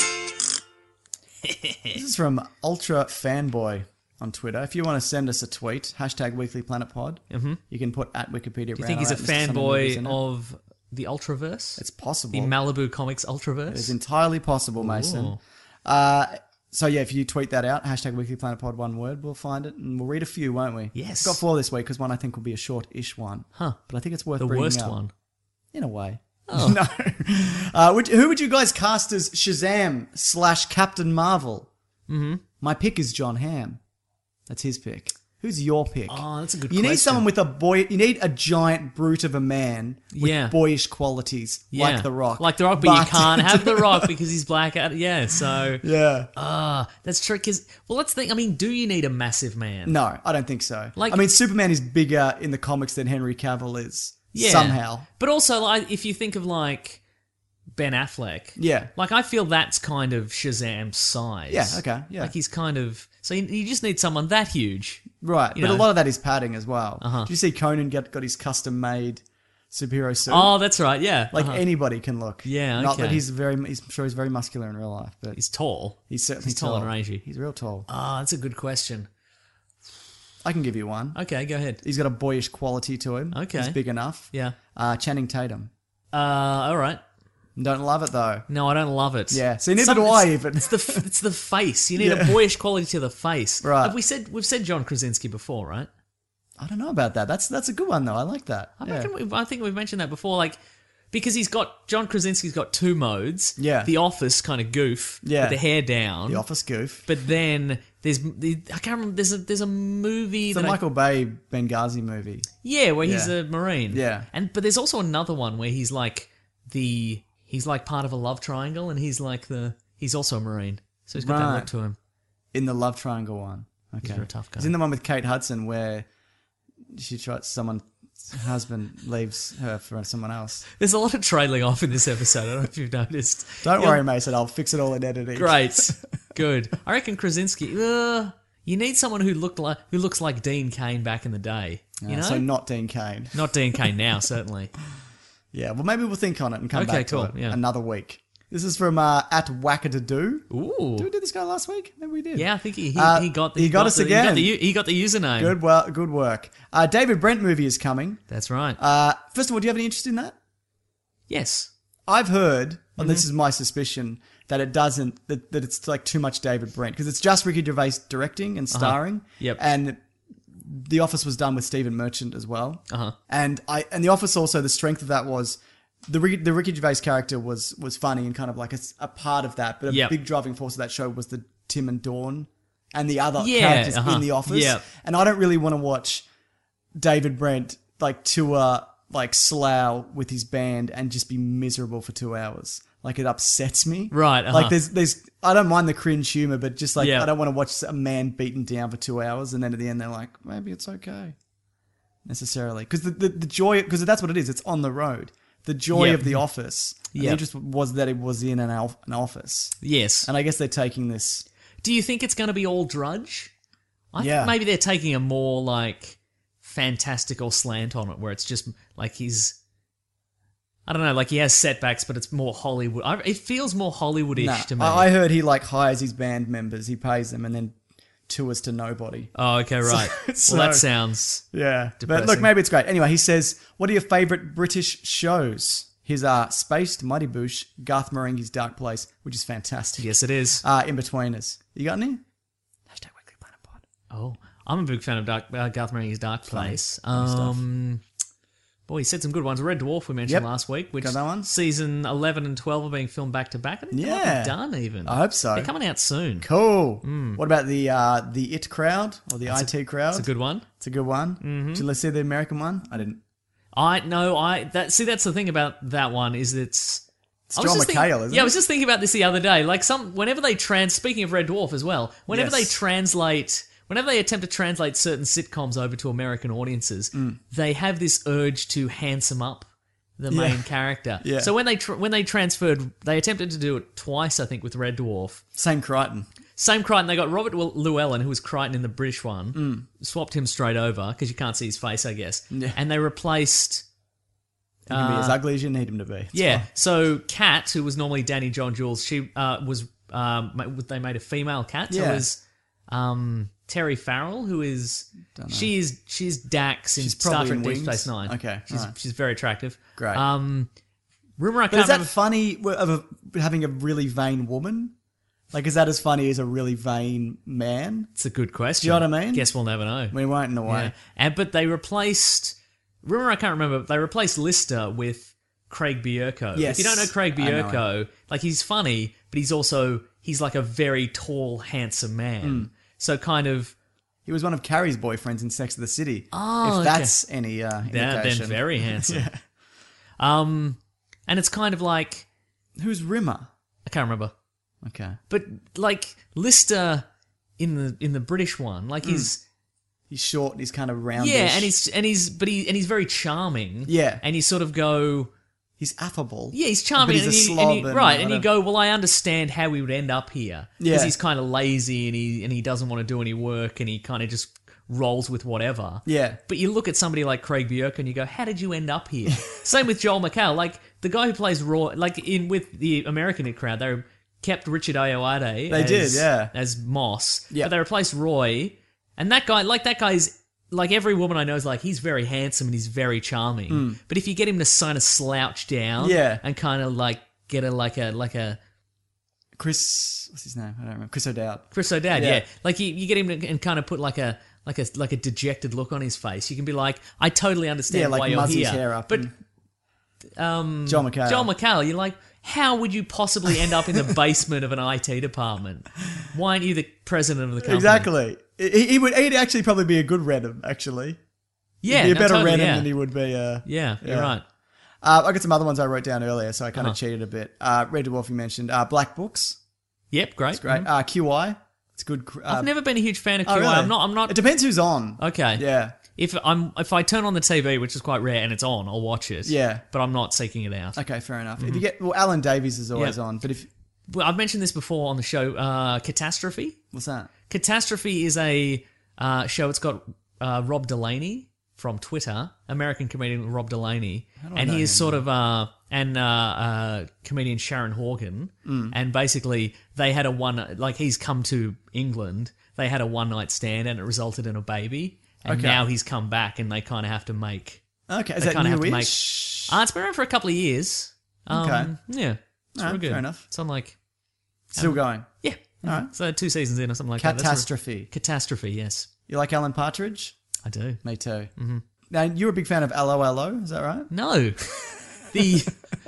This is from Ultra Fanboy on Twitter. If you want to send us a tweet, hashtag Weekly Planet Pod, mm-hmm. you can put at Wikipedia. Do you think he's a fanboy of the Ultraverse? It's possible. The Malibu Comics Ultraverse? It's entirely possible, Mason. Ooh. Uh, so yeah, if you tweet that out, hashtag Weekly Planet Pod, one word, we'll find it and we'll read a few, won't we? Yes. Got four this week because one I think will be a short-ish one. Huh. But I think it's worth The bringing worst up. one. In a way. Oh. No. Uh, would, who would you guys cast as Shazam slash Captain Marvel? Mm-hmm. My pick is John Hamm. That's his pick. Who's your pick? Oh, that's a good You question. need someone with a boy. You need a giant brute of a man with Yeah. boyish qualities, Yeah. like The Rock. Like The Rock, but, you can't have The Rock because he's black. Out. Yeah, so... Yeah. Ah, that's true. Because, well, let's think. I mean, do you need a massive man? No, I don't think so. Like- I mean, Superman is bigger in the comics than Henry Cavill is. Yeah. Somehow. But also, like, if you think of, like, Ben Affleck. Yeah. Like, I feel that's kind of Shazam's size. Yeah, okay, yeah. Like, he's kind of... So you, you just need someone that huge. Right. You But know. a lot of that is padding as well. Uh-huh. Did you see Conan get, got his custom-made superhero suit? Oh, that's right, yeah. Like Uh-huh. anybody can look. Yeah, Not okay. that he's very, he's, I'm sure he's very muscular in real life, but He's tall. he's certainly He's tall and rangy. He's real tall. Ah, that's a good question. I can give you one. Okay, go ahead. He's got a boyish quality to him. Okay. He's big enough. Yeah. Uh, Channing Tatum. Uh, all right. Don't love it though. No, I don't love it. Yeah. See, neither Some- do I it's- even. It's the it's the face. You need Yeah. a boyish quality to the face. Right. Have we said we've said John Krasinski before, right? I don't know about that. That's that's a good one though. I like that. I yeah. reckon we, I think we've mentioned that before, like because he's got John Krasinski's got two modes. Yeah. The Office kind of goof. Yeah. With the hair down. The Office goof. But then there's the I can't remember. There's a there's a movie It's a that I- Michael Bay Benghazi movie. yeah, where he's Yeah. a marine. Yeah. And but there's also another one where he's like the he's like part of a love triangle, and he's like the he's also a marine, so he's got that Right. look to him. In the love triangle one. Okay. He's a tough guy. He's in the one with Kate Hudson where she tries someone's husband leaves her for someone else. There's a lot of trailing off in this episode. I don't know if you've noticed. Don't You'll- worry, Mason. I'll fix it all in editing. Great, good. I reckon Krasinski. Uh, you need someone who looked like who looks like Dean Cain back in the day. You Uh, know, So not Dean Cain. not Dean Cain now, certainly. Yeah, well, maybe we'll think on it and come Okay, back to cool, it yeah. another week. This is from uh, at Wackadadoo. Ooh, Did we do this guy last week? Maybe we did. yeah, I think he he, Uh, he got the, he got us the, again. He got, the, he got the username. Good, well, good work. Uh, David Brent movie is coming. That's right. Uh, first of all, do you have any interest in that? Yes. I've heard, and this Mm-hmm. is my suspicion, that it doesn't, that, that it's like too much David Brent because it's just Ricky Gervais directing and starring. Yep. And The Office was done with Stephen Merchant as well. Uh-huh. And I and The Office also, the strength of that was the Ricky, the Ricky Gervais character was was funny and kind of like a, a part of that, but a Yep. big driving force of that show was the Tim and Dawn and the other Yeah, characters uh-huh. in The Office. Yep. And I don't really want to watch David Brent like tour like Slough with his band and just be miserable for two hours. Like it upsets me. Right, uh-huh. Like there's there's I don't mind the cringe humor, but just like Yeah. I don't want to watch a man beaten down for two hours and then at the end they're like, maybe it's okay. Necessarily. Because the, the, the joy, because that's what it is, it's on the road. The joy Yep. of The Office, and the Yep. interest was that it was in an, al- an office. Yes. And I guess they're taking this. Do you think it's going to be all Drudge? I Yeah. think maybe they're taking a more like fantastical slant on it, where it's just like he's, I don't know, like he has setbacks, but it's more Hollywood. I, it feels more Hollywoodish Nah, to me. I, I heard he like hires his band members, he pays them, and then tours to nobody. oh, okay, right. So- well, that sounds Yeah. But depressing. look, maybe it's great. Anyway, he says, what are your favourite British shows? His uh, Spaced, Mighty Boosh, Garth Marenghi's Dark Place, which is fantastic. Yes, it is. Uh, In-Betweeners. You got any? Hashtag Weekly Planet Pod. Oh, I'm a big fan of Dark, uh, Garth Marenghi's Dark Place. Um, boy, he said some good ones. Red Dwarf we mentioned Yep. last week, which Got that one? season eleven and twelve are being filmed back to back. I think they might Yeah. be done even. I hope so. They're coming out soon. Cool. What about the uh, the It crowd or the That's I a- T crowd? It's a good one. It's a good one. Mm-hmm. Did you see the American one? I didn't. I no, I that see that's the thing about that one is it's. It's I was John just McHale, thinking- isn't Yeah, it? I was just thinking about this the other day. Like some, whenever they trans, speaking of Red Dwarf as well, whenever they Yes. translate, whenever they attempt to translate certain sitcoms over to American audiences, they have this urge to handsome up the Mm. Yeah. main character. Yeah. So when they tr- when they transferred, they attempted to do it twice, I think, with Red Dwarf. Same Crichton. Same Crichton. They got Robert Will- Llewellyn, who was Crichton in the British one, Mm. swapped him straight over because you can't see his face, I guess. Yeah. And they replaced. He can be Uh, as ugly as you need him to be. It's Yeah. fine. So Kat, who was normally Danny John Jules, she uh, was. Um, ma- they made a female Kat. So Yeah. it was um, Terry Farrell, who is Don't know. she is she's Dax in She's Star probably Trek in Deep Wings. Space Nine. Okay, she's alright. she's very attractive. Great. Um, rumor I But can't is that remember. funny of a, having a really vain woman? Like, is that as funny as a really vain man? It's a good question. Do you know what I mean? Guess we'll never know. We won't in a way. Yeah. And but they replaced. Rumor I can't remember. They replaced Lister with Craig Bierko. Yes, If you don't know Craig I know him. Bierko, like he's funny, but he's also he's like a very tall, handsome man. Mm. So kind of He was one of Carrie's boyfriends in Sex of the City. Oh, if okay. that's any uh, then, then indication. very handsome. Yeah. Um, and it's kind of like Who's Rimmer? I can't remember, Okay. but like Lister in the in the British one, like he's. He's short and he's kind of roundish. Yeah, and he's and he's but he and he's very charming. Yeah. and you sort of go, He's affable. yeah, he's charming, But he's and, a you, and slob you- and right, and you whatever. go, well, I understand how we would end up here because Yeah. he's kind of lazy and he and he doesn't want to do any work and he kind of just rolls with whatever. Yeah. But you look at somebody like Craig Bierko and you go, how did you end up here? Same with Joel McHale, like the guy who plays Roy, like in with the American crowd, they kept Richard Ayoade. They as, did, yeah. as Moss. Yeah. But they replaced Roy. And that guy, like that guy's, like every woman I know is like, he's very handsome and he's very charming. Mm. But if you get him to kind of slouch down, Yeah. and kind of like get a like a like a Chris, what's his name? I don't remember. Chris O'Dowd. Chris O'Dowd, Yeah. yeah. Like you, you get him to, and kind of put like a like a like a dejected look on his face. You can be like, I totally understand Yeah, like why you're muzz his here, hair up but and- um, John McHale. John McHale, you're like, how would you possibly end up in the basement of an I T department? Why aren't you the president of the company? Exactly. He, he would. He'd actually probably be a good Renham. Actually, Yeah, he'd be a no, better totally, Renham yeah. than he would be. Uh, Yeah, you're right. Uh, I got some other ones I wrote down earlier, so I kind of Uh-huh. cheated a bit. Uh, Red Dwarf, you mentioned. Uh, Black Books. Yep, great. It's great. Mhm. Uh, Q I. It's good. Uh, I've never been a huge fan of oh, Q I. really? I'm not. I'm not. It depends who's on. Okay. Yeah. If I'm if I turn on the T V, which is quite rare, and it's on, I'll watch it. Yeah. But I'm not seeking it out. Okay, fair enough. If Mhm. you get well, Alan Davies is always Yeah. on, but if Well, I've mentioned this before on the show. Uh, Catastrophe. what's that? Catastrophe is a uh, show. It's got uh, Rob Delaney from Twitter, American comedian Rob Delaney, How do I and know he is him? sort of uh, and uh, uh, comedian Sharon Horgan, Mm. and basically they had a one like he's come to England. They had a one night stand, and it resulted in a baby. And Okay. now he's come back, and they kind of have to make. Okay, is they that kinda have to make. newish? Uh, it's been around for a couple of years. Um, Okay. Yeah, it's Alright, real good. fair enough. It's on like Still um, going. Yeah. All right. So two seasons in or something like that. That's re- Catastrophe. Catastrophe, yes. You like Alan Partridge? I do. Me too. Mhm. Now you're a big fan of L O L O, is that right? No. the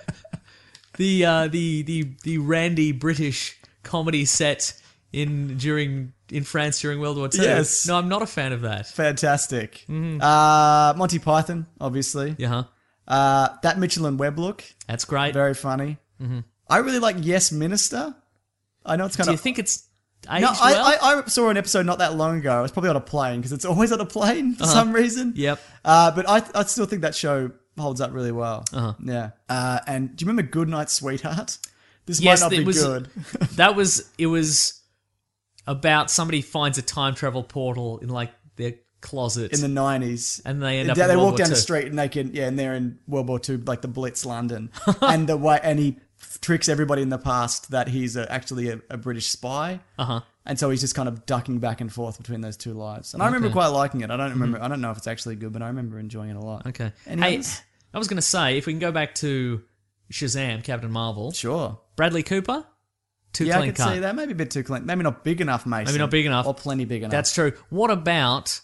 the uh, the the the randy British comedy set in during in France during World War Two. Yes. No, I'm not a fan of that. Fantastic. Mhm. Uh, Monty Python, obviously. Yeah. Uh, that Mitchell and Webb look. That's great. Very funny. Mhm. I really like Yes Minister. I know it's kind Do of. you think it's aged No, I, well? I, I saw an episode not that long ago. I was probably on a plane because it's always on a plane for Uh-huh. some reason. Yep. Uh, but I, I still think that show holds up really well. Uh-huh. Yeah. Uh, and do you remember Goodnight Sweetheart? This Yes, might not it be was- good. that was it was about somebody finds a time travel portal in like their closet In the nineties. and they end they up in they World walk War down the Two. street and they can, yeah, and they're in World War Two, like the Blitz London. and the way, and he tricks everybody in the past that he's a, actually a, a British spy. Uh-huh. And so he's just kind of ducking back and forth between those two lives. And I remember Okay. quite liking it. I don't remember, Mhm. I don't know if it's actually good, but I remember enjoying it a lot. Okay. Any Hey, others? I was going to say, if we can go back to Shazam, Captain Marvel. Sure. Bradley Cooper? Too yeah, clean I could cut. see that. Maybe a bit too clean. Maybe not big enough, Mason. Maybe not big enough. Or plenty big enough. That's true. What about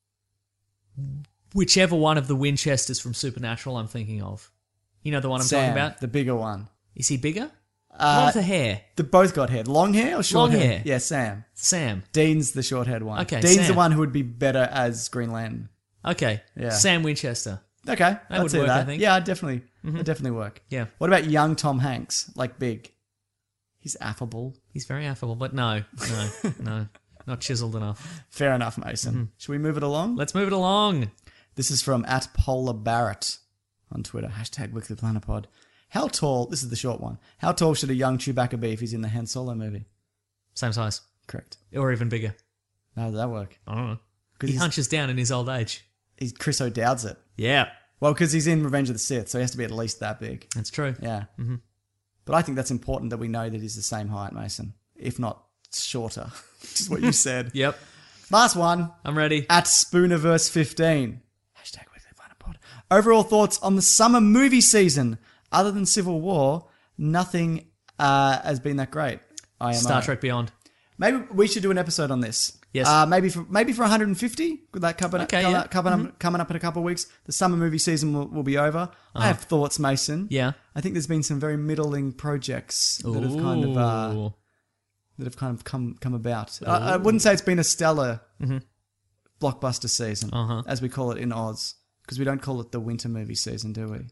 whichever one of the Winchesters from Supernatural I'm thinking of? You know the one I'm Sam, talking about? the bigger one. Is he bigger? Uh, What with the hair? They both got hair. Long hair or short Long hair? hair. Yeah, Sam. Sam. Dean's the short-haired one. Okay, Dean's the Sam. one who would be better as Green Lantern. Okay. Yeah. Sam Winchester. Okay, That I'd would see work, that. I think. Yeah, I'd definitely, Mhm. that'd definitely work. Yeah. What about young Tom Hanks? Like big. He's affable. He's very affable, but no, no, no. Not chiseled enough. Fair enough, Mason. Mhm. Should we move it along? Let's move it along. This is from at Polar Barrett on Twitter. Hashtag Weekly Planet Pod. How tall, this is the short one, how tall should a young Chewbacca be if he's in the Han Solo movie? Same size. Correct. Or even bigger. How does that work? I don't know. 'Cause He he's- hunches down in his old age. He's Chris O'Dowd's it. Yeah. Well, because he's in Revenge of the Sith, so he has to be at least that big. That's true. Yeah. Mm-hmm. But I think that's important that we know that he's the same height, Mason. If not shorter, which is what you said. Yep. Last one. I'm ready. At Spooniverse fifteen. Hashtag Weekly Planet Pod. Overall thoughts on the summer movie season. Other than Civil War, nothing uh, has been that great. I M O. Star Trek Beyond. Maybe we should do an episode on this. Yes. Uh, maybe for maybe for one hundred fifty. With that coming, Okay, coming, yeah. up, coming, Mhm. up, coming up in a couple of weeks, the summer movie season will, will be over. I have thoughts, Mason. Yeah. I think there's been some very middling projects that have kind of uh, Ooh. that have kind of come come about. I, I wouldn't say it's been a stellar Mhm. blockbuster season, Uh-huh. as we call it in Oz, because we don't call it the winter movie season, do we?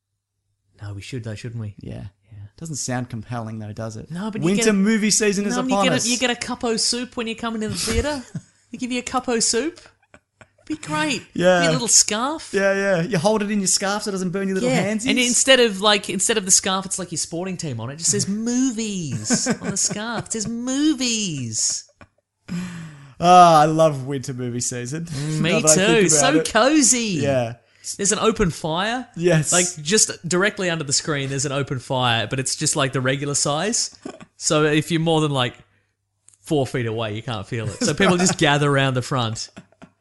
No, we should though, shouldn't we? Yeah. Doesn't sound compelling though, does it? No, but you winter get a- movie season is No, upon you get us. A, you get a cuppo soup when you come into the theatre. They give you a cuppo soup. Be great. Yeah. Give you a little scarf. Yeah, yeah. You hold it in your scarf so it doesn't burn your little Yeah. handsies. And instead of like instead of the scarf, it's like your sporting team on it. It just says movies on the scarf. It says movies. Ah, I love winter movie season. Me Now that I too. think So about it. cozy. Yeah. There's an open fire. Yes. Like just directly under the screen, there's an open fire, but it's just like the regular size. So if you're more than like four feet away. You can't feel it. So people just gather around the front.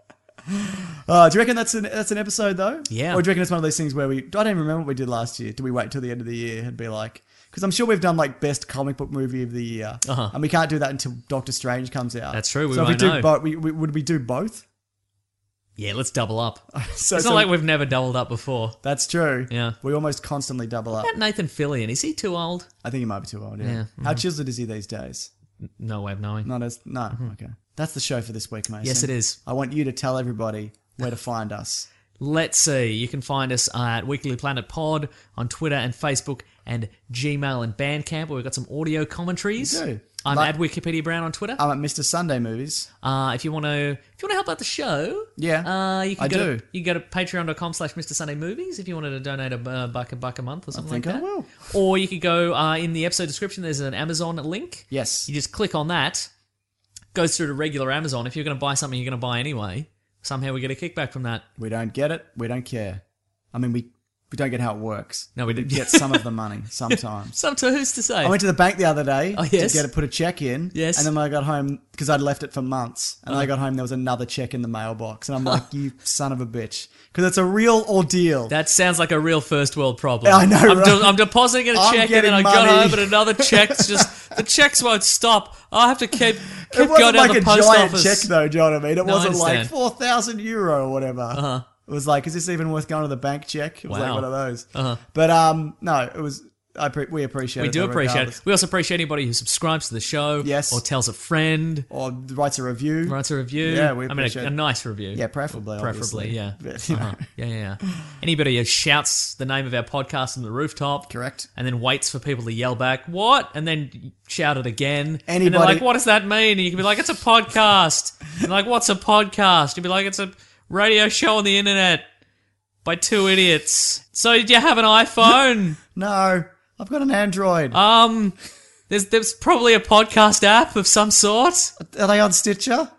Uh, do you reckon that's an that's an episode though? Yeah. Or do you reckon it's one of those things where we? I don't even remember what we did last year. Did we wait till the end of the year and be like? Because I'm sure we've done like best comic book movie of the year, uh-huh. and we can't do that until Doctor Strange comes out. That's true. We so if we won't do know. both, we, we, would we do both? Yeah, let's double up. so, it's so not like we've never doubled up before. That's true. Yeah. We almost constantly double up. What about Nathan Fillion? Is he too old? I think he might be too old, yeah. Yeah, How mhm. chiseled is he these days? No way of knowing. Not as, no, okay. That's the show for this week, Mason. Yes, it is. I want you to tell everybody where to find us. Let's see. You can find us at Weekly Planet Pod on Twitter and Facebook and Gmail and Bandcamp, where we've got some audio commentaries. You do. I'm Like- at Wikipedia Brown on Twitter. I'm at Mister Sunday Movies. Uh, if you want to, if you want to help out the show, Yeah, uh, you can I go do. To, you can go to patreon.com slash Mr. Sunday Movies if you wanted to donate a uh, buck, a buck a month or something think like I that. will. Or you could go uh, in the episode description. There's an Amazon link. Yes. You just click on that. Goes through to regular Amazon. If you're going to buy something, you're going to buy anyway. Somehow we get a kickback from that. We don't get it. We don't care. I mean, we we don't get how it works. No, we we don't. get some of the money sometimes. Sometimes who's to say? I went to the bank the other day Oh, yes? to get it, put a check in. Yes. And then when I got home, because I'd left it for months, and Uh-huh. I got home, there was another check in the mailbox. And I'm like, you son of a bitch. Because it's a real ordeal. That sounds like a real first world problem. I know, I'm, right? de- I'm depositing a I'm check and getting then I got money. home and another check's just... The checks won't stop. I have to keep, keep It going wasn't down like the a post giant office. check, though, do you know what I mean? It No, I wasn't like understand. four thousand euro or whatever. Uh-huh. It was like, is this even worth going to the bank check? It was like Wow. one of those. Uh-huh. But um, no, it was. I pre- we appreciate We it. do though, appreciate regardless. it. We also appreciate anybody who subscribes to the show. Yes. Or tells a friend. Or writes a review. Writes a review. Yeah, we I mean, appreciate a, a it. nice review. Yeah, preferably. Preferably, obviously. yeah. But, you know. Uh-huh. Yeah, yeah, yeah. Anybody who shouts the name of our podcast from the rooftop. Correct. And then waits for people to yell back, what? And then shout it again. And Anybody- they're like, what does that mean? And you can be like, it's a podcast. And like, what's a podcast? You'd be like, it's a radio show on the internet by two idiots. So did you have an iPhone? No, I've got an Android. um, there's there's probably a podcast app of some sort. Are they on Stitcher?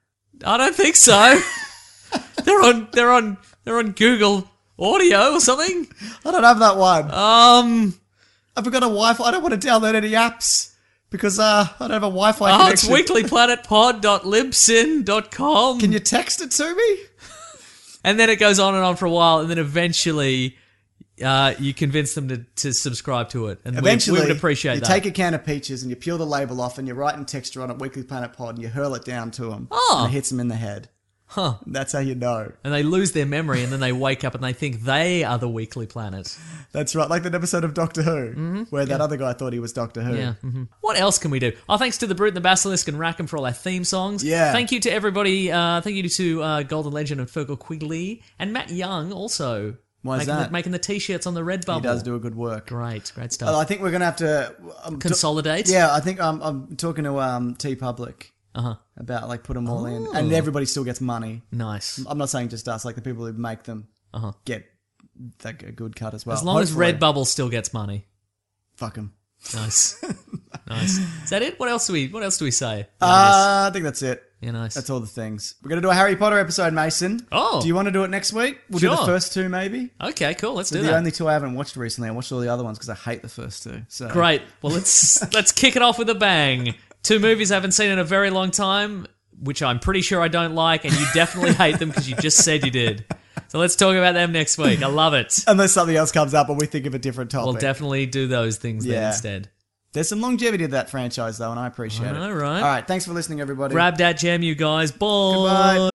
I don't think so. they're on they're on they're on Google Audio or something. I don't have that one. Um, I've got a Wi-Fi. I don't want to download any apps because uh, I don't have a Wi-Fi oh, connection. it's weekly planet pod dot libsyn dot com. Can you text it to me? And then it goes on and on for a while, and then eventually uh, you convince them to, to subscribe to it. And we- Eventually, we would appreciate you that. take a can of peaches and you peel the label off and you write in texture on it, Weekly Planet Pod, and you hurl it down to them. Oh. And it hits them in the head. Huh. That's how you know. And they lose their memory, and then they wake up and they think they are the Weekly Planet. That's right, like that episode of Doctor Who, mm-hmm. where that other guy thought he was Doctor Who. Yeah. hmm What else can we do? Oh, thanks to the Brute and the Basilisk and Rackham for all our theme songs. Yeah. Thank you to everybody. Uh, thank you to uh, Golden Legend and Fergal Quigley and Matt Young also. Why is making that? The, making the t-shirts on the Redbubble. He does do a good work. Great, great stuff. Uh, I think we're going to have to... Um, Consolidate? Yeah, I think um, I'm talking to um, T-Public Uh-huh. about like put them all in. Oh. And everybody still gets money. Nice. I'm not saying just us, like the people who make them Uh-huh. get that a good cut as well. As long Hopefully. as Redbubble still gets money. Fuck them. Nice. Nice. Is that it? What else do we What else do we say? Uh, I think that's it. Yeah, nice. That's all the things. We're going to do a Harry Potter episode, Mason. Oh. Do you want to do it next week? We'll do Sure. the first two, maybe. Okay, cool. Let's They're do the that. only two I haven't watched recently. I watched all the other ones because I hate the first two. So Great. Well, let's let's kick it off with a bang. Two movies I haven't seen in a very long time, which I'm pretty sure I don't like, and you definitely hate them because you just said you did. So let's talk about them next week. I love it. Unless something else comes up or we think of a different topic. We'll definitely do those things then Yeah. instead. There's some longevity to that franchise, though, and I appreciate it. All right. All right. Thanks for listening, everybody. Grab that jam, you guys. Bye. Goodbye.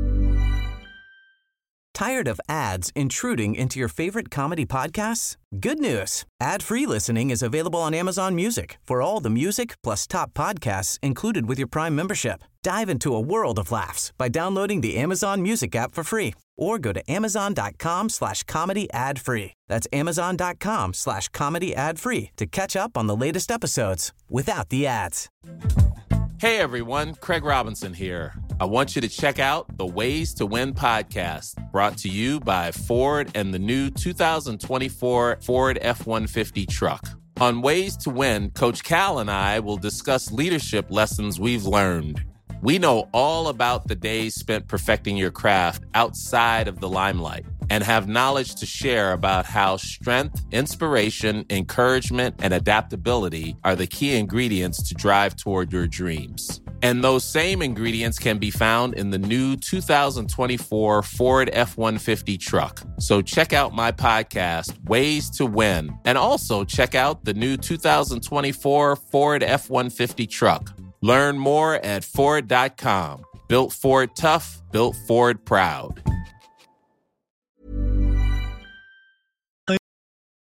Tired of ads intruding into your favorite comedy podcasts? Good news. Ad-free listening is available on Amazon Music for all the music plus top podcasts included with your Prime membership. Dive into a world of laughs by downloading the Amazon Music app for free or go to amazon.com slash comedy ad free. That's amazon.com slash comedy ad free to catch up on the latest episodes without the ads. Hey everyone, Craig Robinson here. I want you to check out the Ways to Win podcast, brought to you by Ford and the new two thousand twenty-four Ford F one fifty truck. On Ways to Win, Coach Cal and I will discuss leadership lessons we've learned. We know all about the days spent perfecting your craft outside of the limelight and have knowledge to share about how strength, inspiration, encouragement, and adaptability are the key ingredients to drive toward your dreams. And those same ingredients can be found in the new two thousand twenty-four Ford F one fifty truck. So check out my podcast, Ways to Win, and also check out the new two thousand twenty-four Ford F one fifty truck. Learn more at Ford dot com. Built Ford tough, built Ford proud.